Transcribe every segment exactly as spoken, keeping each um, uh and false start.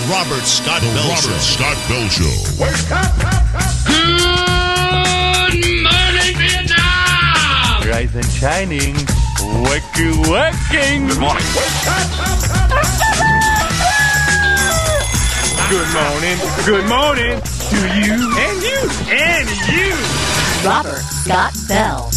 Robert Scott the Bell Robert Show. Scott Bell Show. Wake up, up, up. Good morning, Vietnam! Rise and shining, waking, waking. Good morning. Wake up, up, up, up. Good morning, good morning to you and you and you. Robert Scott Bell.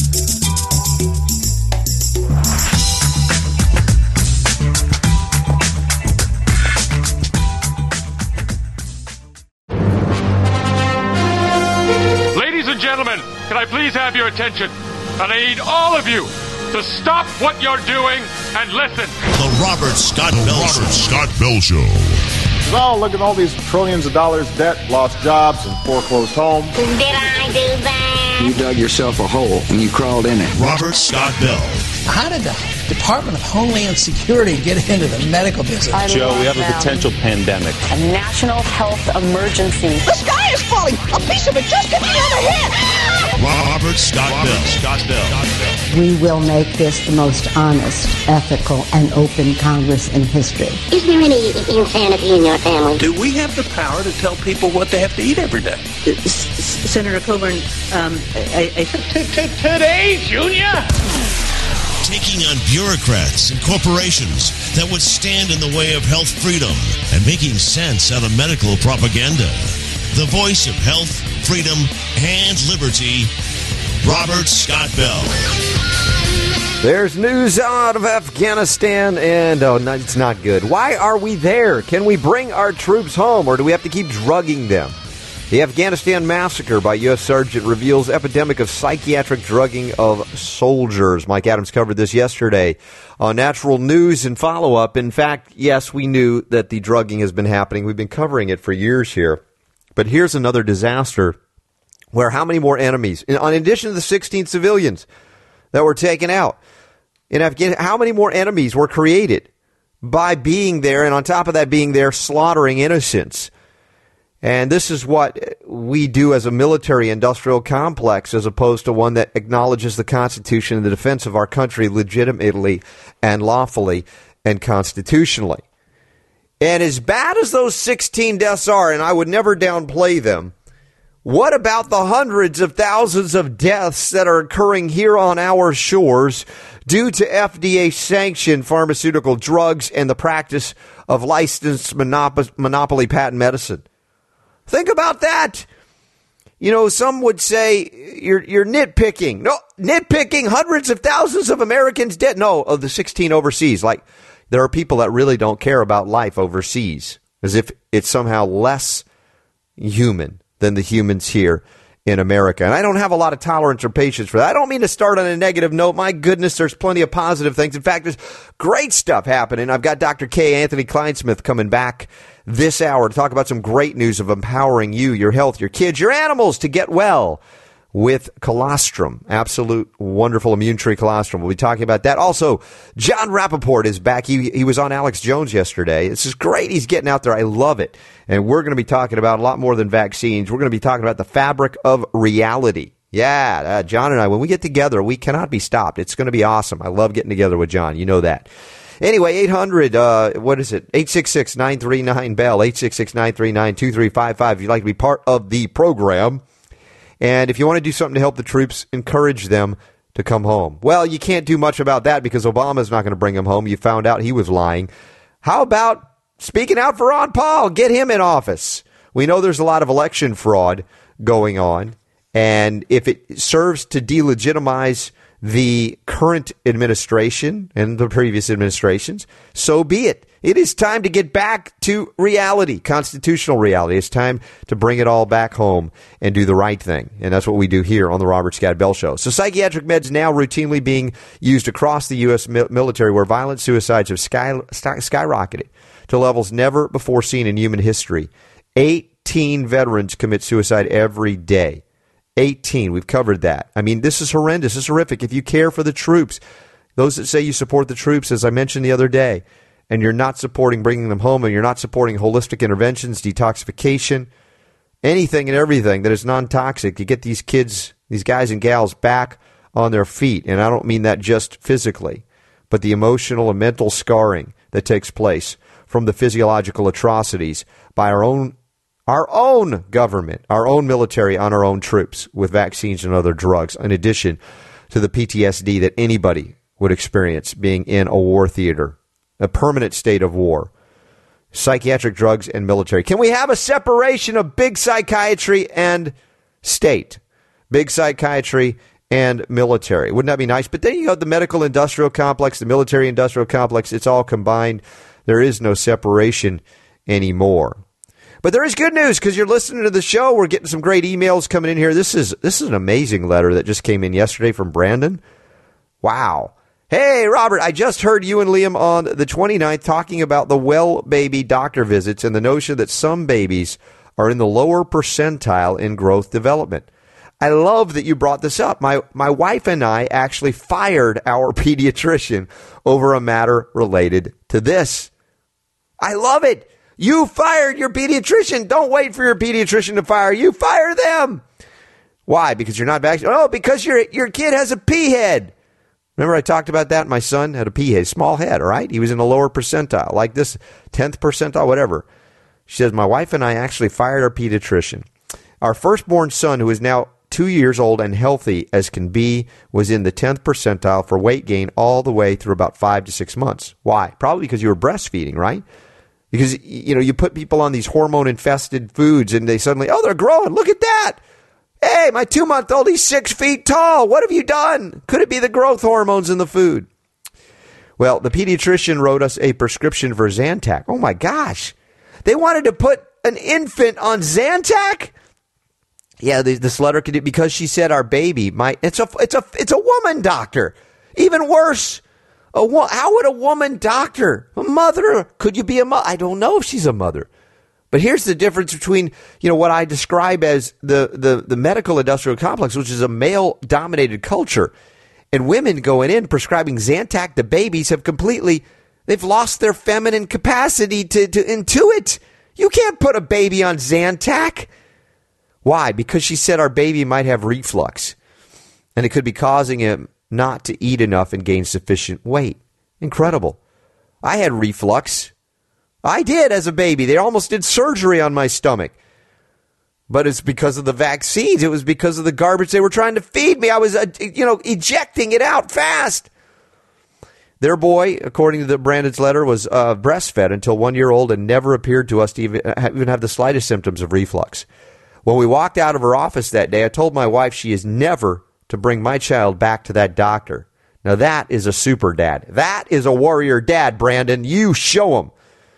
Ladies and gentlemen, can I please have your attention? And I need all of you to stop what you're doing and listen. The Robert Scott The Bell Robert Show. Scott Bell Show. Oh, look at all these trillions of dollars debt, lost jobs, and foreclosed homes. Did I do that? You dug yourself a hole and you crawled in it. Robert Scott Bell. How did the Department of Homeland Security get into the medical business? I Joe, we have them. a potential pandemic. A national health emergency. The sky is falling! A piece of it just hit me on the head! Robert Scott Robert Bell. Scott Bell. We will make this the most honest, ethical, and open Congress in history. Is there any insanity in your family? Do we have the power to tell people what they have to eat every day? Senator Coburn, um, I, I Today, Junior! Taking on bureaucrats and corporations that would stand in the way of health freedom and making sense out of medical propaganda. The voice of health, freedom, and liberty, Robert Scott Bell. There's news out of Afghanistan, and oh, no, it's not good. Why are we there? Can we bring our troops home, or do we have to keep drugging them? The Afghanistan massacre by U S Sergeant reveals epidemic of psychiatric drugging of soldiers. Mike Adams covered this yesterday on Natural News and Follow-Up. In fact, yes, we knew that the drugging has been happening. We've been covering it for years here. But here's another disaster where how many more enemies, in, in addition to the sixteen civilians that were taken out in Afghanistan, how many more enemies were created by being there, and on top of that being there, slaughtering innocents? And this is what we do as a military-industrial complex, as opposed to one that acknowledges the Constitution and the defense of our country legitimately and lawfully and constitutionally. And as bad as those sixteen deaths are, and I would never downplay them, what about the hundreds of thousands of deaths that are occurring here on our shores due to F D A-sanctioned pharmaceutical drugs and the practice of licensed monop- monopoly patent medicine? Think about that. You know, some would say you're you're nitpicking. No, nitpicking hundreds of thousands of Americans dead. No, of the sixteen overseas. Like, there are people that really don't care about life overseas, as if it's somehow less human than the humans here in America. And I don't have a lot of tolerance or patience for that. I don't mean to start on a negative note. My goodness, there's plenty of positive things. In fact, there's great stuff happening. I've got Doctor K. Anthony Kleinsmith coming back this hour to talk about some great news of empowering you, your health, your kids, your animals to get well with colostrum. Absolute wonderful immune tree colostrum. We'll be talking about that. Also, John Rappaport is back. He he was on Alex Jones yesterday. This is great. He's getting out there. I love it. And we're going to be talking about a lot more than vaccines. We're going to be talking about the fabric of reality. Yeah, uh, John and I, when we get together, we cannot be stopped. It's going to be awesome. I love getting together with John. You know that. Anyway, eight hundred, uh, what is it? eight six six, nine three nine, B E L L, eight six six, nine three nine, two three five five. If you'd like to be part of the program. And if you want to do something to help the troops, encourage them to come home. Well, you can't do much about that because Obama's not going to bring them home. You found out he was lying. How about speaking out for Ron Paul? Get him in office. We know there's a lot of election fraud going on. And if it serves to delegitimize the current administration and the previous administrations, so be it. It is time to get back to reality, constitutional reality. It's time to bring it all back home and do the right thing. And that's what we do here on the Robert Scott Bell Show. So psychiatric meds now routinely being used across the U S military, where violent suicides have sky, sky, skyrocketed to levels never before seen in human history. eighteen veterans commit suicide every day. eighteen. We've covered that. I mean, this is horrendous. This is horrific. If you care for the troops, those that say you support the troops, as I mentioned the other day, and you're not supporting bringing them home, and you're not supporting holistic interventions, detoxification, anything and everything that is non-toxic to get these kids, these guys and gals back on their feet. And I don't mean that just physically, but the emotional and mental scarring that takes place from the physiological atrocities by our own our own government, our own military on our own troops with vaccines and other drugs, in addition to the P T S D that anybody would experience being in a war theater, a permanent state of war. Psychiatric drugs and military. Can we have a separation of big psychiatry and state? Big psychiatry and military. Wouldn't that be nice? But then you have the medical industrial complex, the military industrial complex. It's all combined. There is no separation anymore. But there is good news because you're listening to the show. We're getting some great emails coming in here. This is this is an amazing letter that just came in yesterday from Brandon. Wow. Hey, Robert, I just heard you and Liam on the twenty-ninth talking about the well baby doctor visits and the notion that some babies are in the lower percentile in growth development. I love that you brought this up. My my wife and I actually fired our pediatrician over a matter related to this. I love it. You fired your pediatrician. Don't wait for your pediatrician to fire you. Fire them. Why? Because you're not vaccinated? Oh, because your your kid has a pea head. Remember I talked about that? My son had a pea head, small head, all right? He was in a lower percentile, like this tenth percentile, whatever. She says, my wife and I actually fired our pediatrician. Our firstborn son, who is now two years old and healthy as can be, was in the tenth percentile for weight gain all the way through about five to six months. Why? Probably because you were breastfeeding, right? Because, you know, you put people on these hormone-infested foods and they suddenly, oh, they're growing. Look at that. Hey, my two-month-old, he's six feet tall. What have you done? Could it be the growth hormones in the food? Well, the pediatrician wrote us a prescription for Zantac. Oh, my gosh. They wanted to put an infant on Zantac? Yeah, this letter could, because she said our baby might, it's a, it's a, it's a woman doctor. Even worse. A, how would a woman doctor, a mother, could you be a mother? I don't know if she's a mother. But here's the difference between, you know, what I describe as the, the, the medical industrial complex, which is a male-dominated culture, and women going in prescribing Zantac to babies have completely, they've lost their feminine capacity to, to intuit. You can't put a baby on Zantac. Why? Because she said our baby might have reflux, and it could be causing him not to eat enough and gain sufficient weight. Incredible. I had reflux. I did as a baby. They almost did surgery on my stomach. But it's because of the vaccines. It was because of the garbage they were trying to feed me. I was, uh, you know, ejecting it out fast. Their boy, according to the Brandon's letter, was uh, breastfed until one year old and never appeared to us to even, uh, even have the slightest symptoms of reflux. When we walked out of her office that day, I told my wife she is never to bring my child back to that doctor. Now that is a super dad. That is a warrior dad, Brandon. You show him.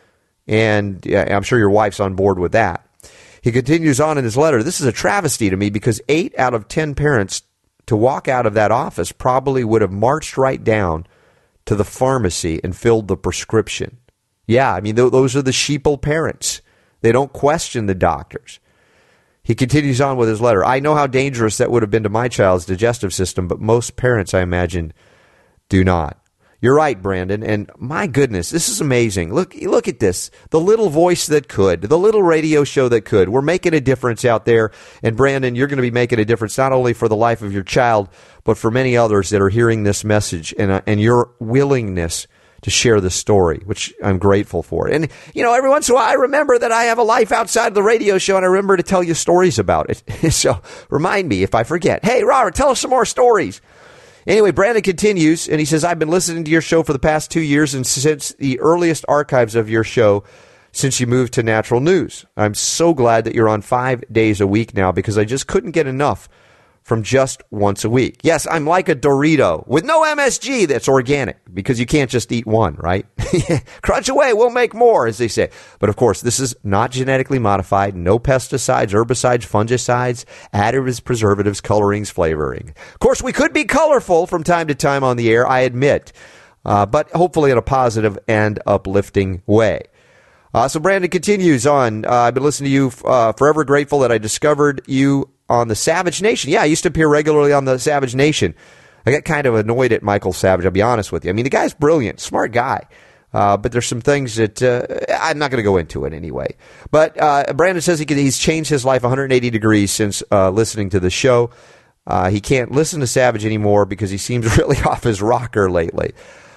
And yeah, I'm sure your wife's on board with that. He continues on in his letter. This is a travesty to me because eight out of ten parents to walk out of that office probably would have marched right down to the pharmacy and filled the prescription. Yeah, I mean, th- those are the sheeple parents. They don't question the doctors. He continues on with his letter. I know how dangerous that would have been to my child's digestive system, but most parents, I imagine, do not. You're right, Brandon, and my goodness, this is amazing. Look, look at this. The little voice that could, the little radio show that could. We're making a difference out there, and Brandon, you're going to be making a difference not only for the life of your child, but for many others that are hearing this message and uh, and your willingness to share the story, which I'm grateful for. And, you know, every once in a while, I remember that I have a life outside of the radio show, and I remember to tell you stories about it. So remind me if I forget. Hey, Robert, tell us some more stories. Anyway, Brandon continues, and he says, I've been listening to your show for the past two years and since the earliest archives of your show since you moved to Natural News. I'm so glad that you're on five days a week now because I just couldn't get enough from just once a week. Yes, I'm like a Dorito with no M S G that's organic because you can't just eat one, right? Crunch away, we'll make more, as they say. But of course, this is not genetically modified, no pesticides, herbicides, fungicides, additives, preservatives, colorings, flavoring. Of course, we could be colorful from time to time on the air, I admit, uh, but hopefully in a positive and uplifting way. Uh, so Brandon continues on. Uh, I've been listening to you, uh, forever grateful that I discovered you on the Savage Nation. Yeah, I used to appear regularly on the Savage Nation. I got kind of annoyed at Michael Savage, I'll be honest with you. I mean, the guy's brilliant, smart guy. Uh, but there's some things that uh, I'm not going to go into it anyway. But uh, Brandon says he can, he's changed his life one hundred eighty degrees since uh, listening to the show. Uh, he can't listen to Savage anymore because he seems really off his rocker lately.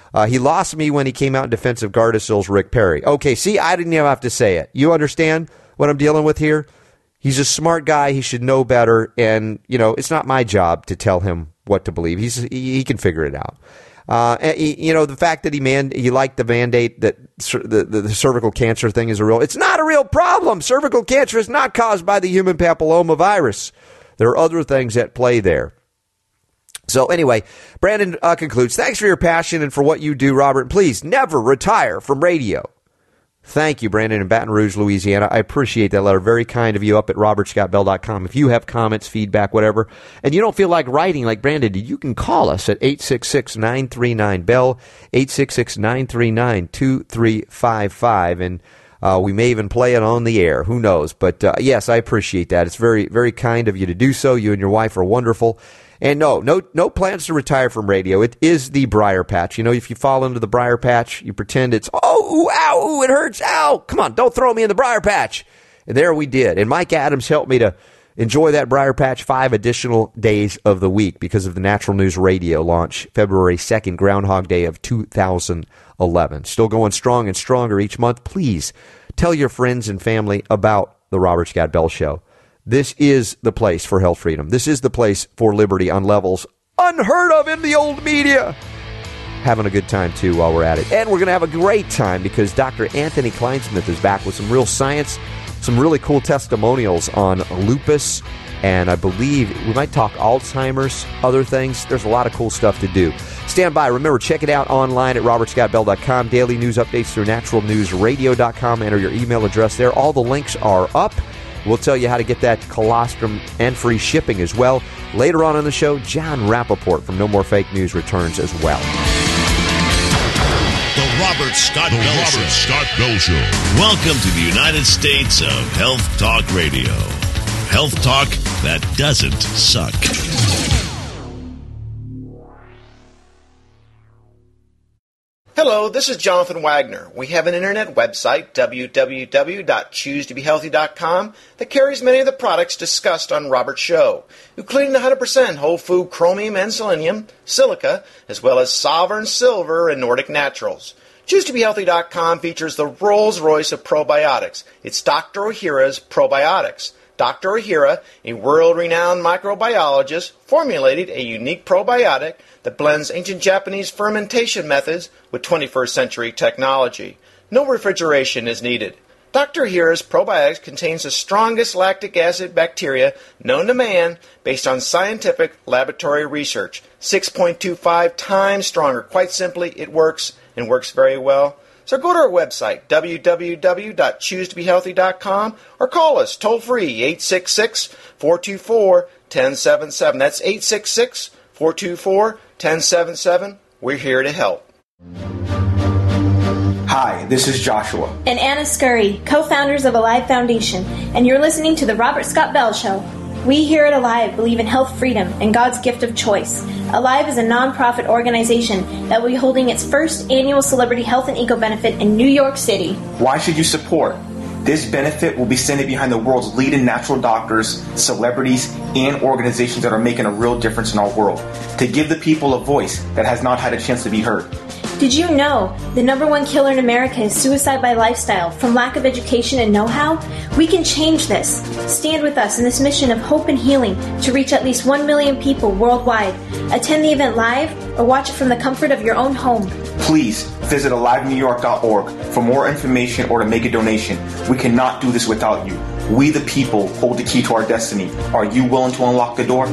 Uh, he lost me when he came out in defense of Gardasil's Rick Perry. Okay, see, I didn't even have to say it. You understand what I'm dealing with here? He's a smart guy. He should know better. And, you know, it's not my job to tell him what to believe. He's He, he can figure it out. Uh, he, you know, the fact that he man he liked the mandate that the, the, the cervical cancer thing is a real, it's not a real problem. Cervical cancer is not caused by the human papilloma virus. There are other things at play there. So anyway, Brandon uh, concludes, thanks for your passion and for what you do, Robert. Please never retire from radio. Thank you, Brandon, in Baton Rouge, Louisiana. I appreciate that letter. Very kind of you up at robert scott bell dot com. If you have comments, feedback, whatever, and you don't feel like writing like Brandon did, you can call us at eight six six, nine three nine, B E L L, eight six six, nine three nine, two three five five, and uh, we may even play it on the air. Who knows? But, uh, yes, I appreciate that. It's very, very kind of you to do so. You and your wife are wonderful. And no, no, no plans to retire from radio. It is the briar patch. You know, if you fall into the briar patch, you pretend it's, oh, ooh, ow, ooh, it hurts, ow. Come on, don't throw me in the briar patch. And there we did. And Mike Adams helped me to enjoy that briar patch five additional days of the week because of the Natural News Radio launch February second, Groundhog Day of two thousand eleven. Still going strong and stronger each month. Please tell your friends and family about the Robert Scott Bell Show. This is the place for health freedom. This is the place for liberty on levels unheard of in the old media. Having a good time, too, while we're at it. And we're going to have a great time because Doctor Anthony Kleinsmith is back with some real science, some really cool testimonials on lupus, and I believe we might talk Alzheimer's, other things. There's a lot of cool stuff to do. Stand by. Remember, check it out online at robert scott bell dot com. Daily news updates through natural news radio dot com. Enter your email address there. All the links are up. We'll tell you how to get that colostrum and free shipping as well. Later on in the show, John Rappaport from No More Fake News returns as well. The Robert Scott the Bell Robert Show. Scott Bell Show. Welcome to the United States of Health Talk Radio. Health talk that doesn't suck. Hello, this is Jonathan Wagner. We have an internet website, w w w dot choose to be healthy dot com, that carries many of the products discussed on Robert's show, including one hundred percent whole food chromium and selenium, silica, as well as Sovereign Silver and Nordic Naturals. choose to be healthy dot com features the Rolls-Royce of probiotics. It's Doctor Ohhira's Probiotics. Doctor Ohhira, a world-renowned microbiologist, formulated a unique probiotic that blends ancient Japanese fermentation methods with twenty-first century technology. No refrigeration is needed. Doctor Ohhira's probiotics contains the strongest lactic acid bacteria known to man based on scientific laboratory research. six point two five times stronger. Quite simply, it works and works very well. So go to our website, w w w dot choose to be healthy dot com, or call us toll-free, eight six six, four two four, one zero seven seven. That's eight six six, four two four, one zero seven seven. We're here to help. Hi, this is Joshua. And Anna Scurry, co-founders of Alive Foundation, and you're listening to The Robert Scott Bell Show. We here at Alive believe in health freedom and God's gift of choice. Alive is a non-profit organization that will be holding its first annual Celebrity Health and Eco Benefit in New York City. Why should you support? This benefit will be standing behind the world's leading natural doctors, celebrities, and organizations that are making a real difference in our world, to give the people a voice that has not had a chance to be heard. Did you know the number one killer in America is suicide by lifestyle from lack of education and know-how? We can change this. Stand with us in this mission of hope and healing to reach at least one million people worldwide. Attend the event live or watch it from the comfort of your own home. Please visit alive new york dot org for more information or to make a donation. We cannot do this without you. We the people hold the key to our destiny. Are you willing to unlock the door?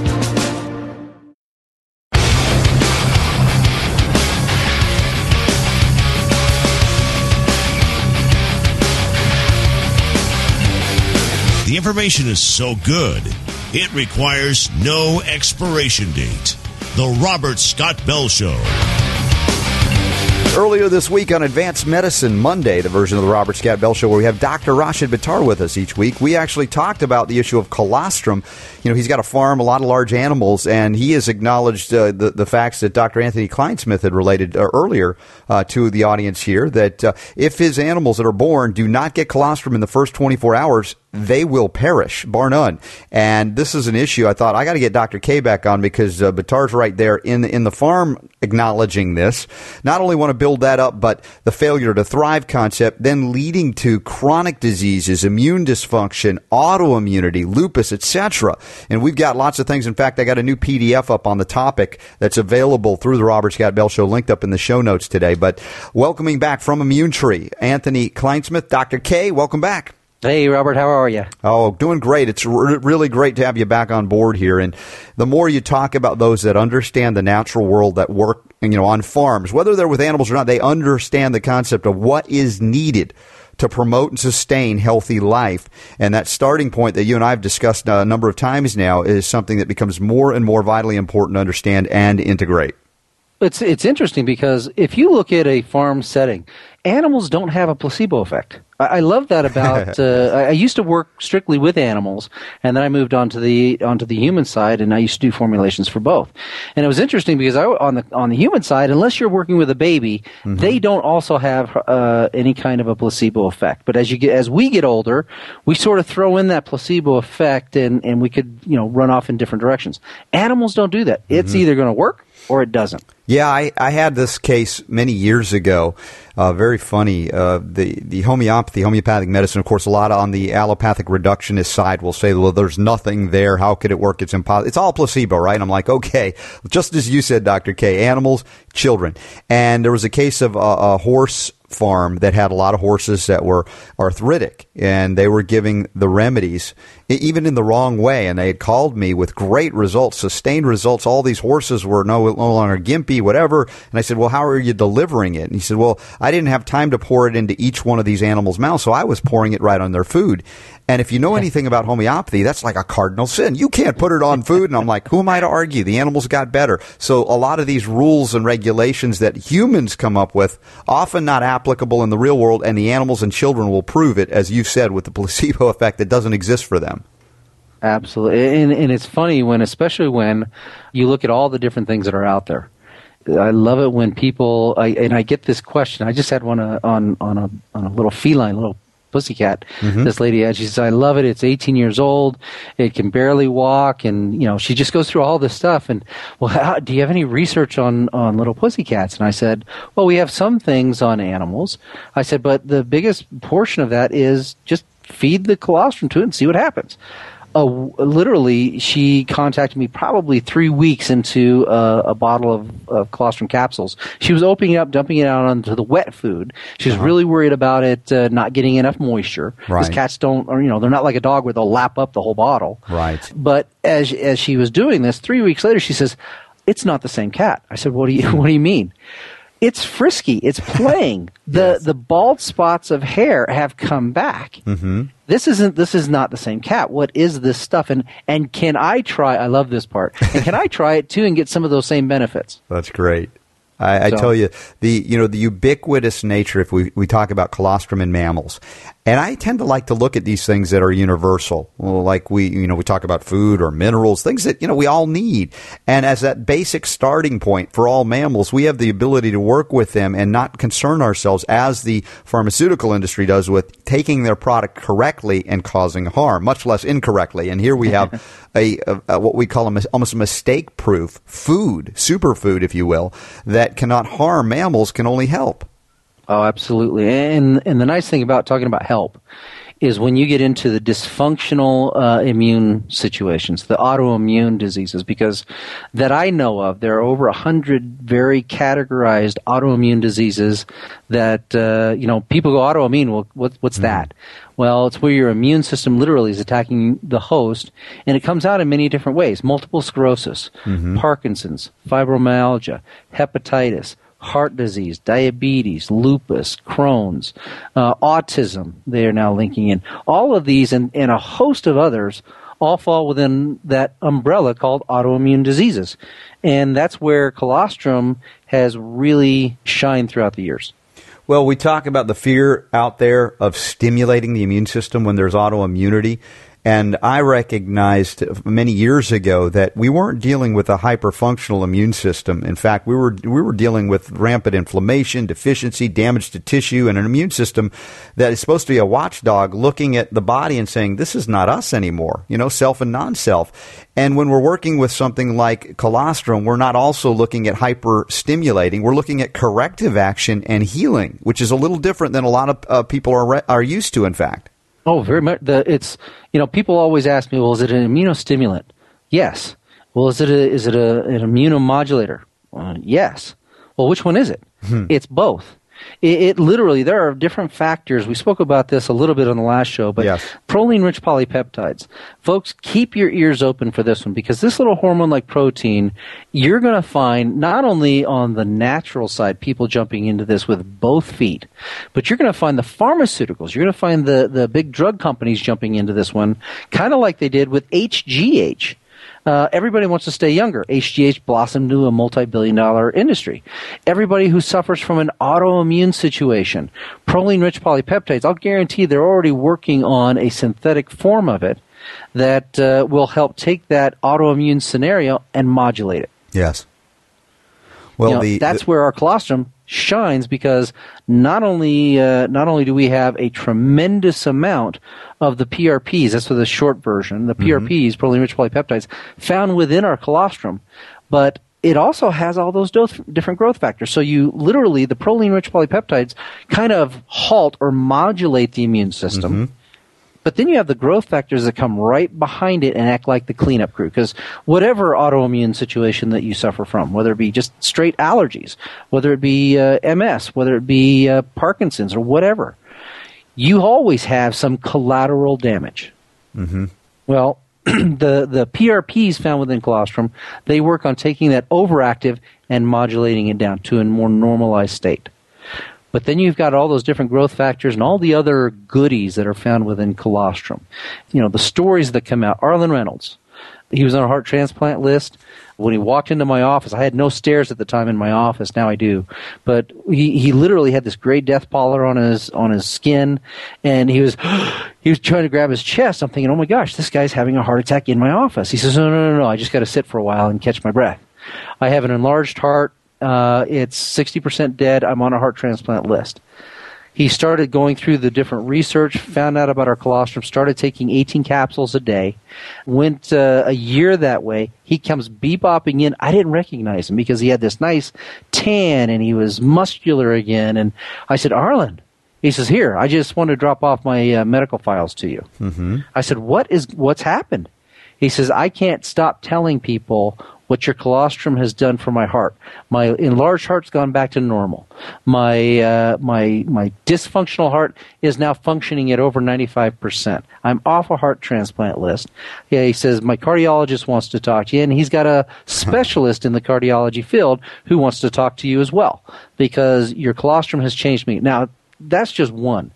The information is so good, it requires no expiration date. The Robert Scott Bell Show. Earlier this week on Advanced Medicine Monday, the version of the Robert Scott Bell Show where we have Doctor Rashid Buttar with us each week, we actually talked about the issue of colostrum. You know, he's got a farm, a lot of large animals, and he has acknowledged uh, the, the facts that Doctor Anthony Kleinsmith had related uh, earlier uh, to the audience here, that uh, if his animals that are born do not get colostrum in the first twenty-four hours, they will perish, bar none. And this is an issue I thought I got to get Doctor K back on because uh, Batar's right there in the, in the farm acknowledging this. Not only want to build that up, but the failure to thrive concept then leading to chronic diseases, immune dysfunction, autoimmunity, lupus, et cetera. And we've got lots of things. In fact, I got a new P D F up on the topic that's available through the Robert Scott Bell Show, linked up in the show notes today. But welcoming back from Immune Tree, Anthony Kleinsmith. Doctor K, welcome back. Hey, Robert, how are you? Oh, doing great. It's re- really great to have you back on board here. And the more you talk about those that understand the natural world that work, you know, on farms, whether they're with animals or not, they understand the concept of what is needed to promote and sustain healthy life. And that starting point that you and I have discussed a number of times now is something that becomes more and more vitally important to understand and integrate. It's it's interesting because if you look at a farm setting, animals don't have a placebo effect. I, I love that about. uh, I used to work strictly with animals, and then I moved on to the onto the human side, and I used to do formulations for both. And it was interesting because I, on the on the human side, unless you're working with a baby, mm-hmm. they don't also have uh, any kind of a placebo effect. But as you get as we get older, we sort of throw in that placebo effect, and and we could you know run off in different directions. Animals don't do that. Mm-hmm. It's either going to work or it doesn't. Yeah, I, I had this case many years ago. Uh, very funny. Uh, the, the homeopathy, homeopathic medicine, of course, a lot on the allopathic reductionist side will say, well, there's nothing there. How could it work? It's impossible. It's all placebo, right? And I'm like, okay, just as you said, Doctor K, animals, children. And there was a case of a, a horse farm that had a lot of horses that were arthritic, and they were giving the remedies even in the wrong way, and they had called me with great results, sustained results. All these horses were no, no longer gimpy, whatever. And I said, well, how are you delivering it? And he said, well, I didn't have time to pour it into each one of these animals' mouths, so I was pouring it right on their food. And if you know anything about homeopathy, that's like a cardinal sin. You can't put it on food. And I'm like, who am I to argue? The animals got better. So a lot of these rules and regulations that humans come up with, often not applicable in the real world, and the animals and children will prove it, as you said, with the placebo effect that doesn't exist for them. Absolutely. And, and it's funny when, especially when you look at all the different things that are out there. I love it when people, I, and I get this question. I just had one uh, on on a on a little feline, little pussycat. Mm-hmm. This lady had, she says, I love it. It's eighteen years old. It can barely walk. And, you know, she just goes through all this stuff. And, well, how, do you have any research on, on little pussycats? And I said, well, we have some things on animals. I said, but the biggest portion of that is just feed the colostrum to it and see what happens. Uh, literally, she contacted me probably three weeks into uh, a bottle of, of colostrum capsules. She was opening it up, dumping it out onto the wet food. She was uh-huh. really worried about it uh, not getting enough moisture. Because right. cats don't, or, you know, they're not like a dog where they'll lap up the whole bottle. Right. But as as she was doing this, three weeks later, she says, "It's not the same cat." I said, "What do you What do you mean?" It's frisky. It's playing. the yes. The bald spots of hair have come back. Mm-hmm. This isn't. This is not the same cat. What is this stuff? And and can I try? I love this part. And can I try it too and get some of those same benefits? That's great. I, I so. tell you, the you know the ubiquitous nature. If we we talk about colostrum in mammals, and I tend to like to look at these things that are universal, well, like we you know we talk about food or minerals, things that you know we all need. And as that basic starting point for all mammals, we have the ability to work with them and not concern ourselves as the pharmaceutical industry does with taking their product correctly and causing harm, much less incorrectly. And here we have a, a, a what we call a, almost a mistake-proof food, superfood, if you will, that that cannot harm mammals, can only help. Oh, absolutely. And and the nice thing about talking about help is when you get into the dysfunctional uh, immune situations, the autoimmune diseases, because that I know of, there are over a hundred very categorized autoimmune diseases that, uh, you know, people go autoimmune. Well, what, what's mm-hmm. that? Well, it's where your immune system literally is attacking the host, and it comes out in many different ways. Multiple sclerosis, mm-hmm. Parkinson's, fibromyalgia, hepatitis, heart disease, diabetes, lupus, Crohn's, uh, autism, they are now linking in. All of these and, and a host of others all fall within that umbrella called autoimmune diseases. And that's where colostrum has really shined throughout the years. Well, we talk about the fear out there of stimulating the immune system when there's autoimmunity. And I recognized many years ago that we weren't dealing with a hyperfunctional immune system. In fact, we were we were dealing with rampant inflammation, deficiency, damage to tissue, and an immune system that is supposed to be a watchdog looking at the body and saying, this is not us anymore, you know, self and non-self. And when we're working with something like colostrum, we're not also looking at hyper-stimulating. We're looking at corrective action and healing, which is a little different than a lot of uh, people are re- are used to, in fact. Oh, very much. The, it's, you know, people always ask me, well, is it an immunostimulant? Yes. Well, is it a, is it a, an immunomodulator? Uh, yes. Well, which one is it? Hmm. It's both. It, it literally, there are different factors. We spoke about this a little bit on the last show, but yes. proline-rich polypeptides. Folks, keep your ears open for this one, because this little hormone like protein, you're going to find not only on the natural side people jumping into this with both feet, but you're going to find the pharmaceuticals, you're going to find the, the big drug companies jumping into this one, kind of like they did with H G H. Uh, everybody wants to stay younger. H G H blossomed into a multi-billion dollar industry. Everybody who suffers from an autoimmune situation, proline-rich polypeptides, I'll guarantee they're already working on a synthetic form of it that uh, will help take that autoimmune scenario and modulate it. Yes. Well, you know, the, that's the, where our colostrum shines, because not only uh, not only do we have a tremendous amount of the P R Ps, that's for the short version, the P R Ps, mm-hmm. proline-rich polypeptides, found within our colostrum, but it also has all those do- different growth factors. So you literally, the proline-rich polypeptides kind of halt or modulate the immune system. Mm-hmm. But then you have the growth factors that come right behind it and act like the cleanup crew. Because whatever autoimmune situation that you suffer from, whether it be just straight allergies, whether it be uh, M S, whether it be uh, Parkinson's or whatever, you always have some collateral damage. Mm-hmm. Well, the, the P R Ps found within colostrum, they work on taking that overactive and modulating it down to a more normalized state. But then you've got all those different growth factors and all the other goodies that are found within colostrum. You know, the stories that come out. Arlen Reynolds, he was on a heart transplant list. When he walked into my office, I had no stairs at the time in my office. Now I do. But he, he literally had this gray death pallor on his on his skin, and he was he was trying to grab his chest. I'm thinking, oh my gosh, this guy's having a heart attack in my office. He says, no, no, no, no, I just got to sit for a while and catch my breath. I have an enlarged heart. Uh, it's sixty percent dead. I'm on a heart transplant list. He started going through the different research, found out about our colostrum, started taking eighteen capsules a day, went uh, a year that way. He comes bebopping in. I didn't recognize him because he had this nice tan and he was muscular again. And I said, Arlen, he says, here, I just want to drop off my uh, medical files to you. Mm-hmm. I said, what is, what's happened? He says, I can't stop telling people what your colostrum has done for my heart. My enlarged heart's gone back to normal. My uh, my my dysfunctional heart is now functioning at over ninety-five percent. I'm off a heart transplant list. Yeah, he says, my cardiologist wants to talk to you, and he's got a specialist in the cardiology field who wants to talk to you as well, because your colostrum has changed me. Now, that's just one.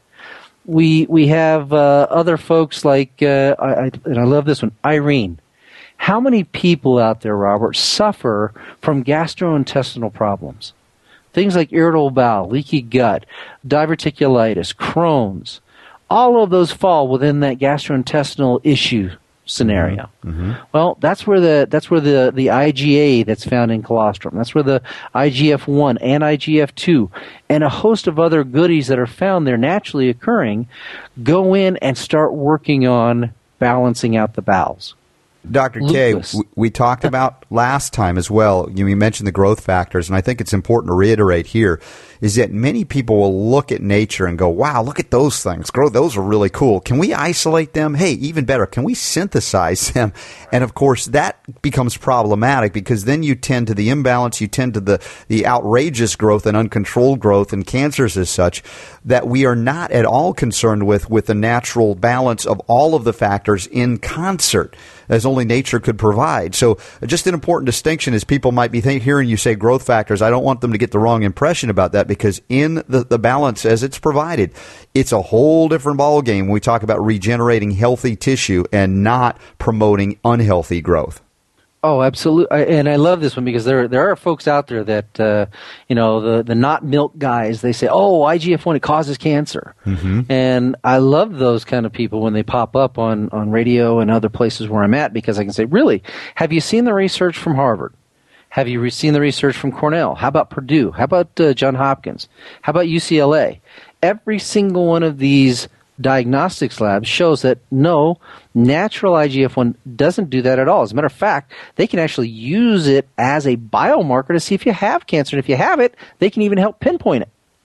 We we have uh, other folks like, uh, I, I, and I love this one, Irene. How many people out there, Robert, suffer from gastrointestinal problems? Things like irritable bowel, leaky gut, diverticulitis, Crohn's. All of those fall within that gastrointestinal issue scenario. Mm-hmm. Well, that's where the that's where the, the I G A that's found in colostrum. That's where the I G F one and I G F two and a host of other goodies that are found there naturally occurring go in and start working on balancing out the bowels. Doctor K, we, we talked about last time as well, you, you mentioned the growth factors, and I think it's important to reiterate here, is that many people will look at nature and go, wow, look at those things. Grow, those are really cool. Can we isolate them? Hey, even better, can we synthesize them? And, of course, that becomes problematic because then you tend to the imbalance, you tend to the, the outrageous growth and uncontrolled growth and cancers as such that we are not at all concerned with, with the natural balance of all of the factors in concert, as only nature could provide. So just an important distinction is people might be think, hearing you say growth factors. I don't want them to get the wrong impression about that because in the, the balance as it's provided, it's a whole different ballgame when we talk about regenerating healthy tissue and not promoting unhealthy growth. Oh, absolutely. And I love this one because there there are folks out there that, uh, you know, the, the not milk guys, they say, oh, I G F one, it causes cancer. Mm-hmm. And I love those kind of people when they pop up on, on radio and other places where I'm at, because I can say, really, have you seen the research from Harvard? Have you re- seen the research from Cornell? How about Purdue? How about uh, Johns Hopkins? How about U C L A? Every single one of these diagnostics labs shows that no, natural I G F one doesn't do that at all. As a matter of fact, they can actually use it as a biomarker to see if you have cancer. And if you have it, they can even help pinpoint it.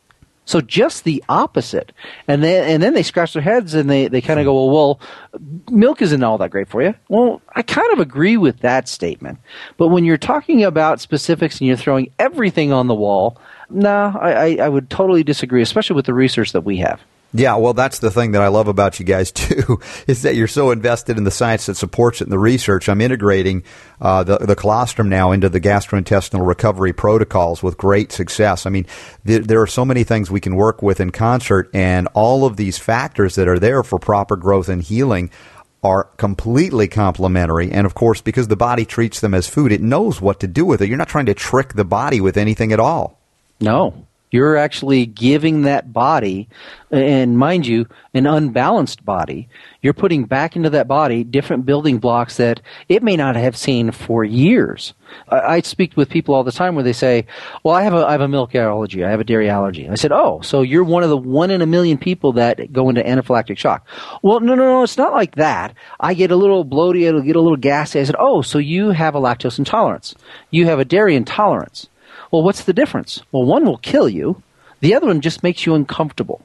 So just the opposite. And then and then they scratch their heads and they, they kind of go, well, well, milk isn't all that great for you. Well, I kind of agree with that statement. But when you're talking about specifics and you're throwing everything on the wall, no, nah, I, I, I would totally disagree, especially with the research that we have. Yeah, well, that's the thing that I love about you guys, too, is that you're so invested in the science that supports it and the research. I'm integrating uh, the, the colostrum now into the gastrointestinal recovery protocols with great success. I mean, th- there are so many things we can work with in concert, and all of these factors that are there for proper growth and healing are completely complementary. And, of course, because the body treats them as food, it knows what to do with it. You're not trying to trick the body with anything at all. No. You're actually giving that body, and mind you, an unbalanced body, you're putting back into that body different building blocks that it may not have seen for years. I, I speak with people all the time where they say, well, I have a I have a milk allergy, I have a dairy allergy. I said, oh, so you're one of the one in a million people that go into anaphylactic shock. Well, no, no, no, it's not like that. I get a little bloated, I get a little gassy. I said, oh, so you have a lactose intolerance. You have a dairy intolerance. Well, what's the difference? Well, one will kill you. The other one just makes you uncomfortable.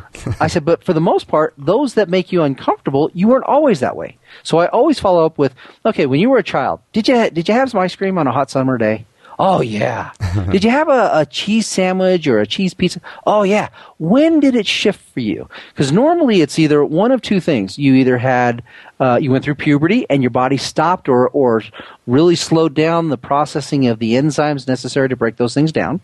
I said, but for the most part, those that make you uncomfortable, you weren't always that way. So I always follow up with, okay, when you were a child, did you ha- did you have some ice cream on a hot summer day? Oh, yeah. Did you have a, a cheese sandwich or a cheese pizza? Oh, yeah. When did it shift for you? Because normally it's either one of two things. You either had, uh, you went through puberty and your body stopped or, or really slowed down the processing of the enzymes necessary to break those things down,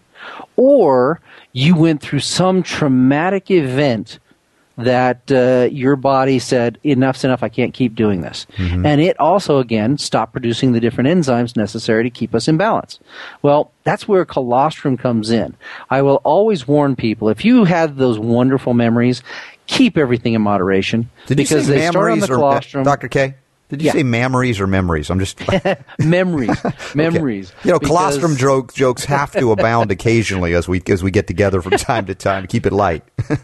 or you went through some traumatic event that uh, your body said, enough's enough, I can't keep doing this. Mm-hmm. And it also, again, stopped producing the different enzymes necessary to keep us in balance. Well, that's where colostrum comes in. I will always warn people, if you had those wonderful memories, keep everything in moderation. Did because you say they start on the or, colostrum. Doctor K? Did you yeah. say memories or memories? I'm just memories, memories. Okay. You know, because... colostrum joke, jokes have to abound occasionally as we as we get together from time to time to keep it light.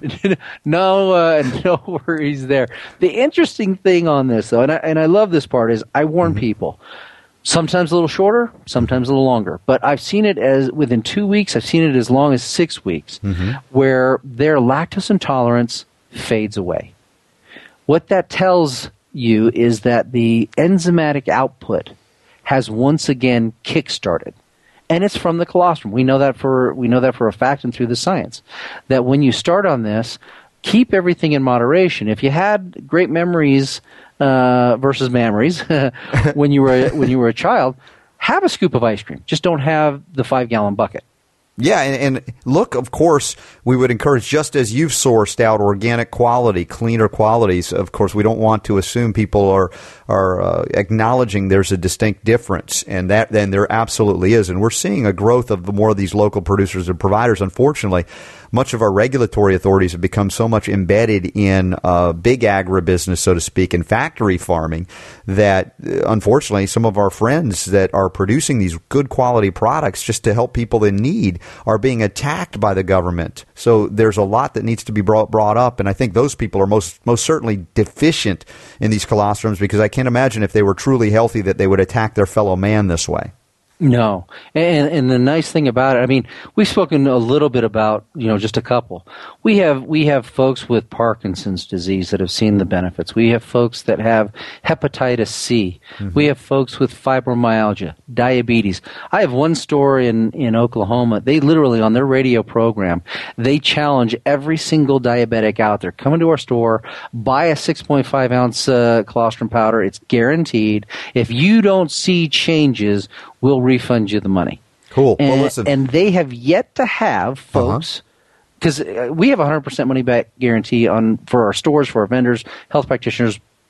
no, uh, no worries there. The interesting thing on this, though, and I, and I love this part, is I warn mm-hmm. people. Sometimes a little shorter, sometimes a little longer. But I've seen it as within two weeks. I've seen it as long as six weeks, mm-hmm. where their lactose intolerance fades away. What that tells you is that the enzymatic output has once again kick-started. And it's from the colostrum. We know that for we know that for a fact and through the science. That when you start on this, keep everything in moderation. If you had great memories uh, versus memories when you were when you were a child, have a scoop of ice cream. Just don't have the five-gallon bucket. Yeah, and, and look, of course, we would encourage, just as you've sourced out organic quality, cleaner qualities, of course, we don't want to assume people are are uh, acknowledging there's a distinct difference, and that then there absolutely is. And we're seeing a growth of the more of these local producers and providers. Unfortunately, much of our regulatory authorities have become so much embedded in uh, big agribusiness, so to speak, and factory farming that, uh, unfortunately, some of our friends that are producing these good quality products just to help people in need are being attacked by the government. So there's a lot that needs to be brought brought up, and I think those people are most most certainly deficient in these colostrums, because I can't imagine if they were truly healthy that they would attack their fellow man this way. No. And and the nice thing about it, I mean, we've spoken a little bit about, you know, just a couple. We have we have folks with Parkinson's disease that have seen the benefits. We have folks that have hepatitis C. Mm-hmm. We have folks with fibromyalgia, diabetes. I have one store in, in Oklahoma. They literally, on their radio program, they challenge every single diabetic out there. Come into our store, buy a six point five ounce uh, colostrum powder. It's guaranteed. If you don't see changes, we'll refund you the money. Cool. And, well, listen. and they have yet to have folks, because uh-huh. we have a one hundred percent money back guarantee on for our stores, for our vendors, health practitioners,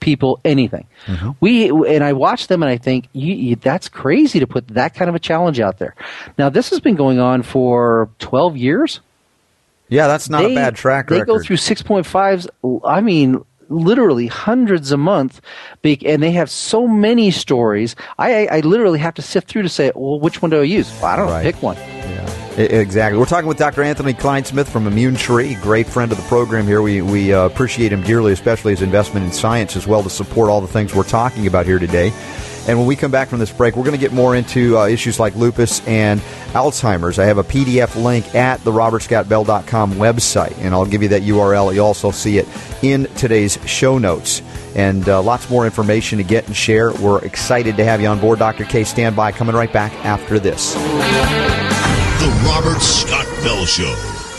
people anything. Mm-hmm. We and I watch them and I think you, you, that's crazy to put that kind of a challenge out there. Now this has been going on for twelve years. Yeah, that's not they, a bad track they record. They go through six point fives. I mean, literally hundreds a month, and they have so many stories. I, I, I literally have to sift through to say, well, which one do I use? Well, I don't know. Right. Pick one. Yeah, exactly. We're talking with Doctor Anthony Kleinsmith from Immune Tree, great friend of the program here. We we uh, appreciate him dearly, especially his investment in science as well to support all the things we're talking about here today. And when we come back from this break, we're going to get more into uh, issues like lupus and Alzheimer's. I have a P D F link at the robert scott bell dot com website, and I'll give you that U R L. You'll also see it in today's show notes. And uh, lots more information to get and share. We're excited to have you on board. Doctor K, stand by. Coming right back after this. The Robert Scott Bell Show.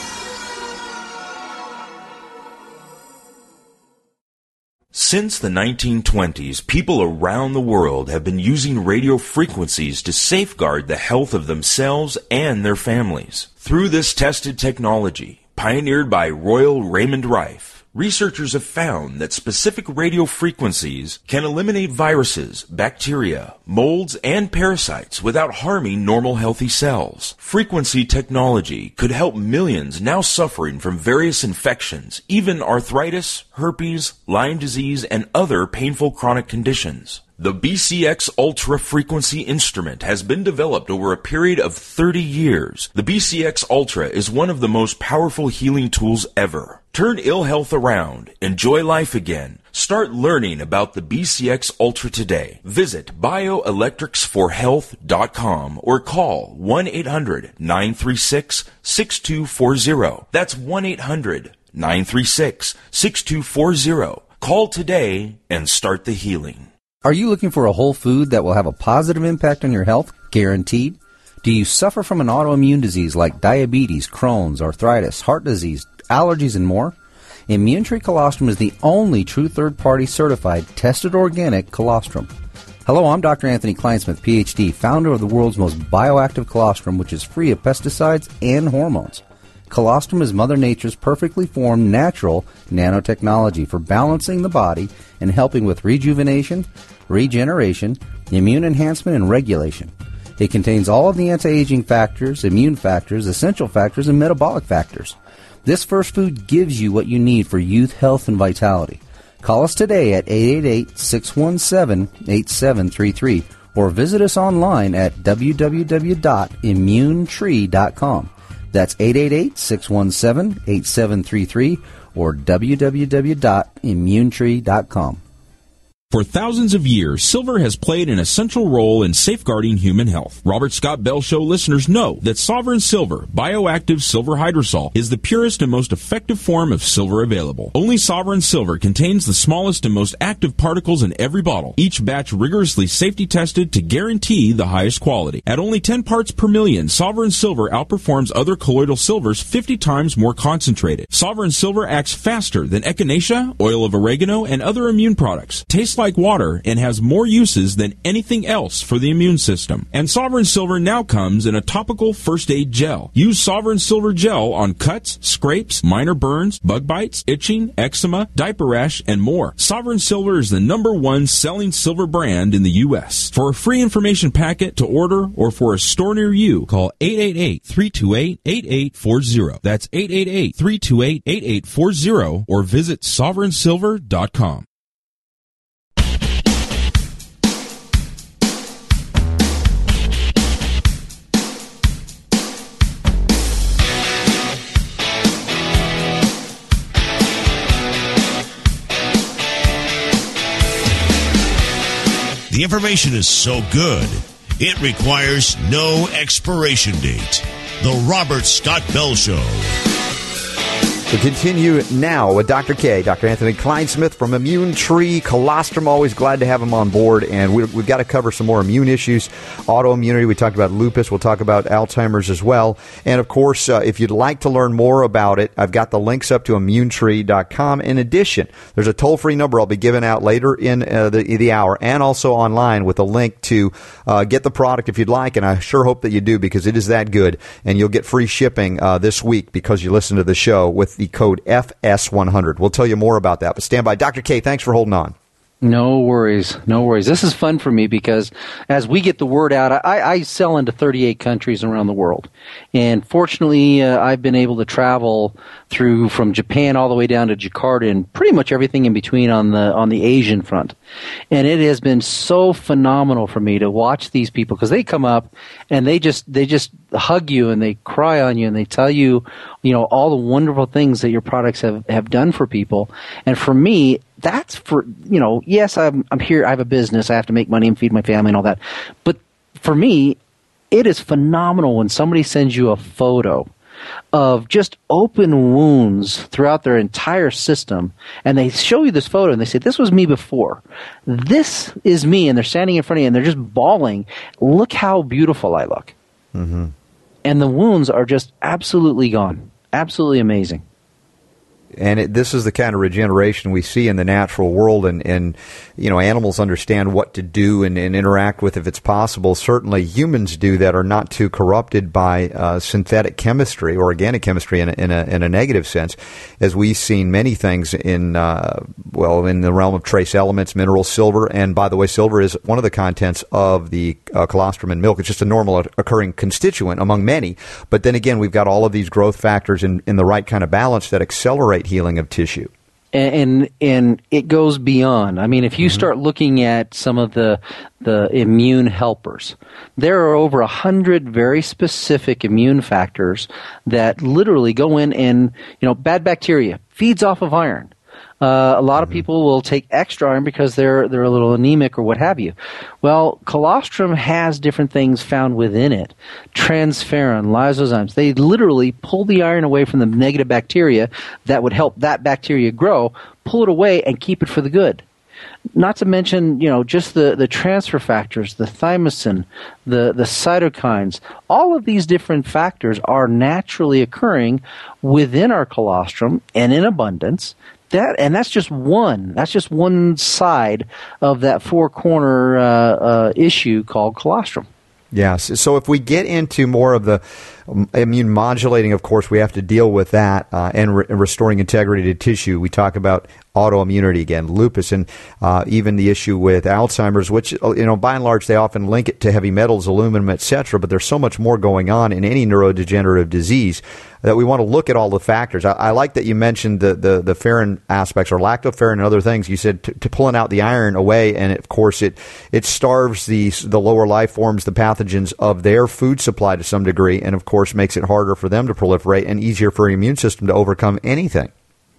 Since the nineteen twenties, people around the world have been using radio frequencies to safeguard the health of themselves and their families. Through this tested technology, pioneered by Royal Raymond Rife, researchers have found that specific radio frequencies can eliminate viruses, bacteria, molds, and parasites without harming normal healthy cells. Frequency technology could help millions now suffering from various infections, even arthritis, herpes, Lyme disease, and other painful chronic conditions. The B C X Ultra Frequency instrument has been developed over a period of thirty years. The B C X Ultra is one of the most powerful healing tools ever. Turn ill health around. Enjoy life again. Start learning about the B C X Ultra today. Visit bioelectrics for health dot com or call one eight hundred nine three six six two four zero. That's one eight hundred nine three six six two four zero. Call today and start the healing. Are you looking for a whole food that will have a positive impact on your health? Guaranteed. Do you suffer from an autoimmune disease like diabetes, Crohn's, arthritis, heart disease, allergies, and more? Immune Tree Colostrum is the only true third-party certified, tested organic colostrum. Hello, I'm Doctor Anthony Kleinsmith, P H D, founder of the world's most bioactive colostrum, which is free of pesticides and hormones. Colostrum is Mother Nature's perfectly formed natural nanotechnology for balancing the body and helping with rejuvenation, regeneration, immune enhancement, and regulation. It contains all of the anti-aging factors, immune factors, essential factors, and metabolic factors. This first food gives you what you need for youth, health, and vitality. Call us today at eight eight eight, six one seven, eight seven three three or visit us online at w w w dot immune tree dot com. That's eight eight eight, six one seven, eight seven three three or w w w dot immune tree dot com. For thousands of years, silver has played an essential role in safeguarding human health. Robert Scott Bell Show listeners know that Sovereign Silver, bioactive silver hydrosol, is the purest and most effective form of silver available. Only Sovereign Silver contains the smallest and most active particles in every bottle, each batch rigorously safety tested to guarantee the highest quality. At only ten parts per million, Sovereign Silver outperforms other colloidal silvers fifty times more concentrated. Sovereign Silver acts faster than echinacea, oil of oregano, and other immune products. Tastes like water and has more uses than anything else for the immune system. And Sovereign Silver now comes in a topical first aid gel. Use Sovereign Silver gel on cuts, scrapes, minor burns, bug bites, itching, eczema, diaper rash, and more. Sovereign Silver is the number one selling silver brand in the U S. For a free information packet to order or for a store near you, call eight eight eight, three two eight, eight eight four zero. That's eight eight eight, three two eight, eight eight four zero or visit sovereign silver dot com. The information is so good, it requires no expiration date. The Robert Scott Bell Show. We continue now with Doctor K, Doctor Anthony Kleinsmith from Immune Tree Colostrum. Always glad to have him on board, and we, we've got to cover some more immune issues, autoimmunity. We talked about lupus. We'll talk about Alzheimer's as well. And, of course, uh, if you'd like to learn more about it, I've got the links up to immune tree dot com. In addition, there's a toll-free number I'll be giving out later in uh, the, the hour and also online with a link to uh, get the product if you'd like, and I sure hope that you do because it is that good. And you'll get free shipping uh, this week because you listen to the show with the code F S one hundred. We'll tell you more about that, but stand by. Doctor K, thanks for holding on. No worries. No worries. This is fun for me because as we get the word out, I, I sell into thirty-eight countries around the world. And fortunately, uh, I've been able to travel through from Japan all the way down to Jakarta and pretty much everything in between on the on the Asian front. And it has been so phenomenal for me to watch these people because they come up and they just they just hug you and they cry on you and they tell you, you know, all the wonderful things that your products have, have done for people. And for me, that's for, you know, yes, I'm, I'm here, I have a business, I have to make money and feed my family and all that. But for me, it is phenomenal when somebody sends you a photo of just open wounds throughout their entire system, and they show you this photo and they say, this was me before. This is me, and they're standing in front of you and they're just bawling. Look how beautiful I look. Mm-hmm. And the wounds are just absolutely gone. Absolutely amazing. And it, this is the kind of regeneration we see in the natural world, and, and you know, animals understand what to do and, and interact with if it's possible. Certainly humans do that are not too corrupted by uh, synthetic chemistry or organic chemistry in a, in, a, in a negative sense, as we've seen many things in, uh, well, in the realm of trace elements, minerals, silver. And by the way, silver is one of the contents of the uh, colostrum in milk. It's just a normal occurring constituent among many. But then again, we've got all of these growth factors in, in the right kind of balance that accelerate healing of tissue. And, and and it goes beyond. I mean, if you mm-hmm. start looking at some of the the immune helpers, there are over a hundred very specific immune factors that literally go in and, you know, bad bacteria feeds off of iron. Uh, a lot of people will take extra iron because they're they're a little anemic or what have you. Well, colostrum has different things found within it. Transferrin, lysozymes, they literally pull the iron away from the negative bacteria that would help that bacteria grow, pull it away and keep it for the good. Not to mention, you know, just the, the transfer factors, the thymosin, the, the cytokines. All of these different factors are naturally occurring within our colostrum and in abundance. That, and that's just one. That's just one side of that four-corner uh, uh, issue called colostrum. Yes. So if we get into more of the immune modulating, of course, we have to deal with that uh, and re- restoring integrity to tissue. We talk about autoimmunity again, lupus, and uh, even the issue with Alzheimer's, which, you know, by and large, they often link it to heavy metals, aluminum, et cetera. But there's so much more going on in any neurodegenerative disease that we want to look at all the factors. I, I like that you mentioned the, the, the ferrin aspects, or lactoferrin and other things. You said to, to pulling out the iron away, and of course it it starves the the lower life forms, the pathogens of their food supply to some degree, and of course makes it harder for them to proliferate and easier for your immune system to overcome anything.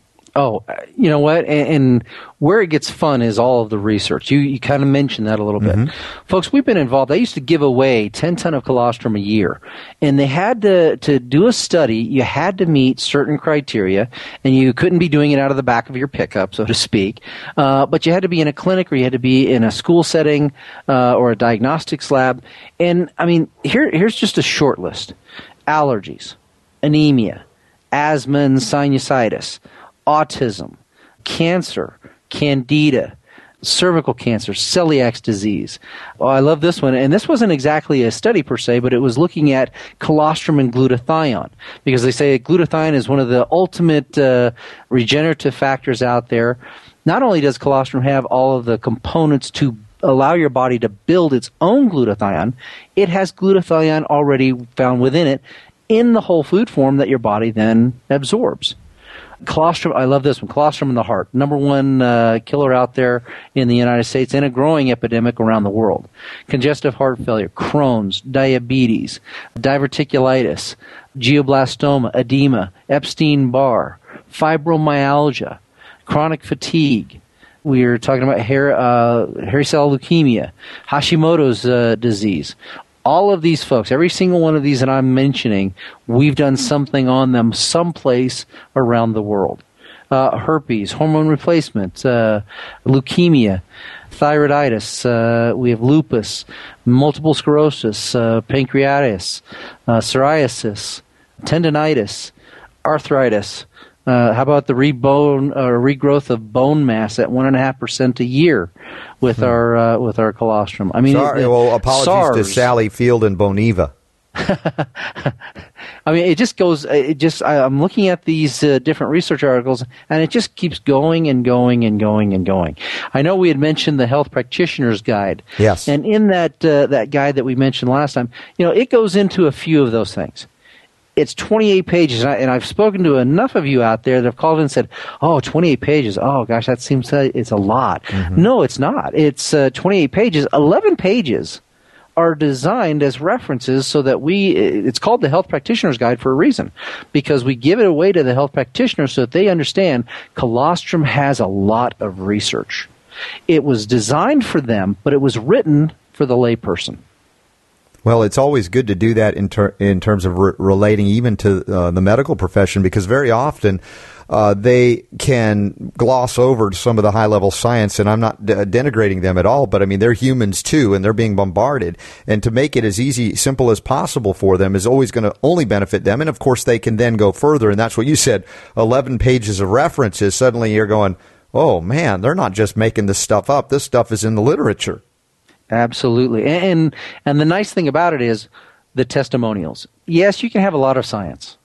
Oh, you know what? And, and where it gets fun is all of the research. You you kind of mentioned that a little bit. Mm-hmm. Folks, we've been involved. I used to give away ten ton of colostrum a year. And they had to, to do a study. You had to meet certain criteria. And you couldn't be doing it out of the back of your pickup, so to speak. Uh, but you had to be in a clinic, or you had to be in a school setting uh, or a diagnostics lab. And, I mean, here here's just a short list. Allergies, anemia, asthma and sinusitis, autism, cancer, candida, cervical cancer, celiac disease. Oh, I love this one. And this wasn't exactly a study per se, but it was looking at colostrum and glutathione, because they say glutathione is one of the ultimate uh, regenerative factors out there. Not only does colostrum have all of the components to allow your body to build its own glutathione, it has glutathione already found within it in the whole food form that your body then absorbs. Colostrum, I love this one. Colostrum in the heart. Number one uh, killer out there in the United States, and a growing epidemic around the world. Congestive heart failure, Crohn's, diabetes, diverticulitis, glioblastoma, edema, Epstein-Barr, fibromyalgia, chronic fatigue. We are talking about hair, uh, hairy cell leukemia, Hashimoto's uh, disease. All of these folks, every single one of these that I'm mentioning, we've done something on them someplace around the world. Uh, herpes, hormone replacement, uh, leukemia, thyroiditis, uh, we have lupus, multiple sclerosis, uh, pancreatitis, uh, psoriasis, tendinitis, arthritis. Uh, how about the rebone, uh, regrowth of bone mass at one and a half percent a year with hmm. our uh, with our colostrum? I mean, Sorry, it, well, apologies SARS. to Sally Field and Boniva. I mean, it just goes. It just. I, I'm looking at these uh, different research articles, and it just keeps going and going and going and going. I know we had mentioned the Health Practitioner's Guide. Yes. And in that uh, that guide that we mentioned last time, you know, it goes into a few of those things. It's twenty-eight pages, and, I, and I've spoken to enough of you out there that have called in and said, oh, twenty-eight pages, oh, gosh, that seems to, it's a lot. Mm-hmm. No, it's not. It's uh, twenty-eight pages. eleven pages are designed as references so that we, it's called the Health Practitioner's Guide for a reason, because we give it away to the health practitioners so that they understand colostrum has a lot of research. It was designed for them, but it was written for the layperson. Well, it's always good to do that in, ter- in terms of re- relating even to uh, the medical profession, because very often uh, they can gloss over some of the high-level science, and I'm not de- denigrating them at all, but I mean, they're humans too, and they're being bombarded. And to make it as easy, simple as possible for them is always going to only benefit them. And, of course, they can then go further, and that's what you said, eleven pages of references. Suddenly you're going, oh, man, they're not just making this stuff up. This stuff is in the literature. Absolutely. And and the nice thing about it is the testimonials. Yes, you can have a lot of science.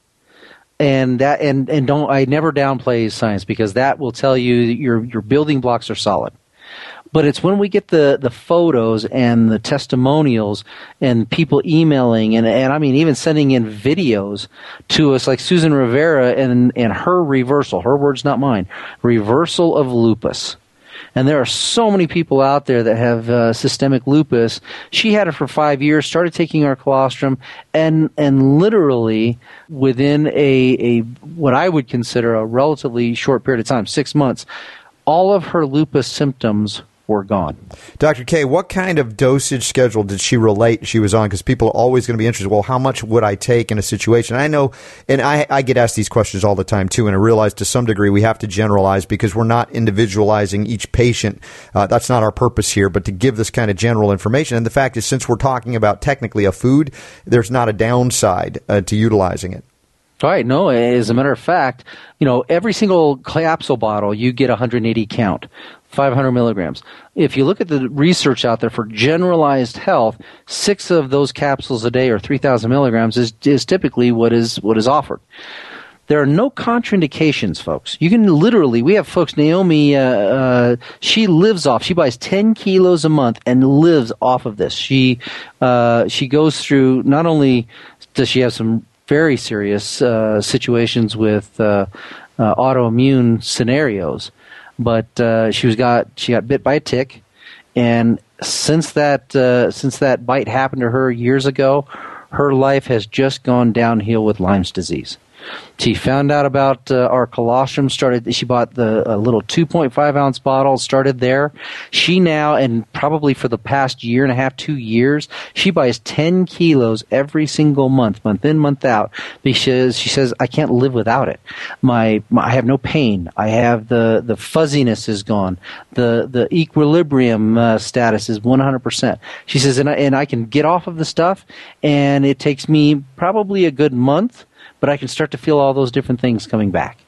And that and, and don't I never downplay science, because that will tell you that your your building blocks are solid. But it's when we get the, the photos and the testimonials and people emailing and, and I mean even sending in videos to us, like Susan Rivera and, and her reversal, her words not mine, reversal of lupus. And there are so many people out there that have uh, systemic lupus. She had it for five years, started taking our colostrum, and and literally within a, a what I would consider a relatively short period of time, six months, all of her lupus symptoms were gone. Doctor K, what kind of dosage schedule did she relate she was on? Because people are always going to be interested, well, how much would I take in a situation? I know, and I, I get asked these questions all the time, too, and I realize to some degree we have to generalize because we're not individualizing each patient. Uh, that's not our purpose here, but to give this kind of general information. And the fact is, since we're talking about technically a food, there's not a downside uh, to utilizing it. All right. No, as a matter of fact, you know, every single capsule bottle, you get one hundred eighty count, five hundred milligrams. If you look at the research out there for generalized health, six of those capsules a day or three thousand milligrams is, is typically what is what is offered. There are no contraindications, folks. You can literally, we have folks, Naomi, uh, uh, she lives off, she buys ten kilos a month and lives off of this. She, uh, she goes through, not only does she have some very serious uh, situations with uh, uh, autoimmune scenarios, but uh, she was got she got bit by a tick, and since that uh, since that bite happened to her years ago, her life has just gone downhill with Lyme's disease. She found out about uh, our colostrum, started, she bought the a little two point five ounce bottle, started there. She now, and probably for the past year and a half, two years, she buys ten kilos every single month, month in, month out, because she says, I can't live without it. My, my I have no pain. I have the, the fuzziness is gone. The, the equilibrium uh, status is one hundred percent. She says, and I, and I can get off of the stuff, and it takes me probably a good month, but I can start to feel all those different things coming back.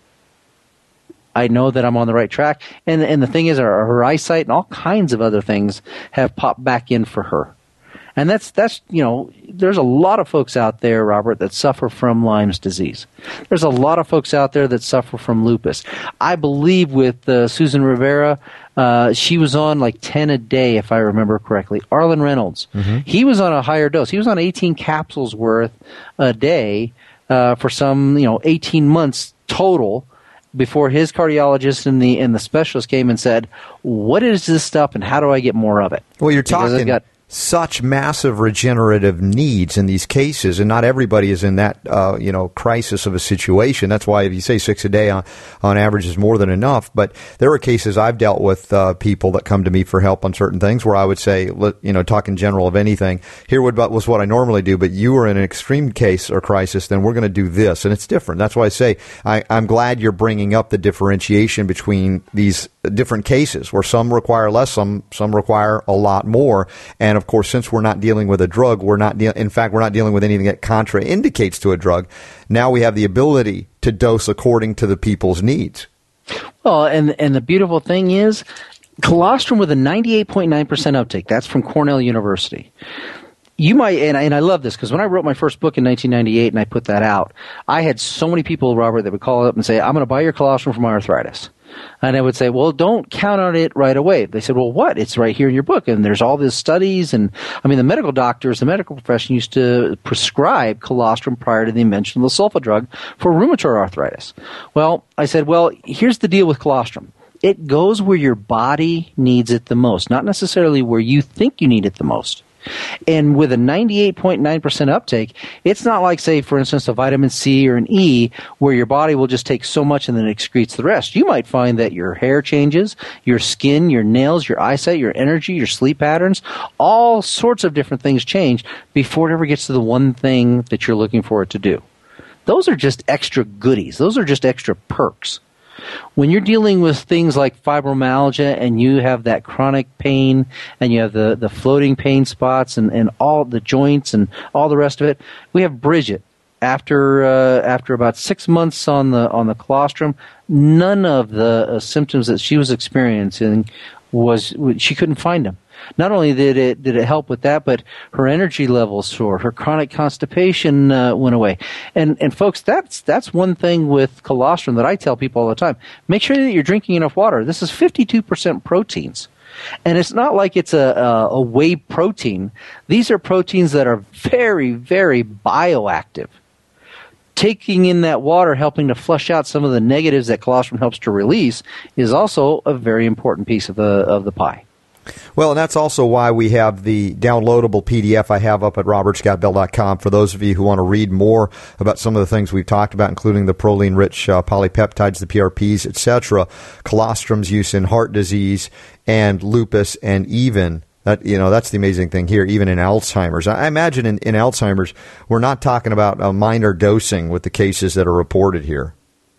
I know that I'm on the right track. And and the thing is, her, her eyesight and all kinds of other things have popped back in for her. And that's, that's you know, there's a lot of folks out there, Robert, that suffer from Lyme's disease. There's a lot of folks out there that suffer from lupus. I believe with uh, Susan Rivera, uh, she was on like ten a day, if I remember correctly. Arlen Reynolds, mm-hmm. he was on a higher dose. He was on eighteen capsules worth a day. Uh, for some, you know, eighteen months total before his cardiologist and the and the specialist came and said, what is this stuff and how do I get more of it? Well, you're because talking got, such massive regenerative needs in these cases, and not everybody is in that, uh, you know, crisis of a situation. That's why if you say six a day on, on average is more than enough. But there are cases I've dealt with uh, people that come to me for help on certain things where I would say, you know, talk in general of anything. Here was what I normally do, but you are in an extreme case or crisis, then we're going to do this. And it's different. That's why I say I, I'm glad you're bringing up the differentiation between these different cases where some require less, some some require a lot more. And of course, since we're not dealing with a drug, we're not dealing. In fact, we're not dealing with anything that contraindicates to a drug. Now we have the ability to dose according to the people's needs. Well, and and the beautiful thing is, colostrum with a ninety-eight point nine percent uptake. That's from Cornell University. You might, and I, and I love this because when I wrote my first book in nineteen ninety-eight and I put that out, I had so many people, Robert, that would call up and say, I'm going to buy your colostrum for my arthritis. And I would say, well, don't count on it right away. They said, well, what? It's right here in your book. And there's all these studies. And I mean, the medical doctors, the medical profession used to prescribe colostrum prior to the invention of the sulfa drug for rheumatoid arthritis. Well, I said, well, here's the deal with colostrum. It goes where your body needs it the most, not necessarily where you think you need it the most. And with a ninety-eight point nine percent uptake, it's not like, say, for instance, a vitamin C or an E, where your body will just take so much and then it excretes the rest. You might find that your hair changes, your skin, your nails, your eyesight, your energy, your sleep patterns, all sorts of different things change before it ever gets to the one thing that you're looking for it to do. Those are just extra goodies. Those are just extra perks. When you're dealing with things like fibromyalgia and you have that chronic pain and you have the, the floating pain spots and, and all the joints and all the rest of it, we have Bridget. After uh, after about six months on the on the colostrum, none of the uh, symptoms that she was experiencing was she couldn't find them. Not only did it did it help with that, but her energy levels soared. Her chronic constipation uh, went away. And and folks, that's that's one thing with colostrum that I tell people all the time. Make sure that you're drinking enough water. This is fifty-two percent proteins. And it's not like it's a, a, a whey protein. These are proteins that are very, very bioactive. Taking in that water, helping to flush out some of the negatives that colostrum helps to release, is also a very important piece of the of the pie. Well, and that's also why we have the downloadable P D F I have up at robert scott bell dot com for those of you who want to read more about some of the things we've talked about, including the proline-rich uh, polypeptides, the P R Ps, et cetera, colostrum's use in heart disease and lupus, and even that, you know, that's the amazing thing here, even in Alzheimer's. I imagine in, in Alzheimer's, we're not talking about a minor dosing with the cases that are reported here.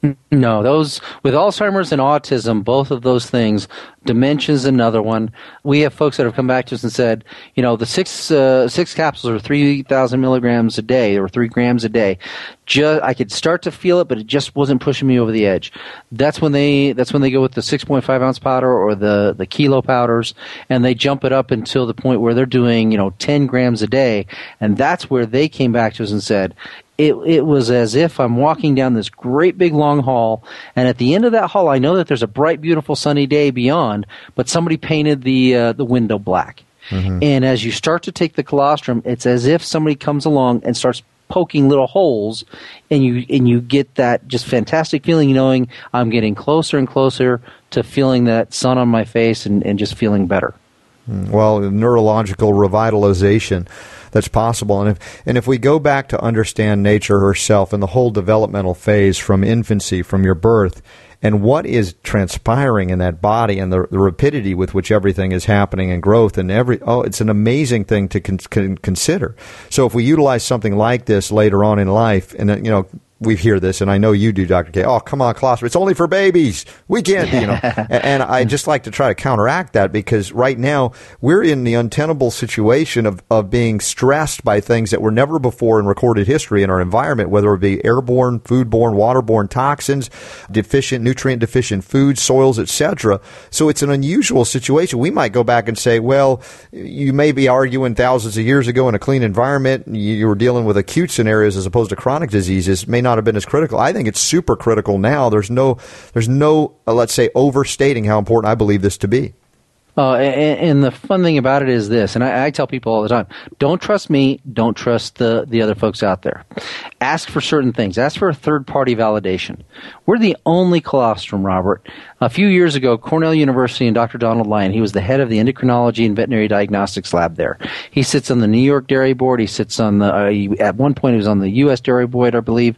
No, those with Alzheimer's and autism, both of those things, dementia's another one. We have folks that have come back to us and said, you know, the six uh, six capsules are three thousand milligrams a day or three grams a day. Just, I could start to feel it, but it just wasn't pushing me over the edge. That's when they that's when they go with the six point five ounce powder or the the kilo powders, and they jump it up until the point where they're doing, you know, ten grams a day, and that's where they came back to us and said, It, it was as if I'm walking down this great big long hall, and at the end of that hall, I know that there's a bright, beautiful, sunny day beyond, but somebody painted the uh, the window black. Mm-hmm. And as you start to take the colostrum, it's as if somebody comes along and starts poking little holes, and you and you get that just fantastic feeling, knowing I'm getting closer and closer to feeling that sun on my face and, and just feeling better. Well, neurological revitalization that's possible. And if and if we go back to understand nature herself and the whole developmental phase from infancy, from your birth, and what is transpiring in that body and the, the rapidity with which everything is happening and growth and every, oh, it's an amazing thing to con- con- consider. So if we utilize something like this later on in life, and, you know, we hear this, and I know you do, Doctor K. Oh, come on, colostrum. It's only for babies. We can't, you know. And I just like to try to counteract that, because right now we're in the untenable situation of, of being stressed by things that were never before in recorded history in our environment, whether it be airborne, foodborne, waterborne toxins, deficient, nutrient-deficient foods, soils, et cetera. So it's an unusual situation. We might go back and say, well, you may be arguing thousands of years ago in a clean environment, you were dealing with acute scenarios as opposed to chronic diseases, may not have been as critical. I think it's super critical now. There's no, there's no, uh, let's say, overstating how important I believe this to be. Uh, and, and the fun thing about it is this, and I, I tell people all the time, don't trust me, don't trust the, the other folks out there. Ask for certain things. Ask for a third-party validation. We're the only colostrum, Robert. A few years ago, Cornell University and Doctor Donald Lyon, he was the head of the endocrinology and veterinary diagnostics lab there. He sits on the New York Dairy Board. He sits on the, uh, he, at one point he was on the U S Dairy Board, I believe.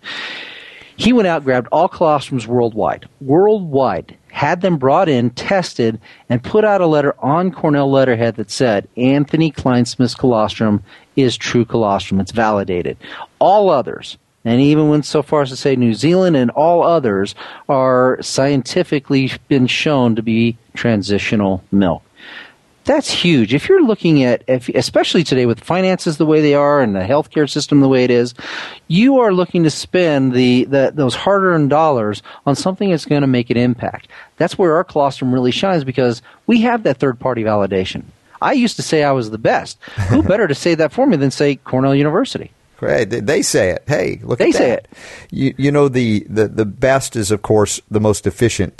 He went out, grabbed all colostrums worldwide, worldwide, had them brought in, tested, and put out a letter on Cornell letterhead that said, Anthony Kleinsmith's colostrum is true colostrum. It's validated. All others, and he even went so far as to say New Zealand and all others, are scientifically been shown to be transitional milk. That's huge. If you're looking at, if, especially today with finances the way they are and the healthcare system the way it is, you are looking to spend the, the those hard-earned dollars on something that's going to make an impact. That's where our colostrum really shines, because we have that third-party validation. I used to say I was the best. Who better to say that for me than, say, Cornell University? Right. They say it. Hey, look they at that. They say it. You, you know, the, the, the best is, of course, the most efficient, too.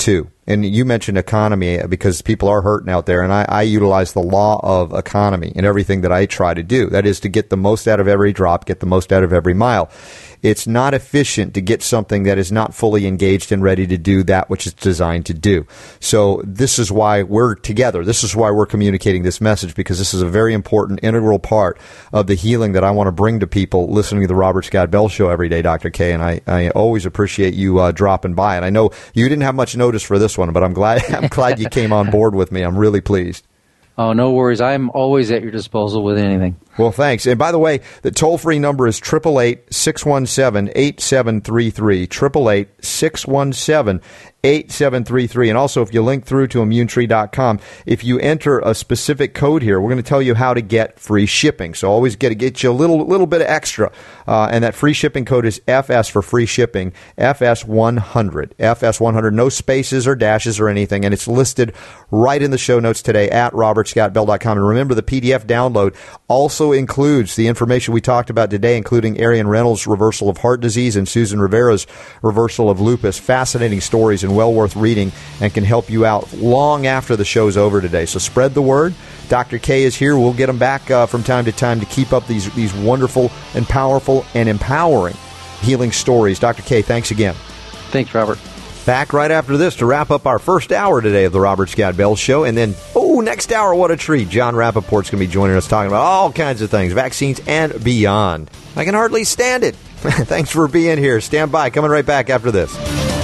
and you mentioned economy because people are hurting out there, and I, I utilize the law of economy in everything that I try to do. That is to get the most out of every drop, get the most out of every mile. It's not efficient to get something that is not fully engaged and ready to do that which it's designed to do. So this is why we're together. This is why we're communicating this message, because this is a very important, integral part of the healing that I want to bring to people listening to the Robert Scott Bell Show every day, Doctor K. And I, I always appreciate you uh, dropping by. And I know you didn't have much notice for this one, but I'm glad I'm glad you came on board with me. I'm really pleased. Oh, no worries. I'm always at your disposal with anything. Well, thanks. And by the way, the toll-free number is eight eight eight, six one seven, eight seven three three, eight eight eight, six one seven, eight seven three three. And also, if you link through to immune tree dot com, if you enter a specific code here, we're going to tell you how to get free shipping. So always get to get you a little little bit of extra. Uh, and that free shipping code is F S for free shipping, F S one hundred. F S one hundred, no spaces or dashes or anything. And it's listed right in the show notes today at robert scott bell dot com. And remember, the P D F download also includes the information we talked about today, including Arian Reynolds' reversal of heart disease and Susan Rivera's reversal of lupus. Fascinating stories and well worth reading, and can help you out long after the show's over today. So spread the word. Doctor K is here. We'll get him back uh, from time to time to keep up these, these wonderful and powerful and empowering healing stories. Doctor K, thanks again. Thanks, Robert. Back right after this to wrap up our first hour today of the Robert Scott Bell Show. And then, oh, next hour, what a treat. John Rappaport's going to be joining us talking about all kinds of things, vaccines and beyond. I can hardly stand it. Thanks for being here. Stand by. Coming right back after this.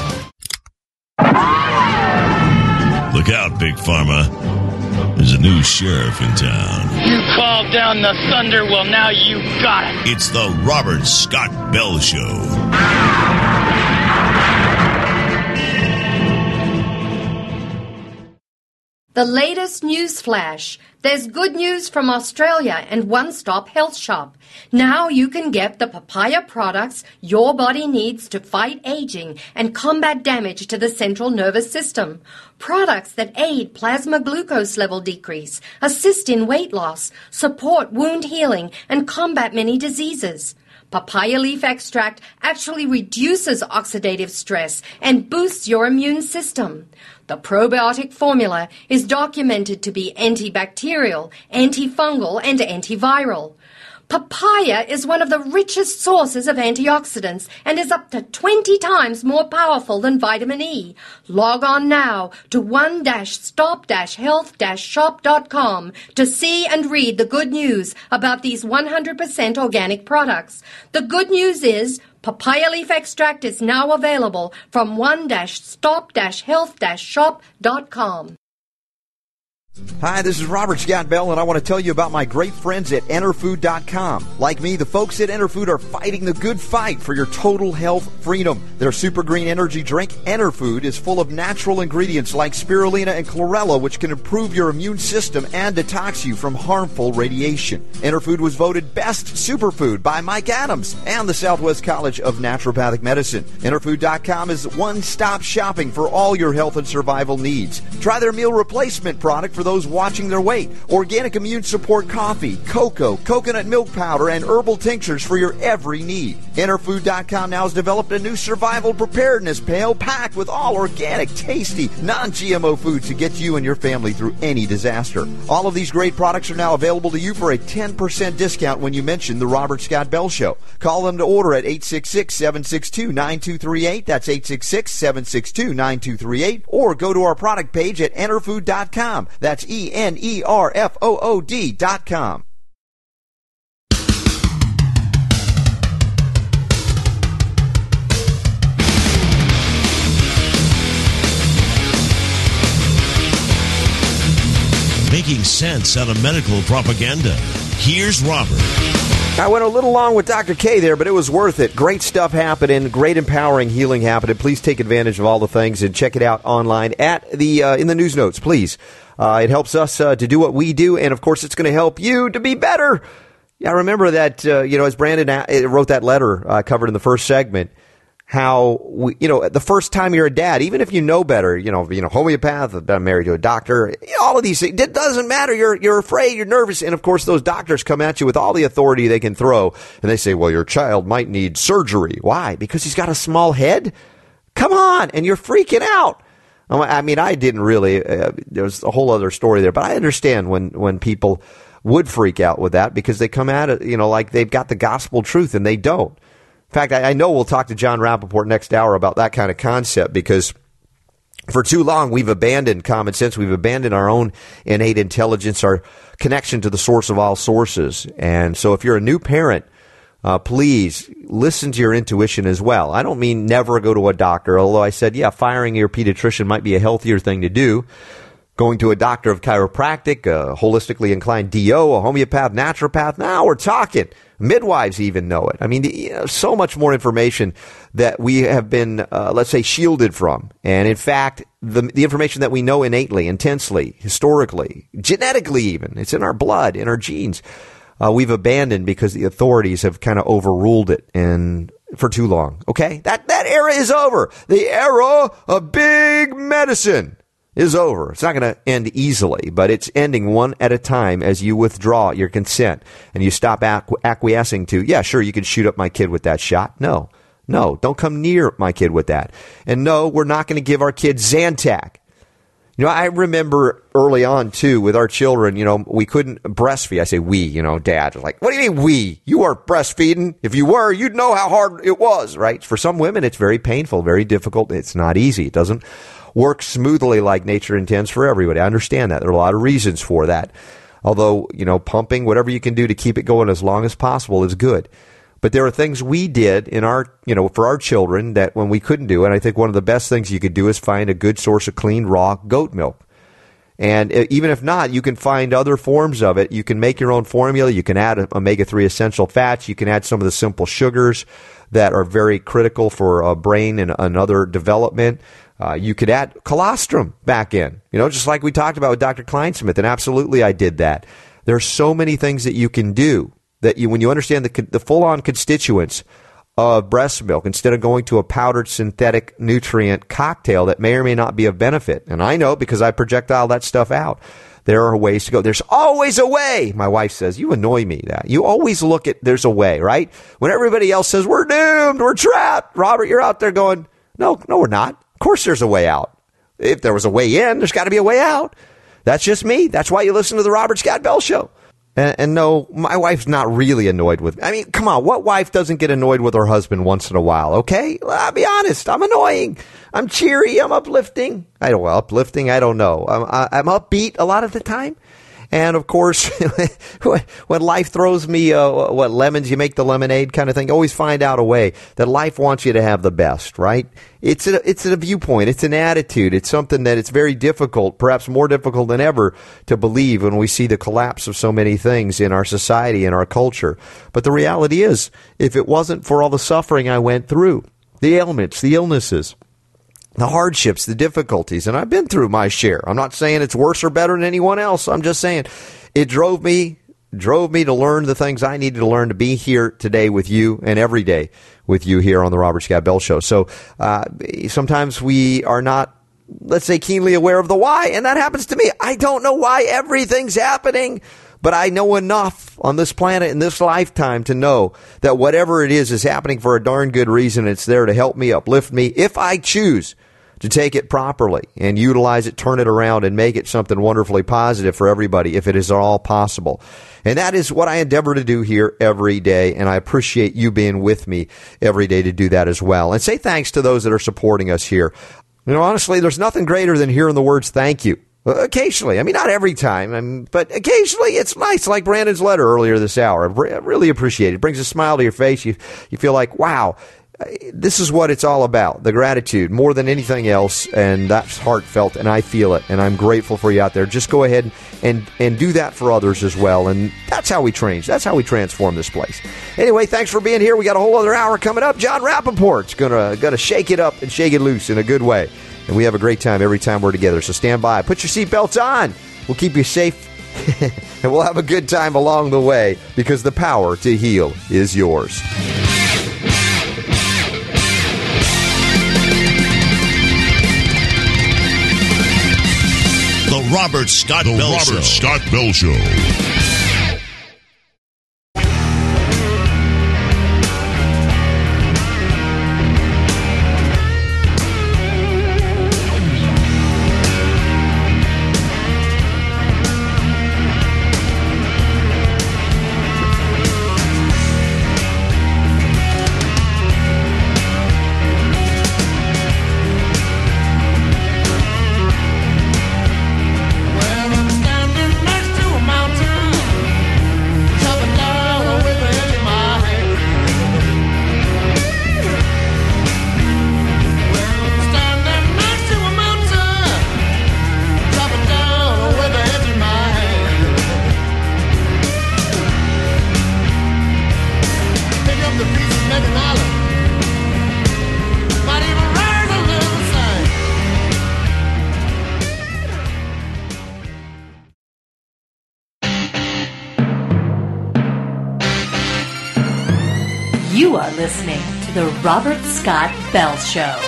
Look out, Big Pharma. There's a new sheriff in town. You called down the thunder, well, now you got it. It's the Robert Scott Bell Show. The latest news flash. There's good news from Australia and One Stop Health Shop. Now you can get the papaya products your body needs to fight aging and combat damage to the central nervous system. Products that aid plasma glucose level decrease, assist in weight loss, support wound healing, and combat many diseases. Papaya leaf extract actually reduces oxidative stress and boosts your immune system. The probiotic formula is documented to be antibacterial, antifungal, and antiviral. Papaya is one of the richest sources of antioxidants and is up to twenty times more powerful than vitamin E. Log on now to one stop health shop dot com to see and read the good news about these one hundred percent organic products. The good news is papaya leaf extract is now available from one stop health shop dot com. Hi, this is Robert Scott Bell, and I want to tell you about my great friends at enter food dot com. Like me, the folks at EnterFood are fighting the good fight for your total health freedom. Their super green energy drink, EnterFood, is full of natural ingredients like spirulina and chlorella, which can improve your immune system and detox you from harmful radiation. EnterFood was voted best superfood by Mike Adams and the Southwest College of Naturopathic Medicine. enter food dot com is one-stop shopping for all your health and survival needs. Try their meal replacement product for those watching their weight. Organic immune support coffee, cocoa, coconut milk powder, and herbal tinctures for your every need. enter food dot com now has developed a new survival preparedness pail packed with all organic, tasty, non-G M O foods to get you and your family through any disaster. All of these great products are now available to you for a ten percent discount when you mention the Robert Scott Bell Show. Call them to order at eight six six, seven six two, nine two three eight. That's eight six six, seven six two, nine two three eight. Or go to our product page at enter food dot com. That's E N E R F O O D dot com. Making sense out of medical propaganda. Here's Robert. I went a little long with Doctor K there, but it was worth it. Great stuff happening. Great empowering healing happening. Please take advantage of all the things and check it out online at the uh, in the news notes, please. Uh, it helps us uh, to do what we do, and of course, it's going to help you to be better. Yeah, I remember that. Uh, you know, as Brandon wrote that letter uh, covered in the first segment, how we, you know, the first time you're a dad, even if you know better, you know, you know, homeopath, been married to a doctor, all of these things, it doesn't matter. You're you're afraid, you're nervous, and of course, those doctors come at you with all the authority they can throw, and they say, "Well, your child might need surgery." Why? Because he's got a small head. Come on, and you're freaking out. I mean, I didn't really, uh, there's a whole other story there, but I understand when, when people would freak out with that because they come at it, you know, like they've got the gospel truth and they don't. In fact, I, I know we'll talk to John Rappaport next hour about that kind of concept because for too long we've abandoned common sense. We've abandoned our own innate intelligence, our connection to the source of all sources. And so if you're a new parent, Uh, please listen to your intuition as well. I don't mean never go to a doctor, although I said, yeah, firing your pediatrician might be a healthier thing to do. Going to a doctor of chiropractic, a holistically inclined D O, a homeopath, naturopath, now we're talking. Midwives even know it. I mean, you know, so much more information that we have been, uh, let's say, shielded from. And in fact, the, the information that we know innately, intensely, historically, genetically even, it's in our blood, in our genes. Uh, we've abandoned because the authorities have kind of overruled it and for too long. Okay, that that era is over. The era of big medicine is over. It's not going to end easily, but it's ending one at a time as you withdraw your consent and you stop acqu- acquiescing to, yeah, sure, you can shoot up my kid with that shot. No, no, don't come near my kid with that. And no, we're not going to give our kids Zantac. You know, I remember early on, too, with our children, you know, we couldn't breastfeed. I say we, you know, Dad was like, what do you mean we? You weren't breastfeeding. If you were, you'd know how hard it was, right? For some women, it's very painful, very difficult. It's not easy. It doesn't work smoothly like nature intends for everybody. I understand that. There are a lot of reasons for that. Although, you know, pumping, whatever you can do to keep it going as long as possible is good. But there are things we did in our, you know, for our children that when we couldn't do, and I think one of the best things you could do is find a good source of clean, raw goat milk. And even if not, you can find other forms of it. You can make your own formula. You can add omega three essential fats. You can add some of the simple sugars that are very critical for uh, brain and another development. Uh, you could add colostrum back in, you know, just like we talked about with Doctor Kleinsmith. And absolutely, I did that. There are so many things that you can do. That you, when you understand the, the full-on constituents of breast milk, instead of going to a powdered synthetic nutrient cocktail that may or may not be of benefit, and I know because I projectile that stuff out, there are ways to go. There's always a way. My wife says, you annoy me that. You always look at there's a way, right? When everybody else says, we're doomed, we're trapped, Robert, you're out there going, no, no, we're not. Of course there's a way out. If there was a way in, there's got to be a way out. That's just me. That's why you listen to the Robert Scott Bell Show. And, and no, my wife's not really annoyed with me. I mean, come on, what wife doesn't get annoyed with her husband once in a while, okay? I'll be honest, I'm annoying. I'm cheery, I'm uplifting. I don't, well, uplifting, I don't know. I'm, I'm upbeat a lot of the time. And, of course, when life throws me, uh, what, lemons, you make the lemonade kind of thing, always find out a way that life wants you to have the best, right? It's a, it's a viewpoint. It's an attitude. It's something that it's very difficult, perhaps more difficult than ever, to believe when we see the collapse of so many things in our society and our culture. But the reality is, if it wasn't for all the suffering I went through, the ailments, the illnesses, the hardships, the difficulties, and I've been through my share. I'm not saying it's worse or better than anyone else. I'm just saying it drove me, drove me to learn the things I needed to learn to be here today with you and every day with you here on the Robert Scott Bell Show. So uh, sometimes we are not, let's say, keenly aware of the why, and that happens to me. I don't know why everything's happening, but I know enough on this planet in this lifetime to know that whatever it is is happening for a darn good reason. It's there to help me, uplift me, if I choose to take it properly and utilize it, turn it around, and make it something wonderfully positive for everybody if it is at all possible. And that is what I endeavor to do here every day, and I appreciate you being with me every day to do that as well. And say thanks to those that are supporting us here. You know, honestly, there's nothing greater than hearing the words thank you. Occasionally. I mean, not every time, I mean, but occasionally it's nice, like Brandon's letter earlier this hour. I really appreciate it. It brings a smile to your face. You, you feel like, wow, this is what it's all about, the gratitude, more than anything else, and that's heartfelt, and I feel it, and I'm grateful for you out there. Just go ahead and, and do that for others as well, and that's how we change. That's how we transform this place. Anyway, thanks for being here. We got a whole other hour coming up. John Rappaport's gonna, gonna shake it up and shake it loose in a good way. And we have a great time every time we're together. So stand by. Put your seatbelts on. We'll keep you safe. And we'll have a good time along the way because the power to heal is yours. The Robert Scott the Bell Robert Show. Scott Bell Show. You are listening to The Robert Scott Bell Show.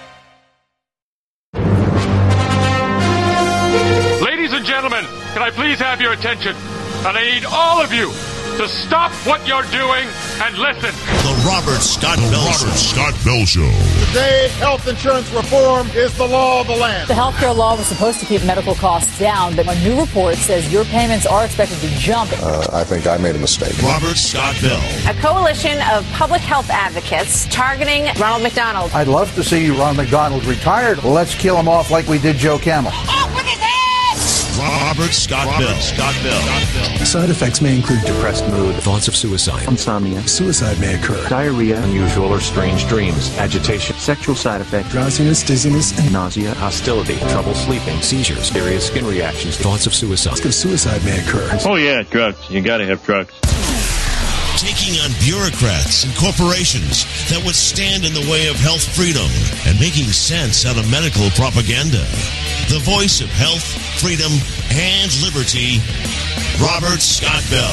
Ladies and gentlemen, can I please have your attention? And I need all of you to stop what you're doing and listen. The Robert Scott the Bell Robert Show. Scott Bell Show. Today, health insurance reform is the law of the land. The healthcare law was supposed to keep medical costs down, but a new report says your payments are expected to jump. Uh, I think I made a mistake. Robert Scott Bell. A coalition of public health advocates targeting Ronald McDonald. I'd love to see Ron McDonald retired. Let's kill him off like we did Joe Camel. Off with his head! Robert Scott Robert Bell. Scott Bell. Side effects may include depressed mood, thoughts of suicide, insomnia, suicide may occur, diarrhea, unusual or strange dreams, agitation, sexual side effects, drowsiness, dizziness, and nausea, hostility, trouble sleeping, seizures, various skin reactions, thoughts of suicide. Risk of suicide may occur. Oh yeah, drugs. You gotta have drugs. Taking on bureaucrats and corporations that would stand in the way of health freedom and making sense out of medical propaganda. The voice of health, freedom, and liberty, Robert Scott Bell.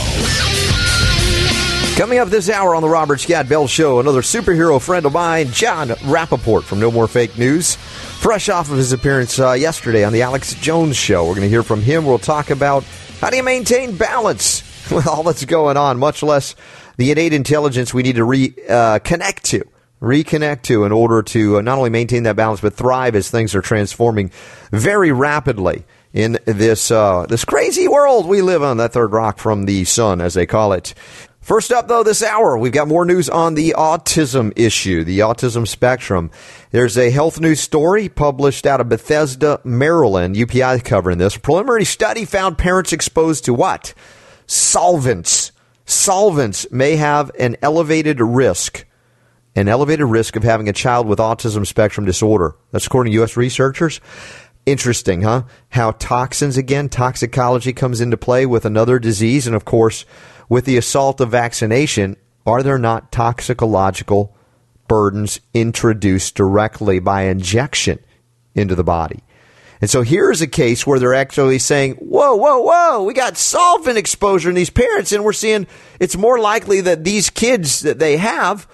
Coming up this hour on the Robert Scott Bell Show, another superhero friend of mine, John Rappaport from No More Fake News. Fresh off of his appearance uh, yesterday on the Alex Jones Show. We're going to hear from him. We'll talk about how do you maintain balance with all that's going on, much less the innate intelligence we need to reconnect uh, to. reconnect to in order to uh, not only maintain that balance but thrive as things are transforming very rapidly in this uh, this crazy world we live on, that third rock from the sun, as they call it. First up, though, this hour, we've got more news on the autism issue, the autism spectrum. There's a health news story published out of Bethesda, Maryland, U P I covering this. A preliminary study found parents exposed to what? Solvents. Solvents may have an elevated risk an elevated risk of having a child with autism spectrum disorder. That's according to U S researchers. Interesting, huh? How toxins, again, toxicology comes into play with another disease. And, of course, with the assault of vaccination, are there not toxicological burdens introduced directly by injection into the body? And so here's a case where they're actually saying, whoa, whoa, whoa, we got solvent exposure in these parents, and we're seeing it's more likely that these kids that they have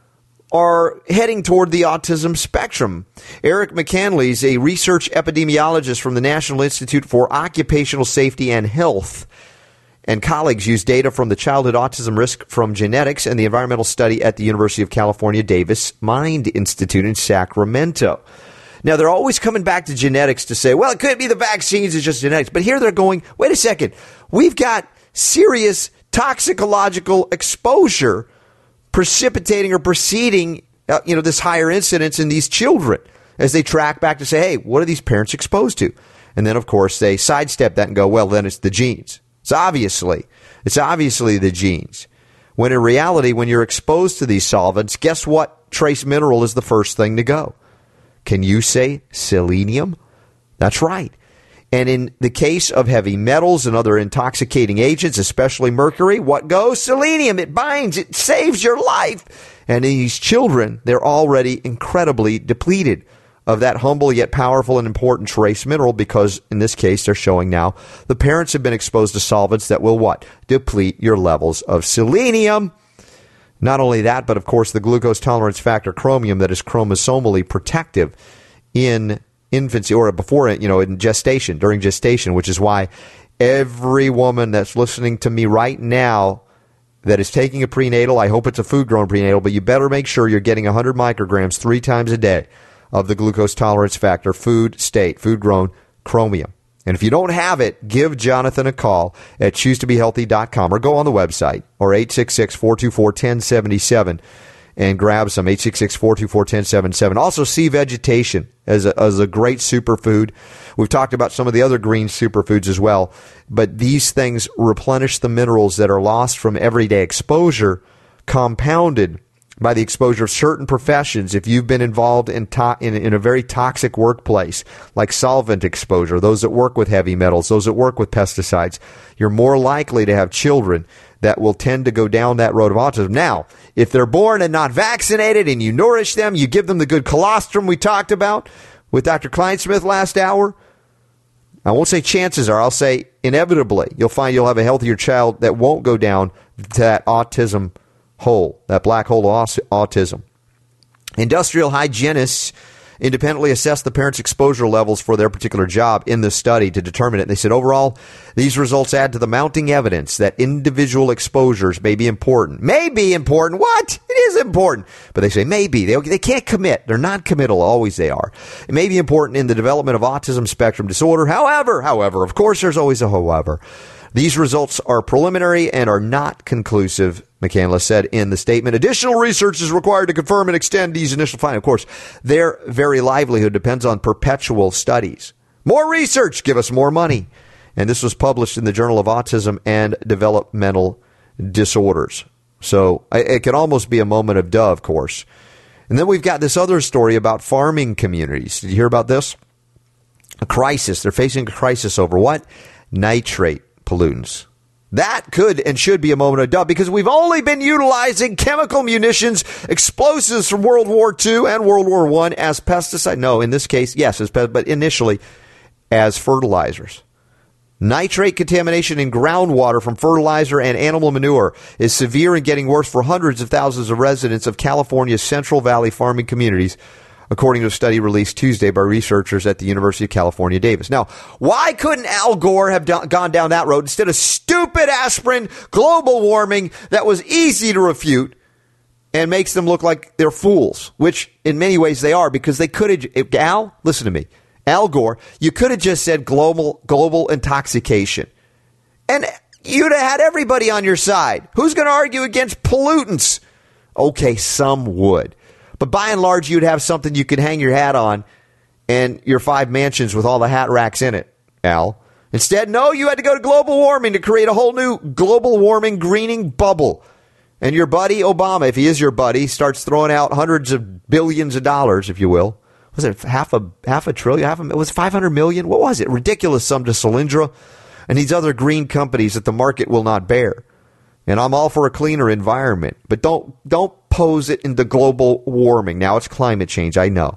are heading toward the autism spectrum. Eric McCanley is a research epidemiologist from the National Institute for Occupational Safety and Health, and colleagues use data from the Childhood Autism Risk from Genetics and the environmental study at the University of California Davis Mind Institute in Sacramento. Now, they're always coming back to genetics to say, well, it could be the vaccines, it's just genetics. But here they're going, wait a second, we've got serious toxicological exposure precipitating or preceding, uh, you know, this higher incidence in these children as they track back to say, hey, what are these parents exposed to? And then, of course, they sidestep that and go, well, then it's the genes. It's obviously, it's obviously the genes. When in reality, when you're exposed to these solvents, guess what trace mineral is the first thing to go? Can you say selenium? That's right. And in the case of heavy metals and other intoxicating agents, especially mercury, what goes? Selenium. It binds. It saves your life. And in these children, they're already incredibly depleted of that humble yet powerful and important trace mineral because, in this case, they're showing now the parents have been exposed to solvents that will what? Deplete your levels of selenium. Not only that, but of course the glucose tolerance factor chromium that is chromosomally protective in infancy or before, you know, in gestation, during gestation, which is why every woman that's listening to me right now that is taking a prenatal, I hope it's a food-grown prenatal, but you better make sure you're getting one hundred micrograms three times a day of the glucose tolerance factor food state, food-grown chromium. And if you don't have it, give Jonathan a call at choose to be healthy dot com or go on the website or eight six six, four two four, one zero seven seven and grab some, eight six six, four two four, one zero seven seven. Also, sea vegetation as a, as a great superfood. We've talked about some of the other green superfoods as well, but these things replenish the minerals that are lost from everyday exposure, compounded by the exposure of certain professions. If you've been involved in, to- in in a very toxic workplace, like solvent exposure, those that work with heavy metals, those that work with pesticides, you're more likely to have children that will tend to go down that road of autism. Now, if they're born and not vaccinated and you nourish them, you give them the good colostrum we talked about with Doctor Kleinsmith last hour, I won't say chances are, I'll say inevitably you'll find you'll have a healthier child that won't go down to that autism hole, that black hole of autism. Industrial hygienists independently assessed the parents' exposure levels for their particular job in this study to determine it. And they said, overall, these results add to the mounting evidence that individual exposures may be important. May be important. What? It is important. But they say maybe. They, they can't commit. They're non-committal. Always they are. It may be important in the development of autism spectrum disorder. However, however, of course, there's always a however. These results are preliminary and are not conclusive, McCandless said in the statement. Additional research is required to confirm and extend these initial findings. Of course, their very livelihood depends on perpetual studies. More research, give us more money. And this was published in the Journal of Autism and Developmental Disorders. So it could almost be a moment of duh, of course. And then we've got this other story about farming communities. Did you hear about this? A crisis. They're facing a crisis over what? Nitrate pollutants. That could and should be a moment of duh, because we've only been utilizing chemical munitions, explosives from World War Two and World War One as pesticide. No, in this case, yes, as pest, but initially as fertilizers. Nitrate contamination in groundwater from fertilizer and animal manure is severe and getting worse for hundreds of thousands of residents of California's Central Valley farming communities, according to a study released Tuesday by researchers at the University of California, Davis. Now, why couldn't Al Gore have do- gone down that road instead of stupid aspirin, global warming that was easy to refute and makes them look like they're fools, which in many ways they are, because they could have, Al, listen to me, Al Gore, you could have just said global, global intoxication, and you'd have had everybody on your side. Who's going to argue against pollutants? Okay, some would. But by and large, you'd have something you could hang your hat on and your five mansions with all the hat racks in it, Al. Instead, no, you had to go to global warming to create a whole new global warming greening bubble. And your buddy Obama, if he is your buddy, starts throwing out hundreds of billions of dollars, if you will. Was it half a half a trillion? Half a, it was five hundred million? What was it? Ridiculous sum to Solyndra and these other green companies that the market will not bear. And I'm all for a cleaner environment, but don't don't pose it into global warming. Now it's climate change, I know.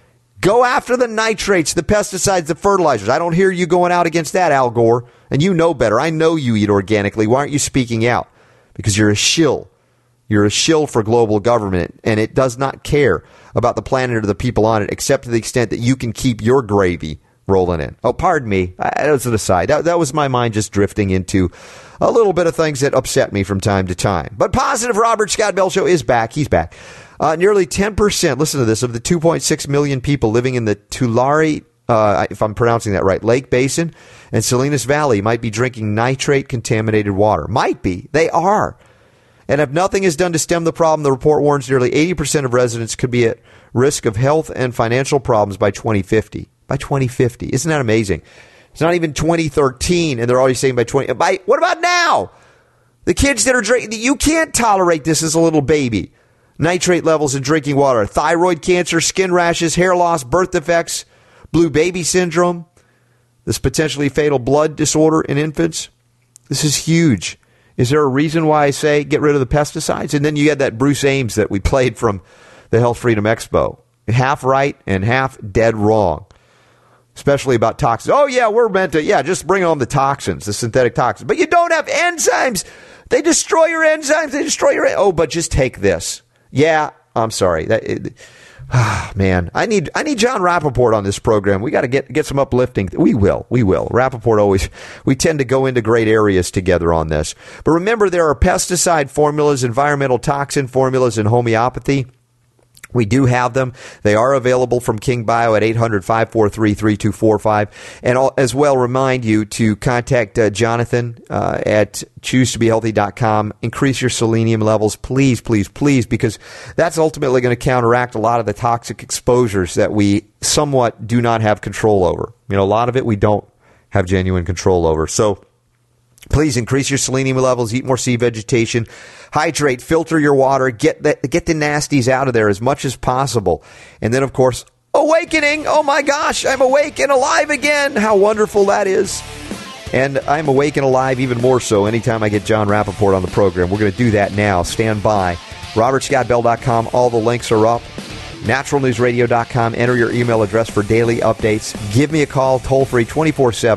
Go after the nitrates, the pesticides, the fertilizers. I don't hear you going out against that, Al Gore. And you know better. I know you eat organically. Why aren't you speaking out? Because you're a shill. You're a shill for global government, and it does not care about the planet or the people on it, except to the extent that you can keep your gravy rolling in. Oh, pardon me. That was an aside. That, that was my mind just drifting into a little bit of things that upset me from time to time. But positive Robert Scott Bell Show is back. He's back. Uh, nearly ten percent, listen to this, of the two point six million people living in the Tulare, uh, if I'm pronouncing that right, Lake Basin and Salinas Valley might be drinking nitrate-contaminated water. Might be. They are. And if nothing is done to stem the problem, the report warns nearly eighty percent of residents could be at risk of health and financial problems by twenty fifty. By twenty fifty. Isn't that amazing? It's not even twenty thirteen, and they're already saying by twenty. By, what about now? The kids that are drinking, you can't tolerate this as a little baby. Nitrate levels in drinking water, thyroid cancer, skin rashes, hair loss, birth defects, blue baby syndrome, this potentially fatal blood disorder in infants. This is huge. Is there a reason why I say get rid of the pesticides? And then you had that Bruce Ames that we played from the Health Freedom Expo. Half right and half dead wrong. Especially about toxins. Oh, yeah, we're meant to, yeah, just bring on the toxins, the synthetic toxins. But you don't have enzymes. They destroy your enzymes. They destroy your, oh, but just take this. Yeah, I'm sorry. That, it, oh, man, I need I need John Rappaport on this program. We got to get get some uplifting. We will. We will. Rappaport always, we tend to go into great areas together on this. But remember, there are pesticide formulas, environmental toxin formulas, and homeopathy. We do have them. They are available from King Bio at eight hundred, five four three, three two four five. And I'll as well remind you to contact uh, Jonathan uh, at choose to be healthy dot com. Increase your selenium levels, please, please, please, because that's ultimately going to counteract a lot of the toxic exposures that we somewhat do not have control over. You know, a lot of it we don't have genuine control over. So please increase your selenium levels, eat more sea vegetation, hydrate, filter your water, get the, get the nasties out of there as much as possible. And then, of course, awakening. Oh, my gosh, I'm awake and alive again. How wonderful that is. And I'm awake and alive even more so anytime I get John Rappaport on the program. We're going to do that now. Stand by. robert scott bell dot com. All the links are up. natural news radio dot com. Enter your email address for daily updates. Give me a call, toll free, twenty-four seven.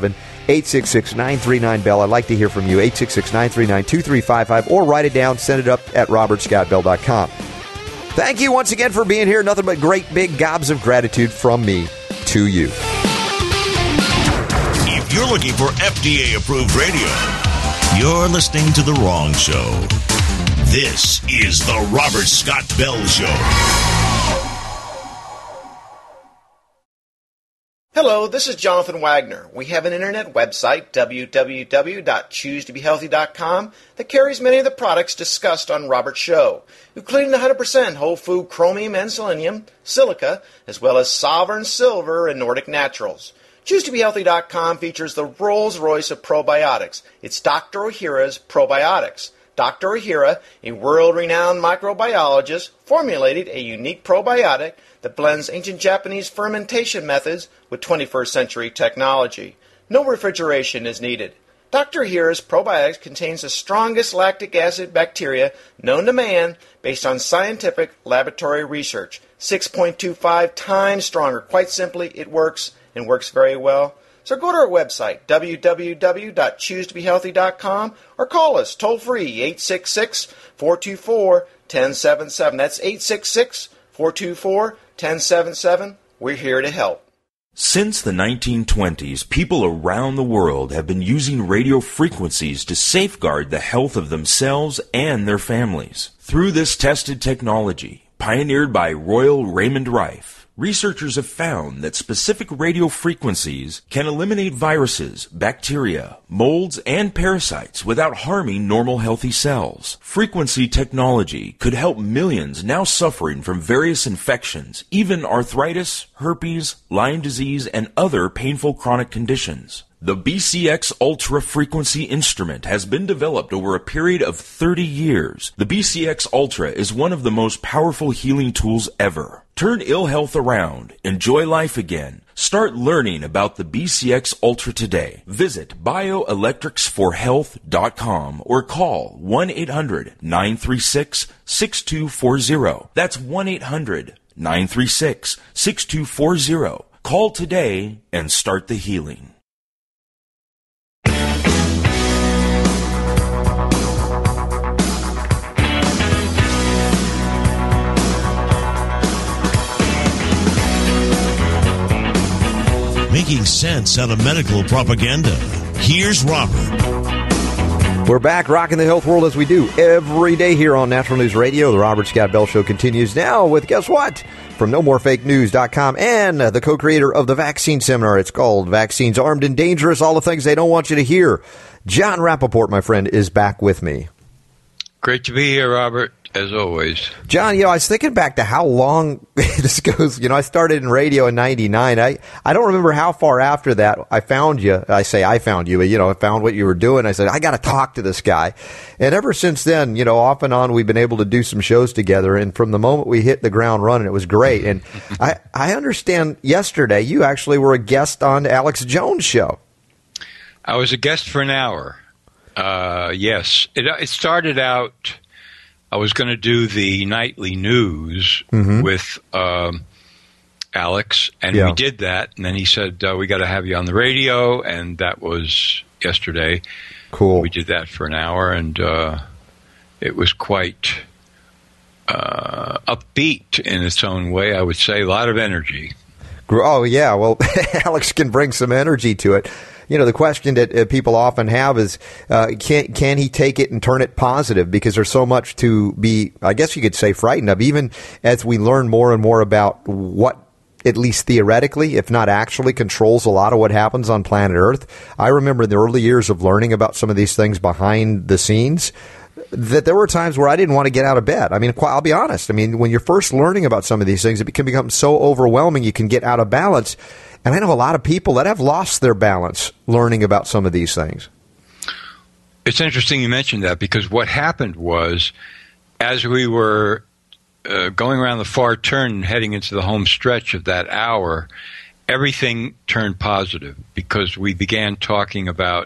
eight six six, nine three nine, B E L L. I'd like to hear from you, eight six six, nine three nine, two three five five, or write it down, send it up at robert scott bell dot com. Thank you once again for being here. Nothing but great big gobs of gratitude from me to you. If you're looking for F D A-approved radio, you're listening to the wrong show. This is the Robert Scott Bell Show. Hello, this is Jonathan Wagner. We have an internet website, w w w dot choose to be healthy dot com, that carries many of the products discussed on Robert's show, including one hundred percent whole food chromium and selenium, silica, as well as Sovereign Silver and Nordic Naturals. choose to be healthy dot com features the Rolls-Royce of probiotics. It's Doctor Ohhira's Probiotics. Doctor Ohhira, a world-renowned microbiologist, formulated a unique probiotic that blends ancient Japanese fermentation methods with twenty-first century technology. No refrigeration is needed. Doctor Ohhira's probiotics contains the strongest lactic acid bacteria known to man based on scientific laboratory research. six point two five times stronger. Quite simply, it works and works very well. So go to our website, w w w dot choose to be healthy dot com, or call us toll-free, eight six six, four two four, one zero seven seven. That's eight six six, four two four, one zero seven seven. We're here to help. Since the nineteen twenties, people around the world have been using radio frequencies to safeguard the health of themselves and their families. Through this tested technology, pioneered by Royal Raymond Rife, researchers have found that specific radio frequencies can eliminate viruses, bacteria, molds, and parasites without harming normal healthy cells. Frequency technology could help millions now suffering from various infections, even arthritis, herpes, Lyme disease, and other painful chronic conditions. The B C X Ultra frequency instrument has been developed over a period of thirty years. The B C X Ultra is one of the most powerful healing tools ever. Turn ill health around. Enjoy life again. Start learning about the B C X Ultra today. Visit bioelectrics for health dot com or call one eight hundred, nine three six, six two four zero. That's one eight hundred, nine three six, six two four zero. Call today and start the healing. Making sense out of medical propaganda. Here's Robert. We're back rocking the health world as we do every day here on Natural News Radio. The Robert Scott Bell Show continues now with, guess what? From no more fake news dot com and the co-creator of the vaccine seminar. It's called Vaccines Armed and Dangerous, All the Things They Don't Want You to Hear. John Rappaport, my friend, is back with me. Great to be here, Robert, as always. John, you know, I was thinking back to how long this goes. You know, I started in radio in ninety-nine. I, I don't remember how far after that I found you. I say I found you, but, you know, I found what you were doing. I said, I got to talk to this guy. And ever since then, you know, off and on, we've been able to do some shows together. And from the moment we hit the ground running, it was great. And I, I understand yesterday you actually were a guest on Alex Jones' show. I was a guest for an hour. Uh, yes. It, it started out, I was going to do the nightly news mm-hmm. with um, Alex, and yeah. we did that. And then he said, uh, we got to have you on the radio, and that was yesterday. Cool. We did that for an hour, and uh, it was quite uh, upbeat in its own way, I would say. A lot of energy. Oh, yeah. Well, Alex can bring some energy to it. You know, the question that uh, people often have is, uh, can can he take it and turn it positive? Because there's so much to be, I guess you could say, frightened of, even as we learn more and more about what, at least theoretically, if not actually, controls a lot of what happens on planet Earth. I remember in the early years of learning about some of these things behind the scenes, that there were times where I didn't want to get out of bed. I mean, I'll be honest. I mean, when you're first learning about some of these things, it can become so overwhelming you can get out of balance. And I know a lot of people that have lost their balance learning about some of these things. It's interesting you mentioned that, because what happened was, as we were uh, going around the far turn and heading into the home stretch of that hour, everything turned positive, because we began talking about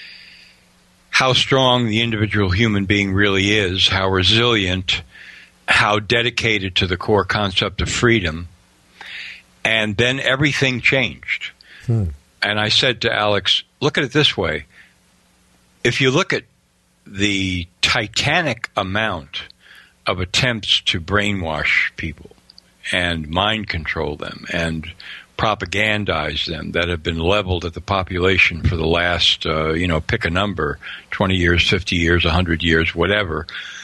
how strong the individual human being really is, how resilient, how dedicated to the core concept of freedom. And then everything changed. Hmm. And I said to Alex, look at it this way. If you look at the titanic amount of attempts to brainwash people and mind control them and propagandize them that have been leveled at the population for the last, uh, you know, pick a number, twenty years, fifty years, one hundred years, whatever,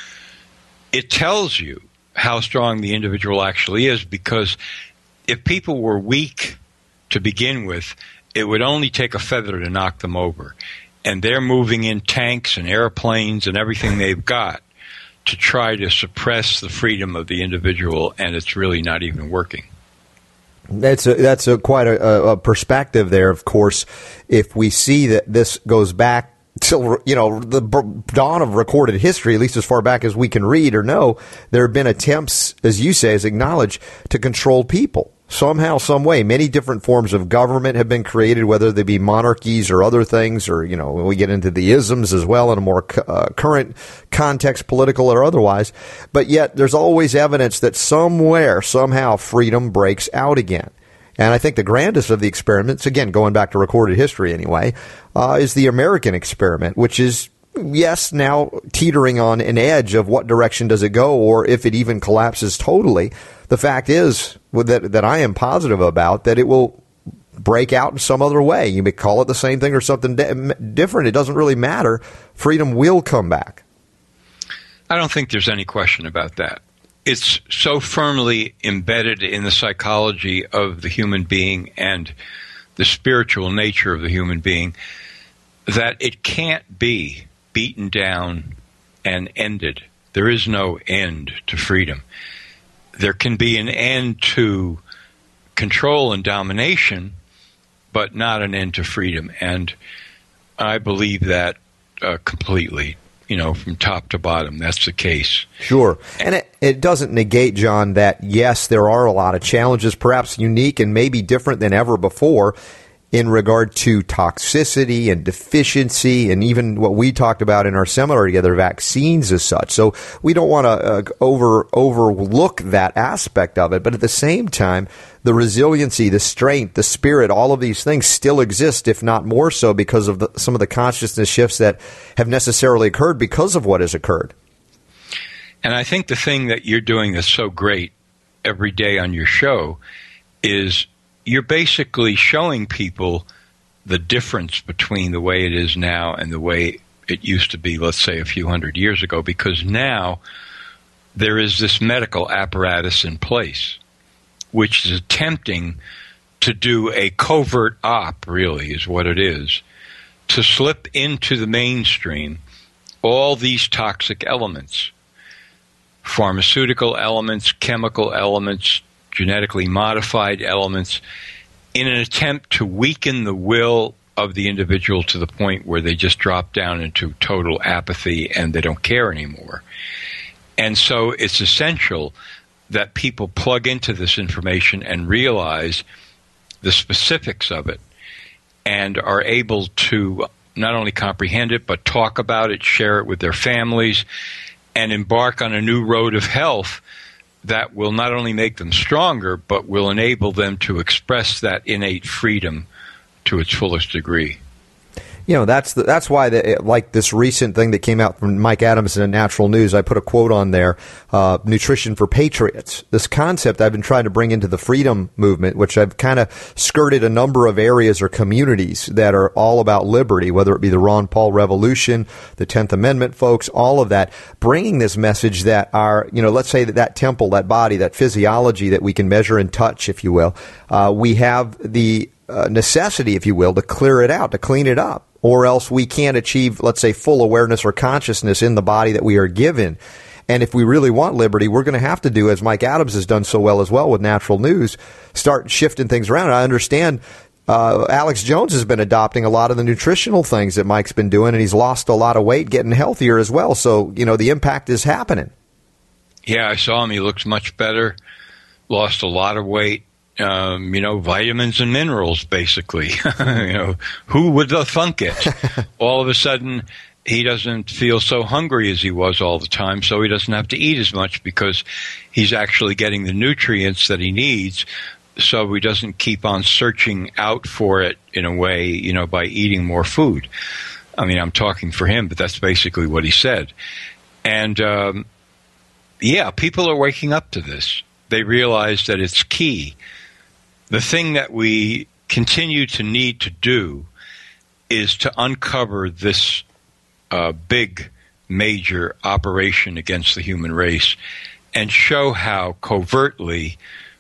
it tells you how strong the individual actually is, because if people were weak to begin with, it would only take a feather to knock them over. And they're moving in tanks and airplanes and everything they've got to try to suppress the freedom of the individual, and it's really not even working. That's a, that's a quite a, a perspective there. Of course, if we see that this goes back till, you know, the dawn of recorded history, at least as far back as we can read or know, there have been attempts, as you say, as acknowledged, to control people. Somehow, some way, many different forms of government have been created, whether they be monarchies or other things, or, you know, we get into the isms as well in a more uh, current context, political or otherwise. But yet there's always evidence that somewhere, somehow, freedom breaks out again. And I think the grandest of the experiments, again, going back to recorded history anyway, uh, is the American experiment, which is, yes, now teetering on an edge of what direction does it go, or if it even collapses totally. The fact is that that I am positive about that it will break out in some other way. You may call it the same thing or something di- different. It doesn't really matter. Freedom will come back. I don't think there's any question about that. It's so firmly embedded in the psychology of the human being and the spiritual nature of the human being that it can't be beaten down and ended. There is no end to freedom. There can be an end to control and domination, but not an end to freedom. And I believe that uh, completely, you know, from top to bottom. That's the case. Sure. And it, it doesn't negate, John, that, yes, there are a lot of challenges, perhaps unique and maybe different than ever before, in regard to toxicity and deficiency, and even what we talked about in our seminar together, vaccines as such. So we don't want to uh, over overlook that aspect of it. But at the same time, the resiliency, the strength, the spirit, all of these things still exist, if not more so, because of the, some of the consciousness shifts that have necessarily occurred because of what has occurred. And I think the thing that you're doing that's so great every day on your show is you're basically showing people the difference between the way it is now and the way it used to be, let's say, a few hundred years ago, because now there is this medical apparatus in place which is attempting to do a covert op, really, is what it is, to slip into the mainstream all these toxic elements, pharmaceutical elements, chemical elements, genetically modified elements, in an attempt to weaken the will of the individual to the point where they just drop down into total apathy and they don't care anymore. And so it's essential that people plug into this information and realize the specifics of it and are able to not only comprehend it, but talk about it, share it with their families, and embark on a new road of health that will not only make them stronger, but will enable them to express that innate freedom to its fullest degree. You know, that's the, that's why, the, like this recent thing that came out from Mike Adams in Natural News, I put a quote on there, uh, Nutrition for Patriots. This concept I've been trying to bring into the freedom movement, which I've kind of skirted a number of areas or communities that are all about liberty, whether it be the Ron Paul Revolution, the tenth Amendment folks, all of that, bringing this message that our, you know, let's say that that temple, that body, that physiology that we can measure and touch, if you will, uh, we have the uh, necessity, if you will, to clear it out, to clean it up. Or else we can't achieve, let's say, full awareness or consciousness in the body that we are given. And if we really want liberty, we're going to have to do, as Mike Adams has done so well as well with Natural News, start shifting things around. I understand uh, Alex Jones has been adopting a lot of the nutritional things that Mike's been doing, and he's lost a lot of weight, getting healthier as well. So, you know, the impact is happening. Yeah, I saw him. He looks much better, lost a lot of weight. Um, you know, vitamins and minerals, basically. You know, who would have thunk it? All of a sudden, he doesn't feel so hungry as he was all the time, so he doesn't have to eat as much because he's actually getting the nutrients that he needs so he doesn't keep on searching out for it in a way, you know, by eating more food. I mean, I'm talking for him, but that's basically what he said. And, um, yeah, people are waking up to this. They realize that it's key. The thing that we continue to need to do is to uncover this uh, big, major operation against the human race and show how covertly,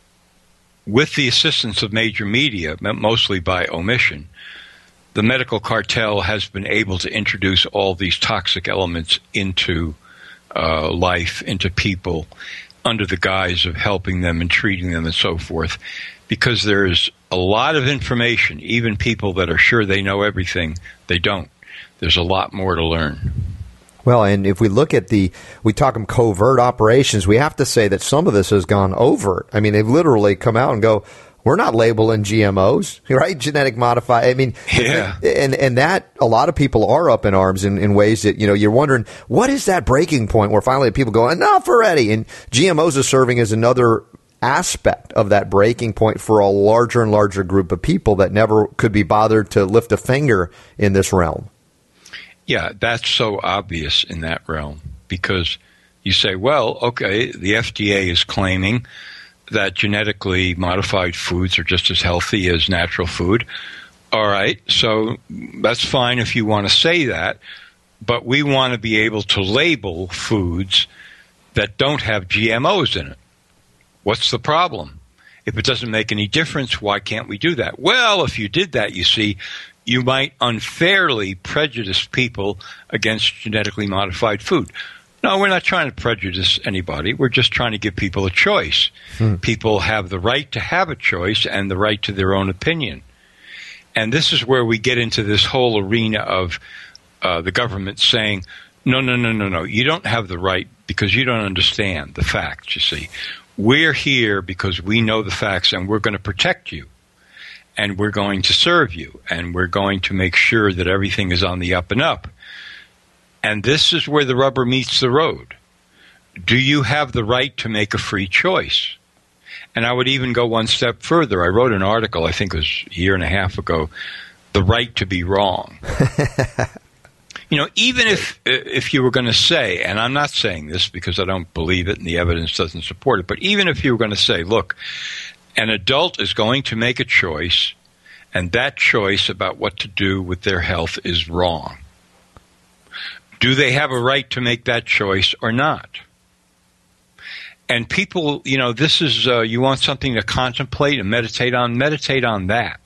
with the assistance of major media, mostly by omission, the medical cartel has been able to introduce all these toxic elements into uh, life, into people, under the guise of helping them and treating them and so forth. Because there's a lot of information, even people that are sure they know everything, they don't. There's a lot more to learn. Well, and if we look at the, we talk them covert operations, we have to say that some of this has gone overt. I mean, they've literally come out and go, we're not labeling G M Os, right? Genetic modified. I mean, yeah. and and that a lot of people are up in arms in, in ways that, you know, you're wondering, what is that breaking point where finally people go, enough already? And G M Os are serving as another aspect of that breaking point for a larger and larger group of people that never could be bothered to lift a finger in this realm. Yeah, that's so obvious in that realm because you say, well, okay, the F D A is claiming that genetically modified foods are just as healthy as natural food. All right, so that's fine if you want to say that, but we want to be able to label foods that don't have G M Os in it. What's the problem? If it doesn't make any difference, why can't we do that? Well, if you did that, you see, you might unfairly prejudice people against genetically modified food. No, we're not trying to prejudice anybody. We're just trying to give people a choice. Hmm. People have the right to have a choice and the right to their own opinion. And this is where we get into this whole arena of uh, the government saying, no, no, no, no, no, you don't have the right because you don't understand the facts, you see. We're here because we know the facts and we're going to protect you. And we're going to serve you. And we're going to make sure that everything is on the up and up. And this is where the rubber meets the road. Do you have the right to make a free choice? And I would even go one step further. I wrote an article, I think it was a year and a half ago, The Right to Be Wrong. You know, even if if you were going to say, and I'm not saying this because I don't believe it and the evidence doesn't support it, but even if you were going to say, look, an adult is going to make a choice, and that choice about what to do with their health is wrong. Do they have a right to make that choice or not? And people, you know, this is, uh, you want something to contemplate and meditate on, meditate on that.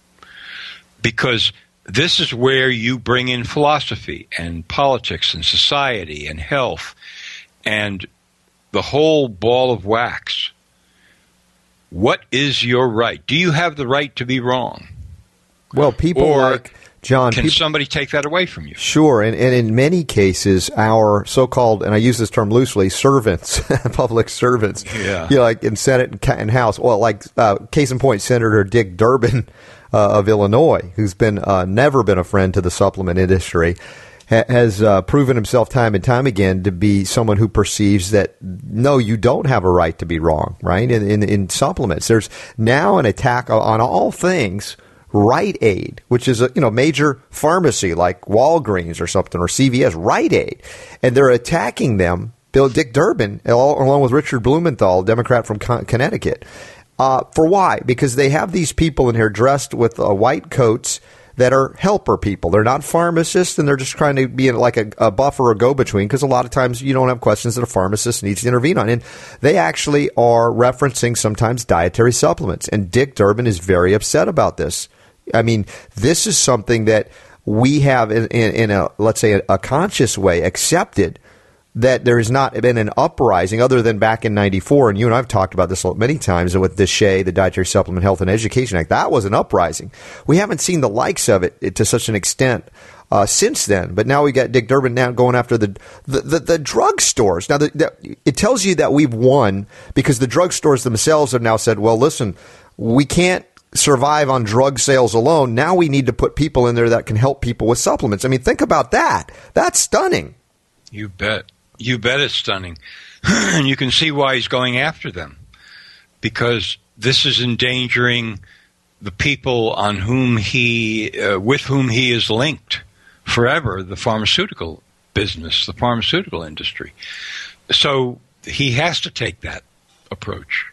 Because this is where you bring in philosophy and politics and society and health and the whole ball of wax. What is your right? Do you have the right to be wrong? Well, people or like John, can people, somebody take that away from you? Sure, and, and in many cases, our so-called, and I use this term loosely, servants, public servants, yeah. you know, like in Senate and, and House, well, like uh, case in point, Senator Dick Durbin uh, of Illinois, who's been uh, never been a friend to the supplement industry, ha- has uh, proven himself time and time again to be someone who perceives that, no, you don't have a right to be wrong, right? In, in, in supplements, there's now an attack on all things Rite Aid, which is a you know major pharmacy like Walgreens or something, or C V S, Rite Aid, and they're attacking them. Bill Dick Durbin, along with Richard Blumenthal, Democrat from Con- Connecticut, uh, for why? Because they have these people in here dressed with uh, white coats that are helper people. They're not pharmacists, and they're just trying to be like a, a buffer or go-between, because a lot of times you don't have questions that a pharmacist needs to intervene on. And they actually are referencing sometimes dietary supplements, and Dick Durbin is very upset about this. I mean, this is something that we have in, in, in a, let's say, a, a conscious way accepted, that there has not been an uprising other than back in ninety-four. And you and I have talked about this many times with the S H E A, the Dietary Supplement Health and Education Act. That was an uprising. We haven't seen the likes of it, it to such an extent uh, since then. But now we got Dick Durbin now going after the the, the, the drug stores. Now, the, the, it tells you that we've won because the drug stores themselves have now said, well, listen, we can't survive on drug sales alone. Now we need to put people in there that can help people with supplements. I mean, think about that. That's stunning. You bet. You bet it's stunning. And you can see why he's going after them. Because this is endangering the people on whom he, uh, with whom he is linked forever, the pharmaceutical business, the pharmaceutical industry. So he has to take that approach.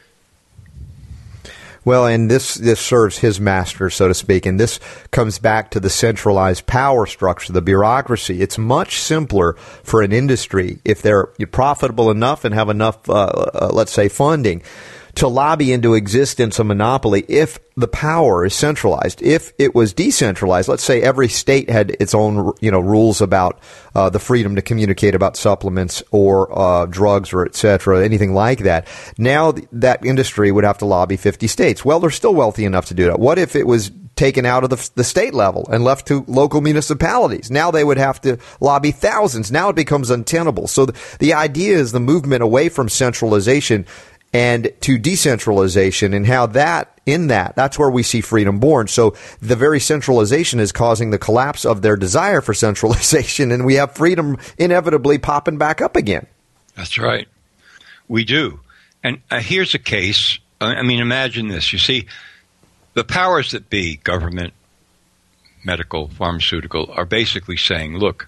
Well, and this, this serves his master, so to speak, and this comes back to the centralized power structure, the bureaucracy. It's much simpler for an industry, if they're profitable enough and have enough, uh, uh, let's say, funding, to lobby into existence a monopoly if the power is centralized. If it was decentralized, let's say every state had its own, you know, rules about uh, the freedom to communicate about supplements or uh, drugs or et cetera, anything like that. Now th- that industry would have to lobby fifty states. Well, they're still wealthy enough to do that. What if it was taken out of the, the state level and left to local municipalities? Now they would have to lobby thousands. Now it becomes untenable. So th- the idea is the movement away from centralization and to decentralization, and how that, in that, that's where we see freedom born. So the very centralization is causing the collapse of their desire for centralization, and we have freedom inevitably popping back up again. That's right. We do. And uh, here's a case. I mean, imagine this. You see, the powers that be, government, medical, pharmaceutical, are basically saying, look,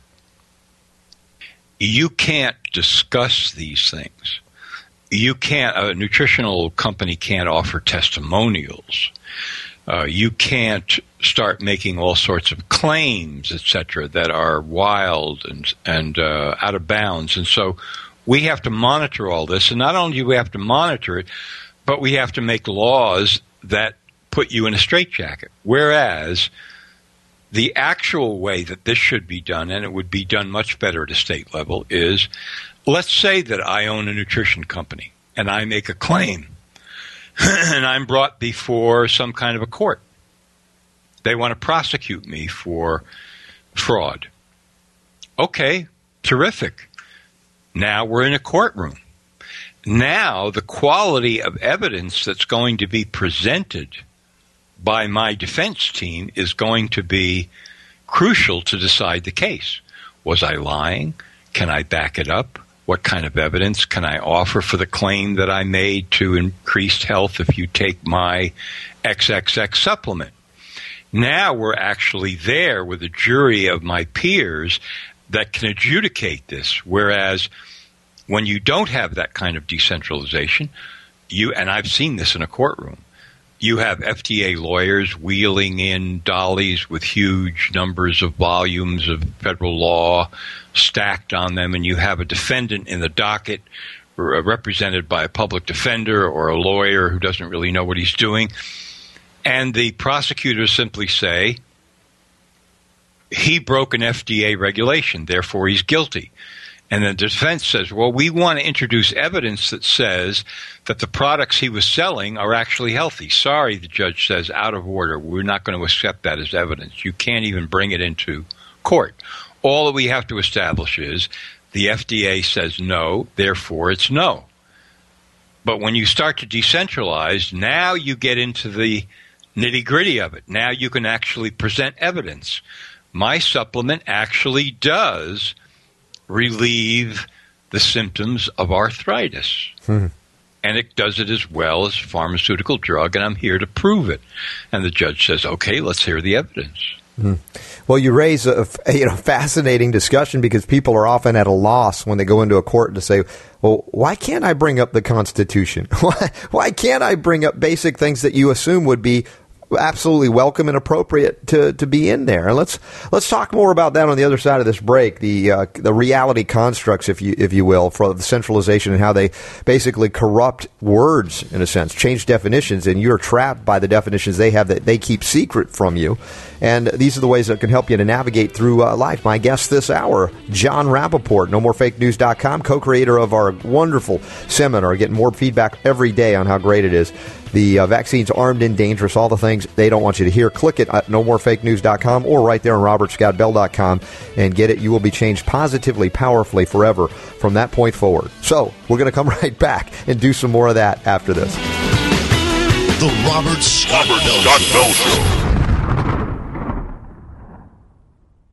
you can't discuss these things. You can't, a nutritional company can't offer testimonials. Uh, you can't start making all sorts of claims, et cetera, that are wild and, and uh, out of bounds. And so we have to monitor all this. And not only do we have to monitor it, but we have to make laws that put you in a straitjacket. Whereas the actual way that this should be done, and it would be done much better at a state level, is let's say that I own a nutrition company and I make a claim and I'm brought before some kind of a court. They want to prosecute me for fraud. Okay, terrific. Now we're in a courtroom. Now the quality of evidence that's going to be presented by my defense team is going to be crucial to decide the case. Was I lying? Can I back it up? What kind of evidence can I offer for the claim that I made to increased health if you take my triple X supplement? Now we're actually there with a jury of my peers that can adjudicate this, whereas when you don't have that kind of decentralization, you, and I've seen this in a courtroom, you have F D A lawyers wheeling in dollies with huge numbers of volumes of federal law stacked on them, and you have a defendant in the docket represented by a public defender or a lawyer who doesn't really know what he's doing. And the prosecutors simply say, he broke an F D A regulation, therefore he's guilty. And the defense says, well, we want to introduce evidence that says that the products he was selling are actually healthy. Sorry, the judge says, out of order. We're not going to accept that as evidence. You can't even bring it into court. All that we have to establish is the F D A says no, therefore it's no. But when you start to decentralize, now you get into the nitty-gritty of it. Now you can actually present evidence. My supplement actually does relieve the symptoms of arthritis. Hmm. And it does it as well as a pharmaceutical drug, and I'm here to prove it. And the judge says, okay, let's hear the evidence. Hmm. Well, you raise a, a you know, fascinating discussion, because people are often at a loss when they go into a court to say, well, why can't I bring up the Constitution? Why, why can't I bring up basic things that you assume would be absolutely welcome and appropriate to, to be in there? And let's let's talk more about that on the other side of this break. The uh, the reality constructs, if you if you will, for the centralization and how they basically corrupt words in a sense, change definitions, and you're trapped by the definitions they have that they keep secret from you. And these are the ways that can help you to navigate through uh, life. My guest this hour, Jon Rappoport, no more fake news dot com, co-creator of our wonderful seminar, getting more feedback every day on how great it is. The uh, vaccine's armed and dangerous, all the things they don't want you to hear. Click it at no more fake news dot com or right there on robert scott bell dot com and get it. You will be changed positively, powerfully, forever from that point forward. So we're going to come right back and do some more of that after this. The Robert Scott Bell Show.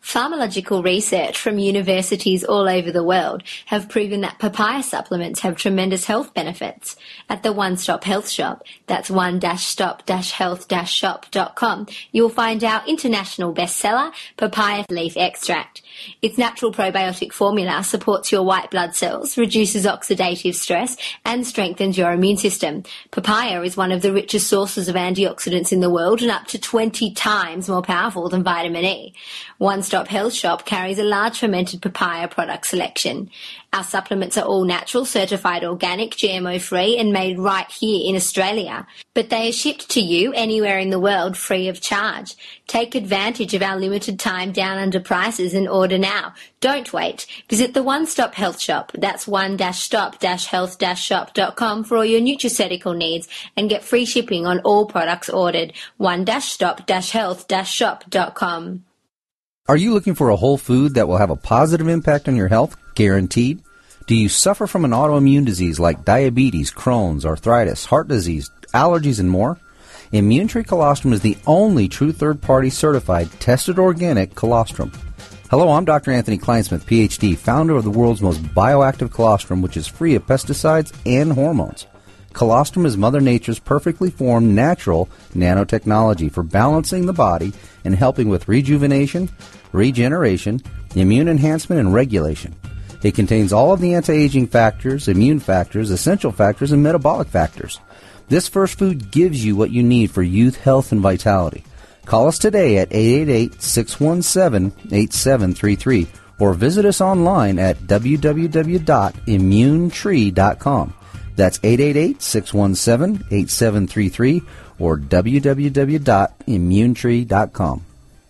Pharmacological research from universities all over the world have proven that papaya supplements have tremendous health benefits. At the One Stop Health Shop, that's one stop health shop dot com, you'll find our international bestseller, papaya leaf extract. Its natural probiotic formula supports your white blood cells, reduces oxidative stress, and strengthens your immune system. Papaya is one of the richest sources of antioxidants in the world and up to twenty times more powerful than vitamin E. One Stop Health Shop carries a large fermented papaya product selection. Our supplements are all natural, certified organic, G M O-free, and made right here in Australia. But they are shipped to you anywhere in the world free of charge. Take advantage of our limited time down under prices and order now. Don't wait. Visit the One Stop Health Shop. That's one stop health shop dot com for all your nutraceutical needs and get free shipping on all products ordered. one stop health shop dot com. Are you looking for a whole food that will have a positive impact on your health? Guaranteed. Do you suffer from an autoimmune disease like diabetes, Crohn's, arthritis, heart disease, allergies, and more? Immune Tree Colostrum is the only true third-party certified, tested organic colostrum. Hello, I'm Doctor Anthony Kleinsmith, P H D, founder of the world's most bioactive colostrum, which is free of pesticides and hormones. Colostrum is Mother Nature's perfectly formed natural nanotechnology for balancing the body and helping with rejuvenation, regeneration, immune enhancement, and regulation. It contains all of the anti-aging factors, immune factors, essential factors, and metabolic factors. This first food gives you what you need for youth, health, and vitality. Call us today at eight eight eight, six one seven, eight seven three three or visit us online at w w w dot immune tree dot com. That's eight eight eight, six one seven, eight seven three three or w w w dot immune tree dot com.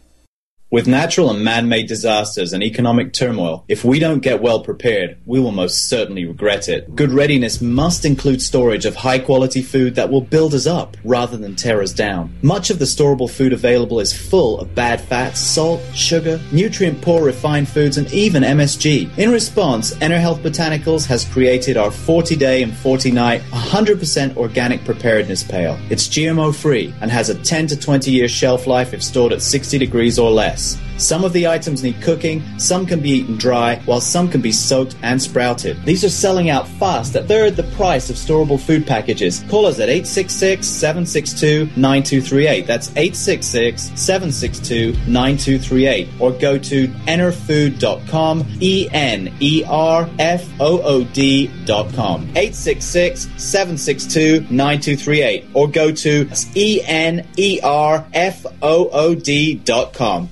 With natural and man-made disasters and economic turmoil, if we don't get well prepared, we will most certainly regret it. Good readiness must include storage of high-quality food that will build us up rather than tear us down. Much of the storable food available is full of bad fats, salt, sugar, nutrient-poor refined foods, and even M S G. In response, EnerHealth Botanicals has created our forty-day and forty-night one hundred percent organic preparedness pail. It's G M O-free and has a ten to twenty year shelf life if stored at sixty degrees or less. Some of the items need cooking, some can be eaten dry, while some can be soaked and sprouted. These are selling out fast at third the price of storable food packages. Call us at eight six six, seven six two, nine two three eight. That's eight six six, seven six two, nine two three eight. Or go to enerfood dot com, E N E R F O O D dot com. eight six six, seven six two, nine two three eight. Or go to E N E R F O O D dot com.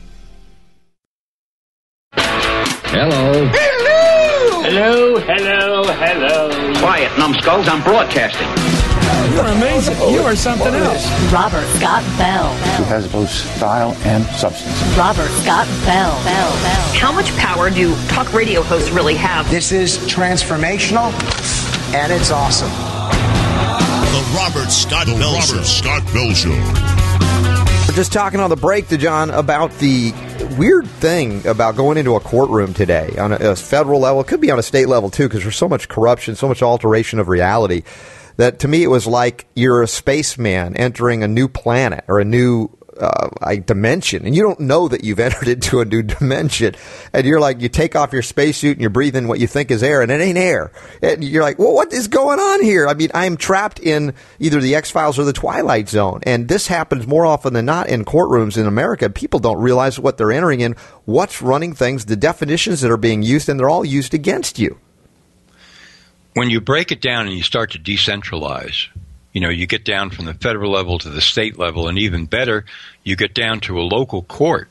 Hello. Hello. Hello, hello, hello. Quiet, numbskulls. I'm broadcasting. You're amazing. You are something else. Robert Scott Bell. He has both style and substance. Robert Scott Bell. Bell. Bell. How much power do talk radio hosts really have? This is transformational, and it's awesome. The Robert Scott the Bell Robert Show. Scott Bell Show. We're just talking on the break to John about the weird thing about going into a courtroom today on a, a federal level. It could be on a state level, too, because there's so much corruption, so much alteration of reality, that to me it was like you're a spaceman entering a new planet or a new uh, like dimension, and you don't know that you've entered into a new dimension. And you're like, you take off your spacesuit and you're breathing what you think is air, and it ain't air. And you're like, well, what is going on here? I mean, I'm trapped in either the X-Files or the Twilight Zone. And this happens more often than not in courtrooms in America. People don't realize what they're entering in, what's running things, the definitions that are being used, and they're all used against you. When you break it down and you start to decentralize, you know, you get down from the federal level to the state level, and even better, you get down to a local court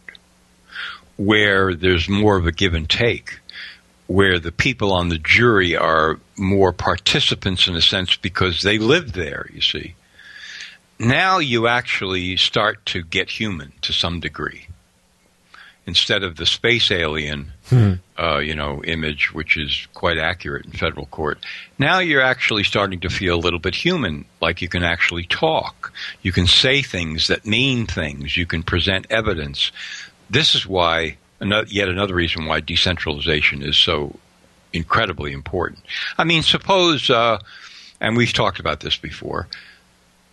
where there's more of a give and take, where the people on the jury are more participants in a sense because they live there, you see. Now you actually start to get human to some degree. Instead of the space alien, hmm. uh, you know, image, which is quite accurate in federal court, now you're actually starting to feel a little bit human, like you can actually talk. You can say things that mean things. You can present evidence. This is why, another, yet another reason why decentralization is so incredibly important. I mean, suppose, uh, and we've talked about this before,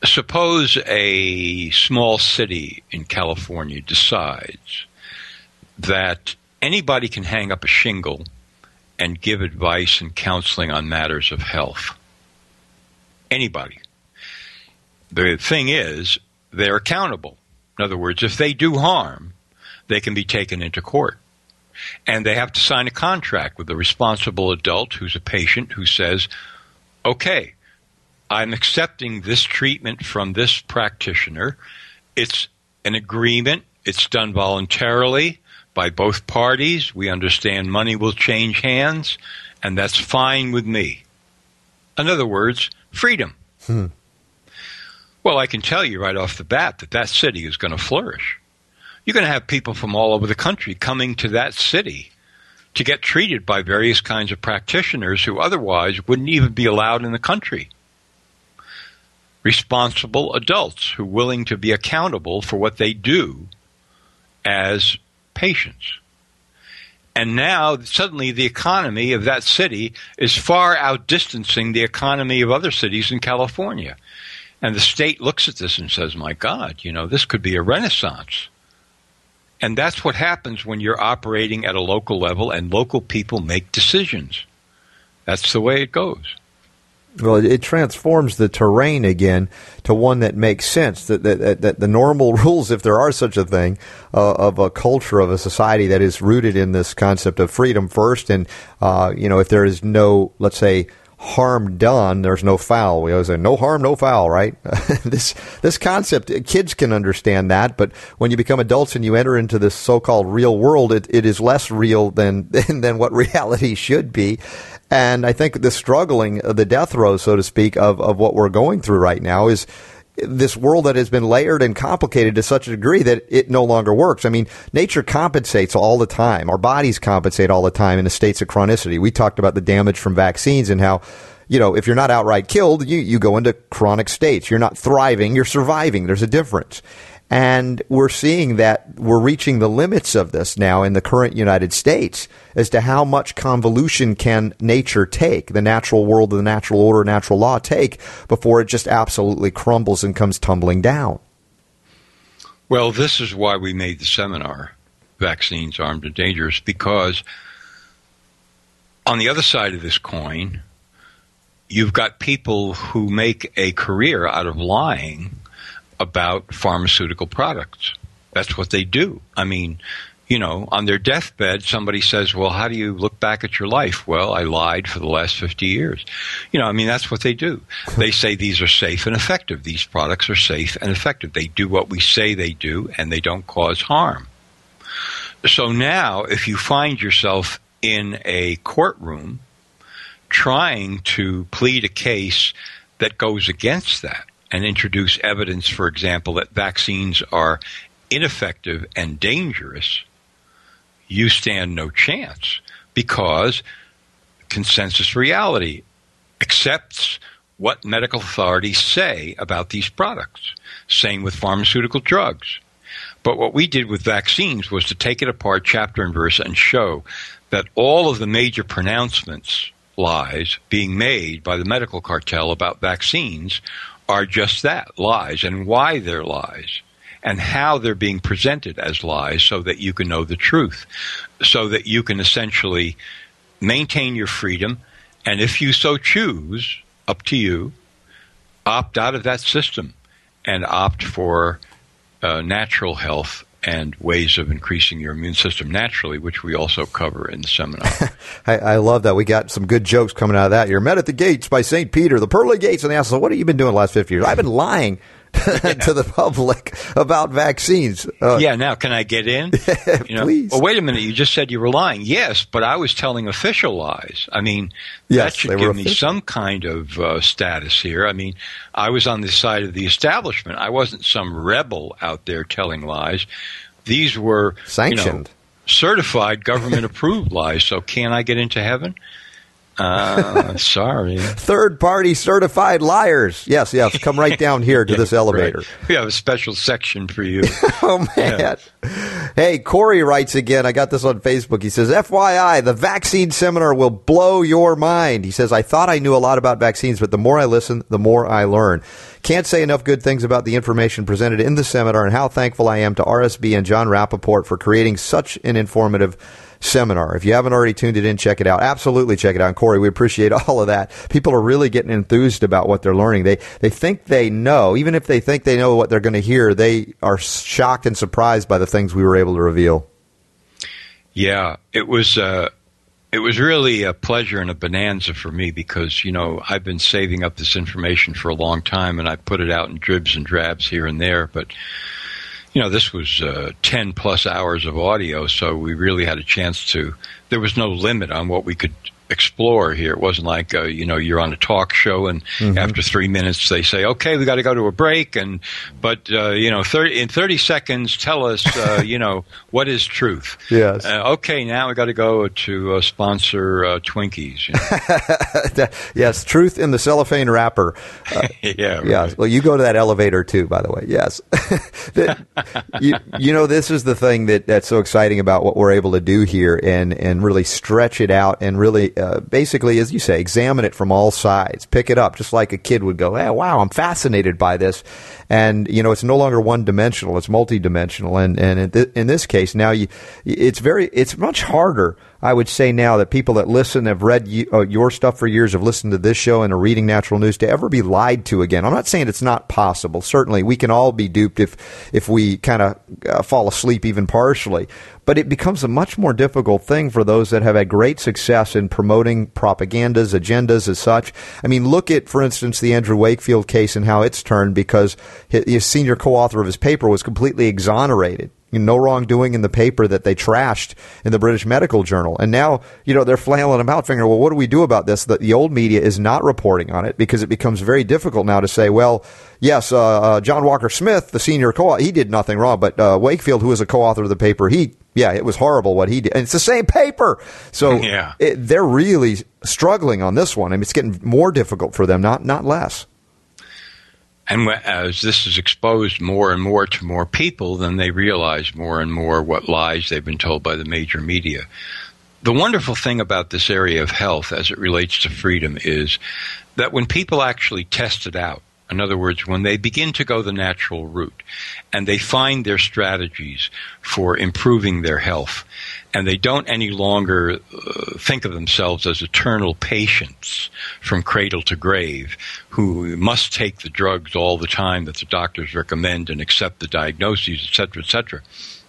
suppose a small city in California decides that anybody can hang up a shingle and give advice and counseling on matters of health. Anybody. The thing is, they're accountable. In other words, if they do harm, they can be taken into court. And they have to sign a contract with a responsible adult who's a patient who says, okay, I'm accepting this treatment from this practitioner. It's an agreement. It's done voluntarily by both parties. We understand money will change hands, and that's fine with me. In other words, freedom. Hmm. Well, I can tell you right off the bat that that city is going to flourish. You're going to have people from all over the country coming to that city to get treated by various kinds of practitioners who otherwise wouldn't even be allowed in the country. Responsible adults who are willing to be accountable for what they do as patients. And now, suddenly, the economy of that city is far outdistancing the economy of other cities in California. And the state looks at this and says, my God, you know, this could be a renaissance. And that's what happens when you're operating at a local level and local people make decisions. That's the way it goes. Well, it transforms the terrain again to one that makes sense, that, that, that the normal rules, if there are such a thing, uh, of a culture, of a society that is rooted in this concept of freedom first. And, uh, you know, if there is no, let's say, harm done, there's no foul. We always say, no harm, no foul, right? this this concept, kids can understand that, but when you become adults and you enter into this so-called real world, it, it is less real than, than than what reality should be. And I think the struggling, the death row, so to speak, of, of what we're going through right now is this world that has been layered and complicated to such a degree that it no longer works. I mean, nature compensates all the time. Our bodies compensate all the time in the states of chronicity. We talked about the damage from vaccines and how, you know, if you're not outright killed, you, you go into chronic states. You're not thriving, you're surviving. There's a difference. And we're seeing that we're reaching the limits of this now in the current United States as to how much convolution can nature take, the natural world, the natural order, natural law take, before it just absolutely crumbles and comes tumbling down. Well, this is why we made the seminar, Vaccines, Armed and Dangerous, because on the other side of this coin, you've got people who make a career out of lying about pharmaceutical products. That's what they do. I mean, you know, on their deathbed, somebody says, well, how do you look back at your life? Well, I lied for the last fifty years. You know, I mean, that's what they do. They say these are safe and effective. These products are safe and effective. They do what we say they do, and they don't cause harm. So now, if you find yourself in a courtroom trying to plead a case that goes against that, and introduce evidence, for example, that vaccines are ineffective and dangerous, you stand no chance because consensus reality accepts what medical authorities say about these products. Same with pharmaceutical drugs. But what we did with vaccines was to take it apart chapter and verse and show that all of the major pronouncements, lies, being made by the medical cartel about vaccines are just that, lies, and why they're lies, and how they're being presented as lies so that you can know the truth, so that you can essentially maintain your freedom, and if you so choose, up to you, opt out of that system and opt for uh, natural health and ways of increasing your immune system naturally, which we also cover in the seminar. I, I love that. We got some good jokes coming out of that. You're met at the gates by Saint Peter, the pearly gates. And they asked, so what have you been doing the last fifty years? I've been lying yeah. to the public about vaccines. Uh, yeah, now, can I get in? You know? Please. Well, wait a minute. You just said you were lying. Yes, but I was telling official lies. I mean, yes, that should give me some kind of uh, status here. I mean, I was on the side of the establishment. I wasn't some rebel out there telling lies. These were sanctioned, you know, certified, government-approved lies. So can I get into heaven? Uh, sorry. Third-party certified liars. Yes, yes. Come right down here to yeah, this elevator. Right. We have a special section for you. Oh, man. Yeah. Hey, Corey writes again. I got this on Facebook. He says, F Y I, the vaccine seminar will blow your mind. He says, I thought I knew a lot about vaccines, but the more I listen, the more I learn. Can't say enough good things about the information presented in the seminar and how thankful I am to R S B and John Rappaport for creating such an informative seminar. If you haven't already tuned it in, check it out. Absolutely check it out. And Corey, we appreciate all of that. People are really getting enthused about what they're learning. They they think they know. Even if they think they know what they're going to hear, they are shocked and surprised by the things we were able to reveal. Yeah, it was uh, it was really a pleasure and a bonanza for me because, you know, I've been saving up this information for a long time, and I put it out in dribs and drabs here and there, but you know, this was uh, ten plus hours of audio, so we really had a chance to, there was no limit on what we could explore here. It wasn't like, uh, you know, you're on a talk show and mm-hmm. after three minutes they say, okay, we got to go to a break. And, but, uh, you know, thirty, in thirty seconds, tell us, uh, you know, what is truth? Yes. Uh, okay, now we got to go to uh, sponsor uh, Twinkies. You know? Yes, truth in the cellophane wrapper. Uh, yeah. Right. Yes. Well, you go to that elevator too, by the way. Yes. you, you know, this is the thing that, that's so exciting about what we're able to do here and, and really stretch it out and really, uh, basically, as you say, examine it from all sides, pick it up, just like a kid would go, hey, wow, I'm fascinated by this. And, you know, it's no longer one-dimensional, it's multidimensional. And, and in, th- in this case, now you, it's very, it's much harder, I would say now, that people that listen, have read you, uh, your stuff for years, have listened to this show and are reading Natural News, to ever be lied to again. I'm not saying it's not possible. Certainly, we can all be duped if, if we kind of uh, fall asleep even partially. But it becomes a much more difficult thing for those that have had great success in promoting propagandas, agendas as such. I mean, look at, for instance, the Andrew Wakefield case and how it's turned because his senior co-author of his paper was completely exonerated. You know, no wrongdoing in the paper that they trashed in the British Medical Journal. And now, you know, they're flailing about, figuring, well, what do we do about this? The, the old media is not reporting on it because it becomes very difficult now to say, well, yes, uh, uh, John Walker Smith, the senior co-author, he did nothing wrong. But uh, Wakefield, who was a co-author of the paper, he, yeah, it was horrible what he did. And it's the same paper. So yeah. it, they're really struggling on this one. I mean, it's getting more difficult for them, not not less. And as this is exposed more and more to more people, then they realize more and more what lies they've been told by the major media. The wonderful thing about this area of health as it relates to freedom is that when people actually test it out, in other words, when they begin to go the natural route and they find their strategies for improving their health, and they don't any longer uh, think of themselves as eternal patients from cradle to grave who must take the drugs all the time that the doctors recommend and accept the diagnoses, et cetera, et cetera,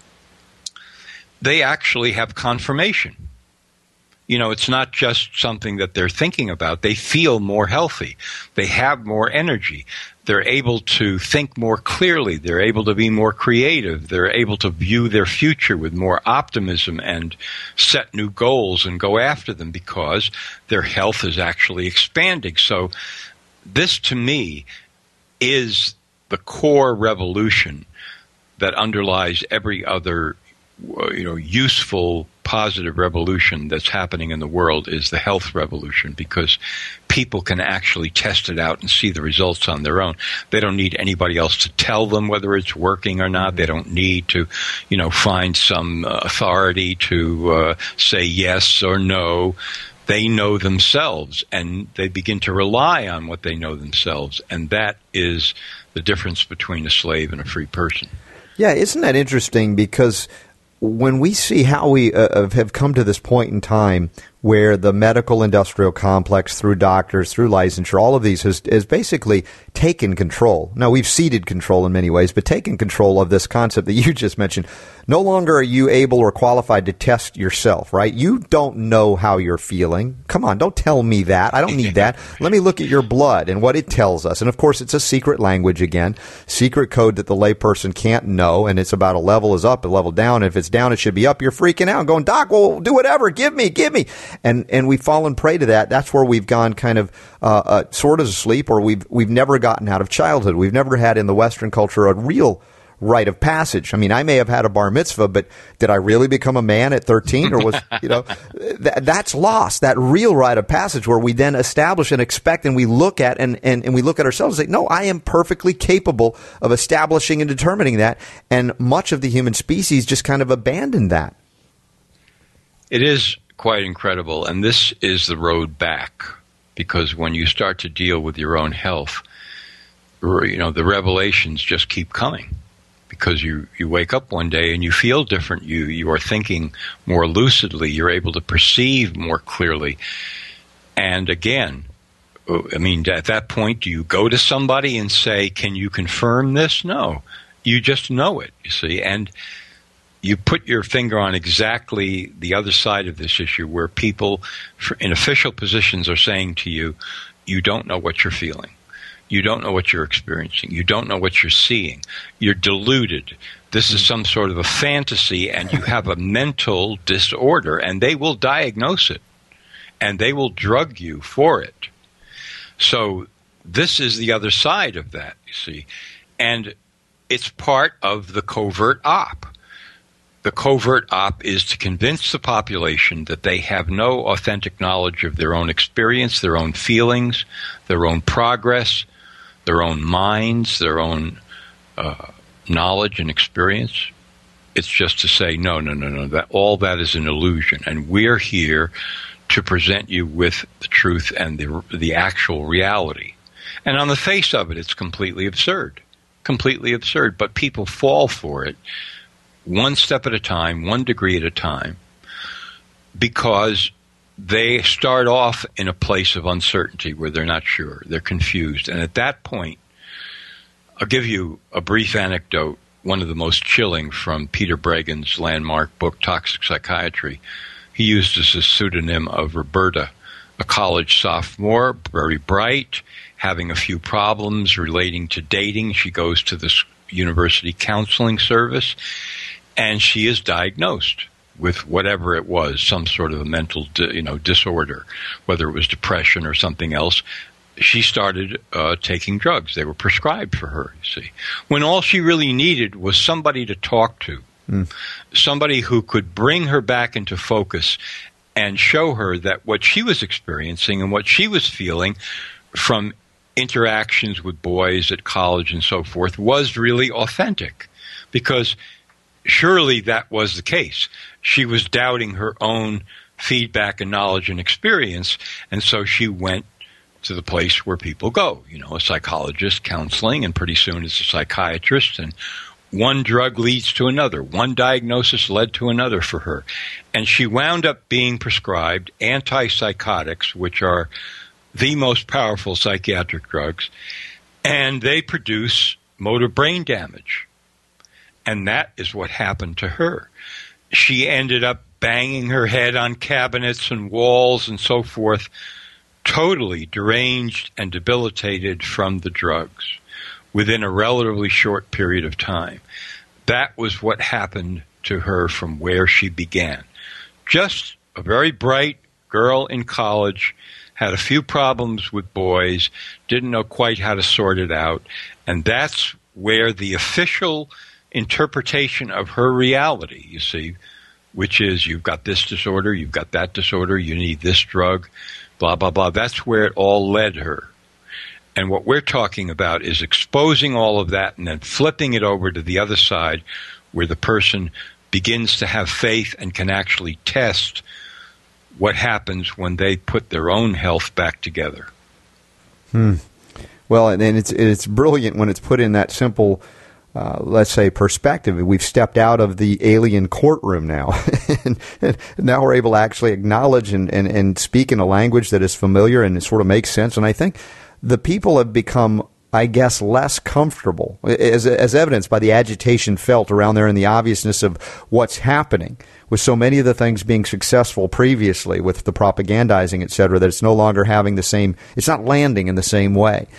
they actually have confirmation. You know, it's not just something that they're thinking about. They feel more healthy. They have more energy. They're able to think more clearly. They're able to be more creative. They're able to view their future with more optimism and set new goals and go after them because their health is actually expanding. So this, to me, is the core revolution that underlies every other, you know, useful, positive revolution that's happening in the world is the health revolution, because people can actually test it out and see the results on their own. They don't need anybody else to tell them whether it's working or not. They don't need to, you know, find some uh, authority to uh, say yes or no. They know themselves, and they begin to rely on what they know themselves, and that is the difference between a slave and a free person. Yeah, isn't that interesting? Because when we see how we uh, have come to this point in time where the medical industrial complex, through doctors, through licensure, all of these has, has basically taken control. Now, we've ceded control in many ways, but taken control of this concept that you just mentioned. No longer are you able or qualified to test yourself, right? You don't know how you're feeling. Come on, don't tell me that. I don't need that. Let me look at your blood and what it tells us. And, of course, it's a secret language again, secret code that the layperson can't know, and it's about a level is up, a level down. If it's down, it should be up. You're freaking out, going, Doc, well, do whatever. Give me, give me. And and we've fallen prey to that. That's where we've gone kind of uh, uh, sort of asleep, or we've we've never gotten out of childhood. We've never had in the Western culture a real rite of passage. I mean, I may have had a bar mitzvah, but did I really become a man at thirteen? Or was, you know, th- that's lost, that real rite of passage where we then establish and expect and we look at and, and, and we look at ourselves and say, no, I am perfectly capable of establishing and determining that. And much of the human species just kind of abandoned that. It is quite incredible. And this is the road back, because when you start to deal with your own health, you know, the revelations just keep coming. Because you, you wake up one day and you feel different. You you are thinking more lucidly. You're able to perceive more clearly. And again, I mean, at that point, do you go to somebody and say, can you confirm this? No. You just know it, you see. And you put your finger on exactly the other side of this issue, where people in official positions are saying to you, you don't know what you're feeling. You don't know what you're experiencing. You don't know what you're seeing. You're deluded. This is some sort of a fantasy, and you have a mental disorder, and they will diagnose it, and they will drug you for it. So this is the other side of that, you see. And it's part of the covert op. The covert op is to convince the population that they have no authentic knowledge of their own experience, their own feelings, their own progress, their own minds, their own uh, knowledge and experience. It's just to say, no, no, no, no, that all that is an illusion, and we're here to present you with the truth and the the actual reality. And on the face of it, it's completely absurd, completely absurd, but people fall for it one step at a time, one degree at a time, because they start off in a place of uncertainty where they're not sure. They're confused. And at that point, I'll give you a brief anecdote, one of the most chilling from Peter Bregan's landmark book, Toxic Psychiatry. He used as a pseudonym of Roberta, a college sophomore, very bright, having a few problems relating to dating. She goes to this university counseling service, and she is diagnosed with whatever it was, some sort of a mental, you know, disorder, whether it was depression or something else. She started uh, taking drugs. They were prescribed for her, you see, when all she really needed was somebody to talk to, mm. somebody who could bring her back into focus and show her that what she was experiencing and what she was feeling from interactions with boys at college and so forth was really authentic, because surely that was the case. She was doubting her own feedback and knowledge and experience, and so she went to the place where people go, you know, a psychologist, counseling, and pretty soon it's a psychiatrist, and one drug leads to another. One diagnosis led to another for her. And she wound up being prescribed antipsychotics, which are the most powerful psychiatric drugs, and they produce motor brain damage. And that is what happened to her. She ended up banging her head on cabinets and walls and so forth, totally deranged and debilitated from the drugs within a relatively short period of time. That was what happened to her from where she began. Just a very bright girl in college, had a few problems with boys, didn't know quite how to sort it out, and that's where the official interpretation of her reality, you see, which is you've got this disorder, you've got that disorder, you need this drug, blah, blah, blah. That's where it all led her. And what we're talking about is exposing all of that and then flipping it over to the other side where the person begins to have faith and can actually test what happens when they put their own health back together. Hmm. Well, and it's it's brilliant when it's put in that simple, uh, let's say, perspective. We've stepped out of the alien courtroom now, and, and now we're able to actually acknowledge and, and, and speak in a language that is familiar and it sort of makes sense. And I think the people have become, I guess, less comfortable, as, as evidenced by the agitation felt around there and the obviousness of what's happening with so many of the things being successful previously with the propagandizing, et cetera, that it's no longer having the same, it's not landing in the same way.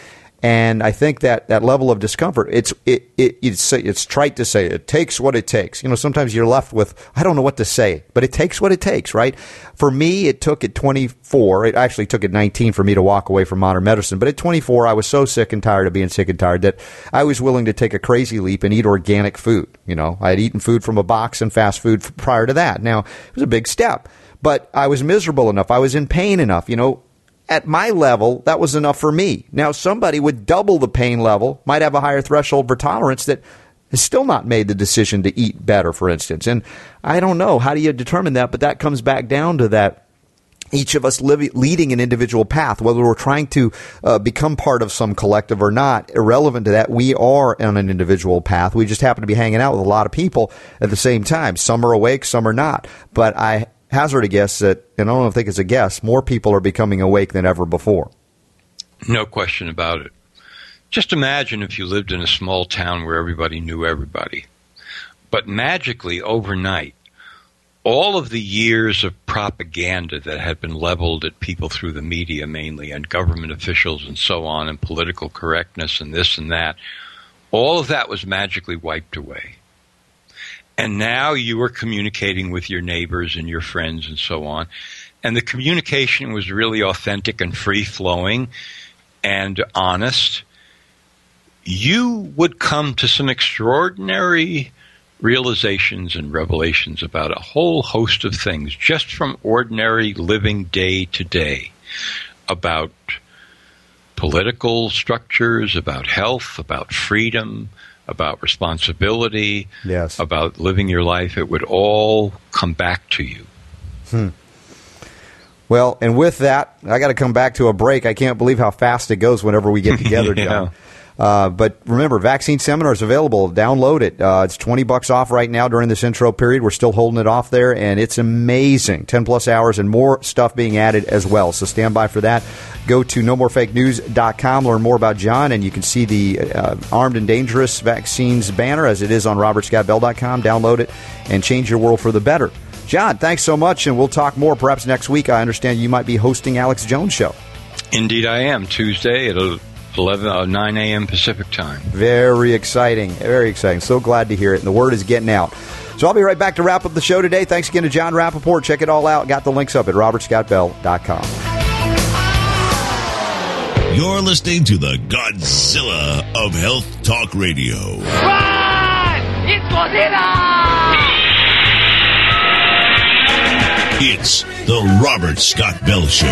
And I think that that level of discomfort, it's it, it it's it's trite to say it takes what it takes. You know, sometimes you're left with, I don't know what to say, but it takes what it takes, right? For me, it took at twenty-four, it actually took at nineteen for me to walk away from modern medicine. But at twenty-four, I was so sick and tired of being sick and tired that I was willing to take a crazy leap and eat organic food. You know, I had eaten food from a box and fast food prior to that. Now, it was a big step, but I was miserable enough. I was in pain enough, you know. At my level, that was enough for me. Now, somebody with double the pain level might have a higher threshold for tolerance that has still not made the decision to eat better, for instance. And I don't know, how do you determine that? But that comes back down to that each of us living, leading an individual path, whether we're trying to uh, become part of some collective or not, irrelevant to that, we are on an individual path. We just happen to be hanging out with a lot of people at the same time. Some are awake, some are not. But I hazard a guess that, and I don't think it's a guess, more people are becoming awake than ever before. No question about it. Just imagine if you lived in a small town where everybody knew everybody. But magically, overnight, all of the years of propaganda that had been leveled at people through the media mainly, and government officials and so on, and political correctness and this and that, all of that was magically wiped away. And now you were communicating with your neighbors and your friends and so on. And the communication was really authentic and free-flowing and honest. You would come to some extraordinary realizations and revelations about a whole host of things just from ordinary living day to day, about political structures, about health, about freedom, about responsibility, yes, about living your life. It would all come back to you. Hmm. Well, and with that, I got to come back to a break. I can't believe how fast it goes whenever we get together, yeah. John. Uh, but remember, Vaccine Seminar is available. Download it. Uh, it's twenty bucks off right now during this intro period. We're still holding it off there, and it's amazing. ten plus hours and more stuff being added as well. So stand by for that. Go to no more fake news dot com, learn more about John, and you can see the uh, Armed and Dangerous Vaccines banner as it is on robert scott bell dot com. Download it and change your world for the better. John, thanks so much, and we'll talk more perhaps next week. I understand you might be hosting Alex Jones' show. Indeed I am, Tuesday at eleven, uh, nine a.m. Pacific time. Very exciting. Very exciting. So glad to hear it. And the word is getting out. So I'll be right back to wrap up the show today. Thanks again to John Rappaport. Check it all out. Got the links up at robert scott bell dot com. You're listening to the Godzilla of Health Talk Radio. Run! It's Godzilla! It's the Robert Scott Bell Show.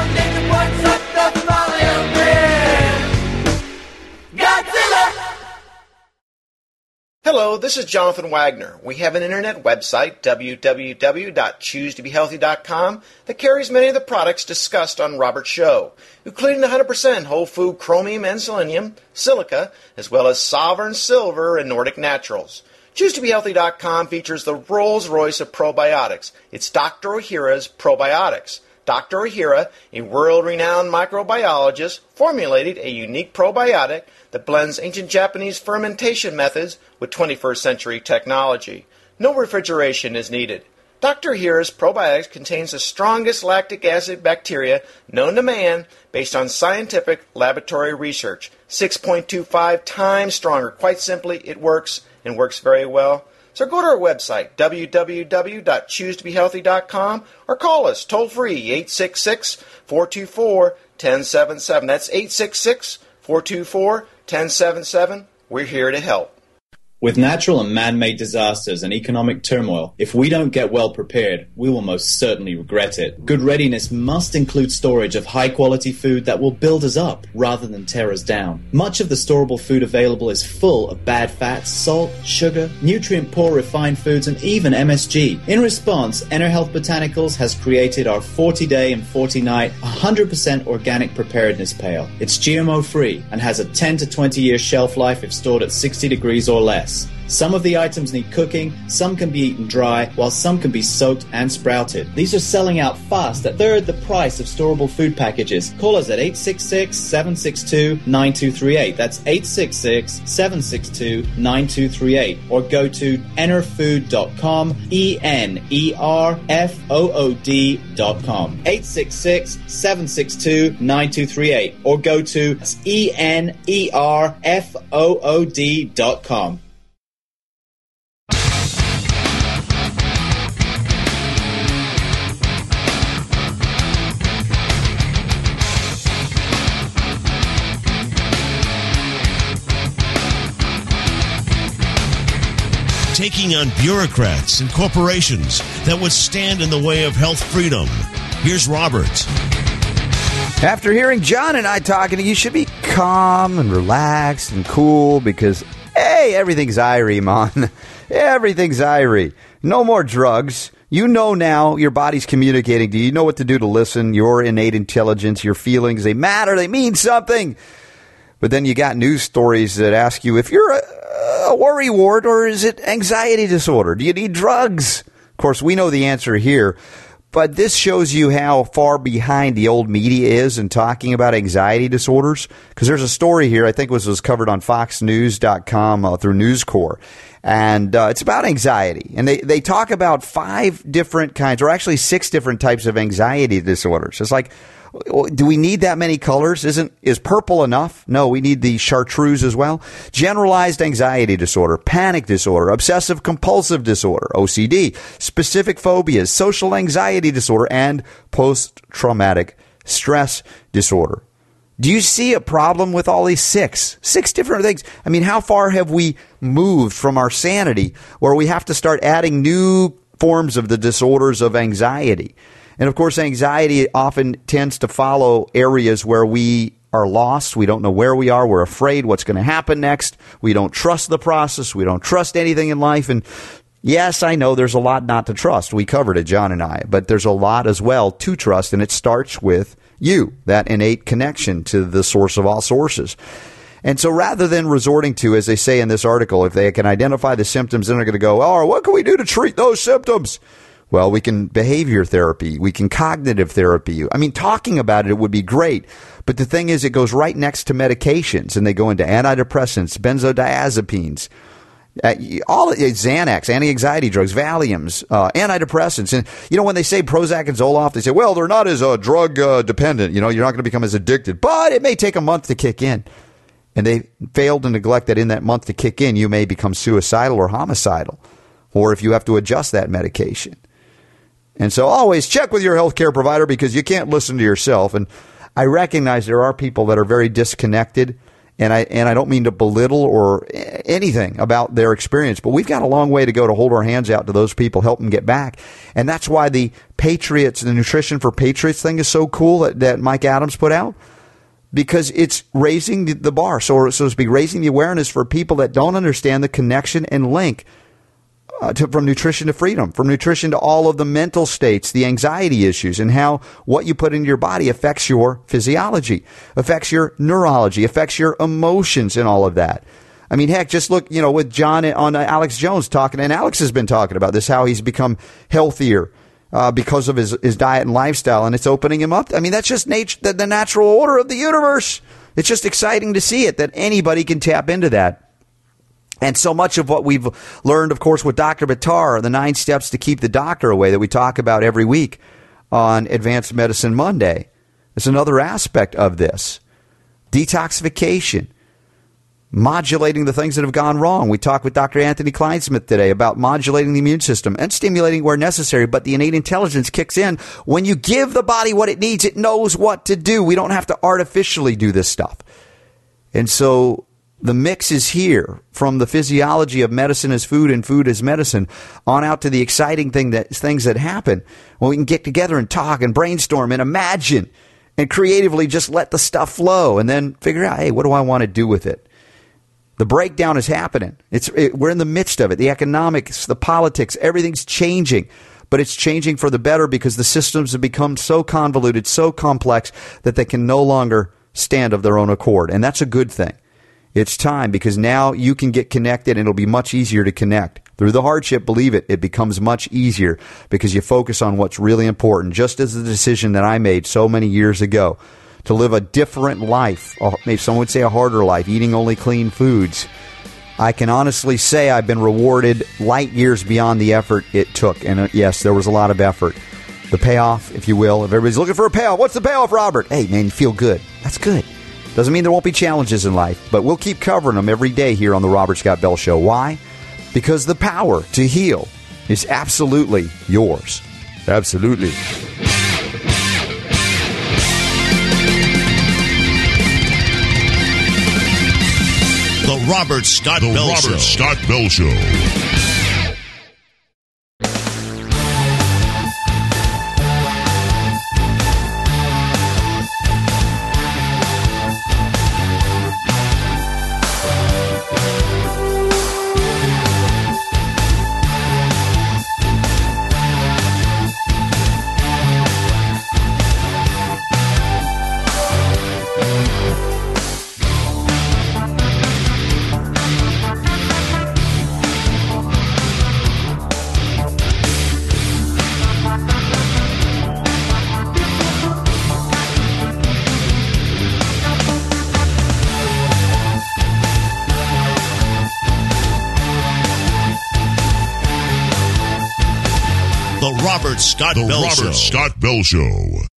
Hello, this is Jonathan Wagner. We have an internet website, w w w dot choose to be healthy dot com, that carries many of the products discussed on Robert's show, including one hundred percent whole food chromium and selenium, silica, as well as Sovereign Silver and Nordic Naturals. choose to be healthy dot com features the Rolls-Royce of probiotics. It's Doctor Ohhira's Probiotics. Doctor Ohhira, a world-renowned microbiologist, formulated a unique probiotic that blends ancient Japanese fermentation methods with twenty-first century technology. No refrigeration is needed. Doctor Ohhira's Probiotics contains the strongest lactic acid bacteria known to man based on scientific laboratory research. six point two five times stronger. Quite simply, it works and works very well. So go to our website, w w w dot choose to be healthy dot com, or call us toll-free, eight six six, four two four, one zero seven seven. That's eight six six, four two four, one zero seven seven. We're here to help. With natural and man-made disasters and economic turmoil, if we don't get well prepared, we will most certainly regret it. Good readiness must include storage of high-quality food that will build us up rather than tear us down. Much of the storable food available is full of bad fats, salt, sugar, nutrient-poor refined foods, and even M S G. In response, EnerHealth Botanicals has created our forty-day and forty-night one hundred percent organic preparedness pail. It's G M O-free and has a ten to twenty year shelf life if stored at sixty degrees or less. Some of the items need cooking, some can be eaten dry, while some can be soaked and sprouted. These are selling out fast at third the price of storable food packages. Call us at eight six six, seven six two, nine two three eight. That's eight six six, seven six two, nine two three eight. Or go to enerfood dot com, E N E R F O O D dot com. eight six six, seven six two, nine two three eight. Or go to E N E R F O O D dot com. Taking on bureaucrats and corporations that would stand in the way of health freedom. Here's Robert. After hearing John and I talking, you should be calm and relaxed and cool because, hey, everything's Irie, man. Everything's Irie. No more drugs. You know now your body's communicating to you. You know what to do to listen. Your innate intelligence, your feelings, they matter. They mean something. But then you got news stories that ask you if you're a, a worry ward or is it anxiety disorder? Do you need drugs? Of course, we know the answer here. But this shows you how far behind the old media is in talking about anxiety disorders. Because there's a story here, I think it was, was covered on fox news dot com uh, through News Corp. And uh, it's about anxiety. And they, they talk about five different kinds, or actually six different types of anxiety disorders. It's like, do we need that many colors? Isn't is purple enough? No, we need the chartreuse as well. Generalized anxiety disorder, panic disorder, obsessive compulsive disorder, O C D, specific phobias, social anxiety disorder, and post-traumatic stress disorder. Do you see a problem with all these six? Six different things. I mean, how far have we moved from our sanity where we have to start adding new forms of the disorders of anxiety? And, of course, anxiety often tends to follow areas where we are lost. We don't know where we are. We're afraid what's going to happen next. We don't trust the process. We don't trust anything in life. And, yes, I know there's a lot not to trust. We covered it, John and I. But there's a lot as well to trust, and it starts with you, that innate connection to the source of all sources. And so rather than resorting to, as they say in this article, if they can identify the symptoms, then they're going to go, oh, what can we do to treat those symptoms? Well, we can behavior therapy. We can cognitive therapy. I mean, talking about it, it would be great. But the thing is, it goes right next to medications, and they go into antidepressants, benzodiazepines, uh, all Xanax, anti-anxiety drugs, Valiums, uh, antidepressants. And, you know, when they say Prozac and Zoloft, they say, well, they're not as uh, drug uh, dependent. You know, you're not going to become as addicted. But it may take a month to kick in. And they fail to neglect that in that month to kick in, you may become suicidal or homicidal, or if you have to adjust that medication. And so always check with your healthcare provider because you can't listen to yourself. And I recognize there are people that are very disconnected, and I and I don't mean to belittle or anything about their experience, but we've got a long way to go to hold our hands out to those people, help them get back. And that's why the Patriots, the Nutrition for Patriots thing is so cool that, that Mike Adams put out, because it's raising the, the bar, so, so to speak, raising the awareness for people that don't understand the connection and link Uh, to, from nutrition to freedom, from nutrition to all of the mental states, the anxiety issues, and how what you put into your body affects your physiology, affects your neurology, affects your emotions and all of that. I mean, heck, just look, you know, with John on uh, Alex Jones talking, and Alex has been talking about this, how he's become healthier uh, because of his, his diet and lifestyle, and it's opening him up. I mean, that's just nature, the, the natural order of the universe. It's just exciting to see it, that anybody can tap into that. And so much of what we've learned, of course, with Doctor Buttar, the nine steps to keep the doctor away that we talk about every week on Advanced Medicine Monday, is another aspect of this. Detoxification, modulating the things that have gone wrong. We talked with Doctor Anthony Kleinsmith today about modulating the immune system and stimulating where necessary, but the innate intelligence kicks in. When you give the body what it needs, it knows what to do. We don't have to artificially do this stuff. And so the mix is here, from the physiology of medicine as food and food as medicine on out to the exciting thing that things that happen when we can get together and talk and brainstorm and imagine and creatively just let the stuff flow and then figure out, hey, what do I want to do with it? The breakdown is happening. It's it, we're in the midst of it. The economics, the politics, everything's changing, but it's changing for the better because the systems have become so convoluted, so complex that they can no longer stand of their own accord, and that's a good thing. It's time, because now you can get connected and it'll be much easier to connect. Through the hardship, believe it, it becomes much easier because you focus on what's really important, just as the decision that I made so many years ago to live a different life, or maybe some would say a harder life, eating only clean foods. I can honestly say I've been rewarded light years beyond the effort it took. And uh, yes, there was a lot of effort. The payoff, if you will, if everybody's looking for a payoff, what's the payoff, Robert? Hey, man, you feel good. That's good. Doesn't mean there won't be challenges in life, but we'll keep covering them every day here on the Robert Scott Bell Show. Why? Because the power to heal is absolutely yours. Absolutely. The Robert Scott the Bell Robert Show. Scott Bell Show. The Robert Scott The Bell Robert Show. Scott Bell Show.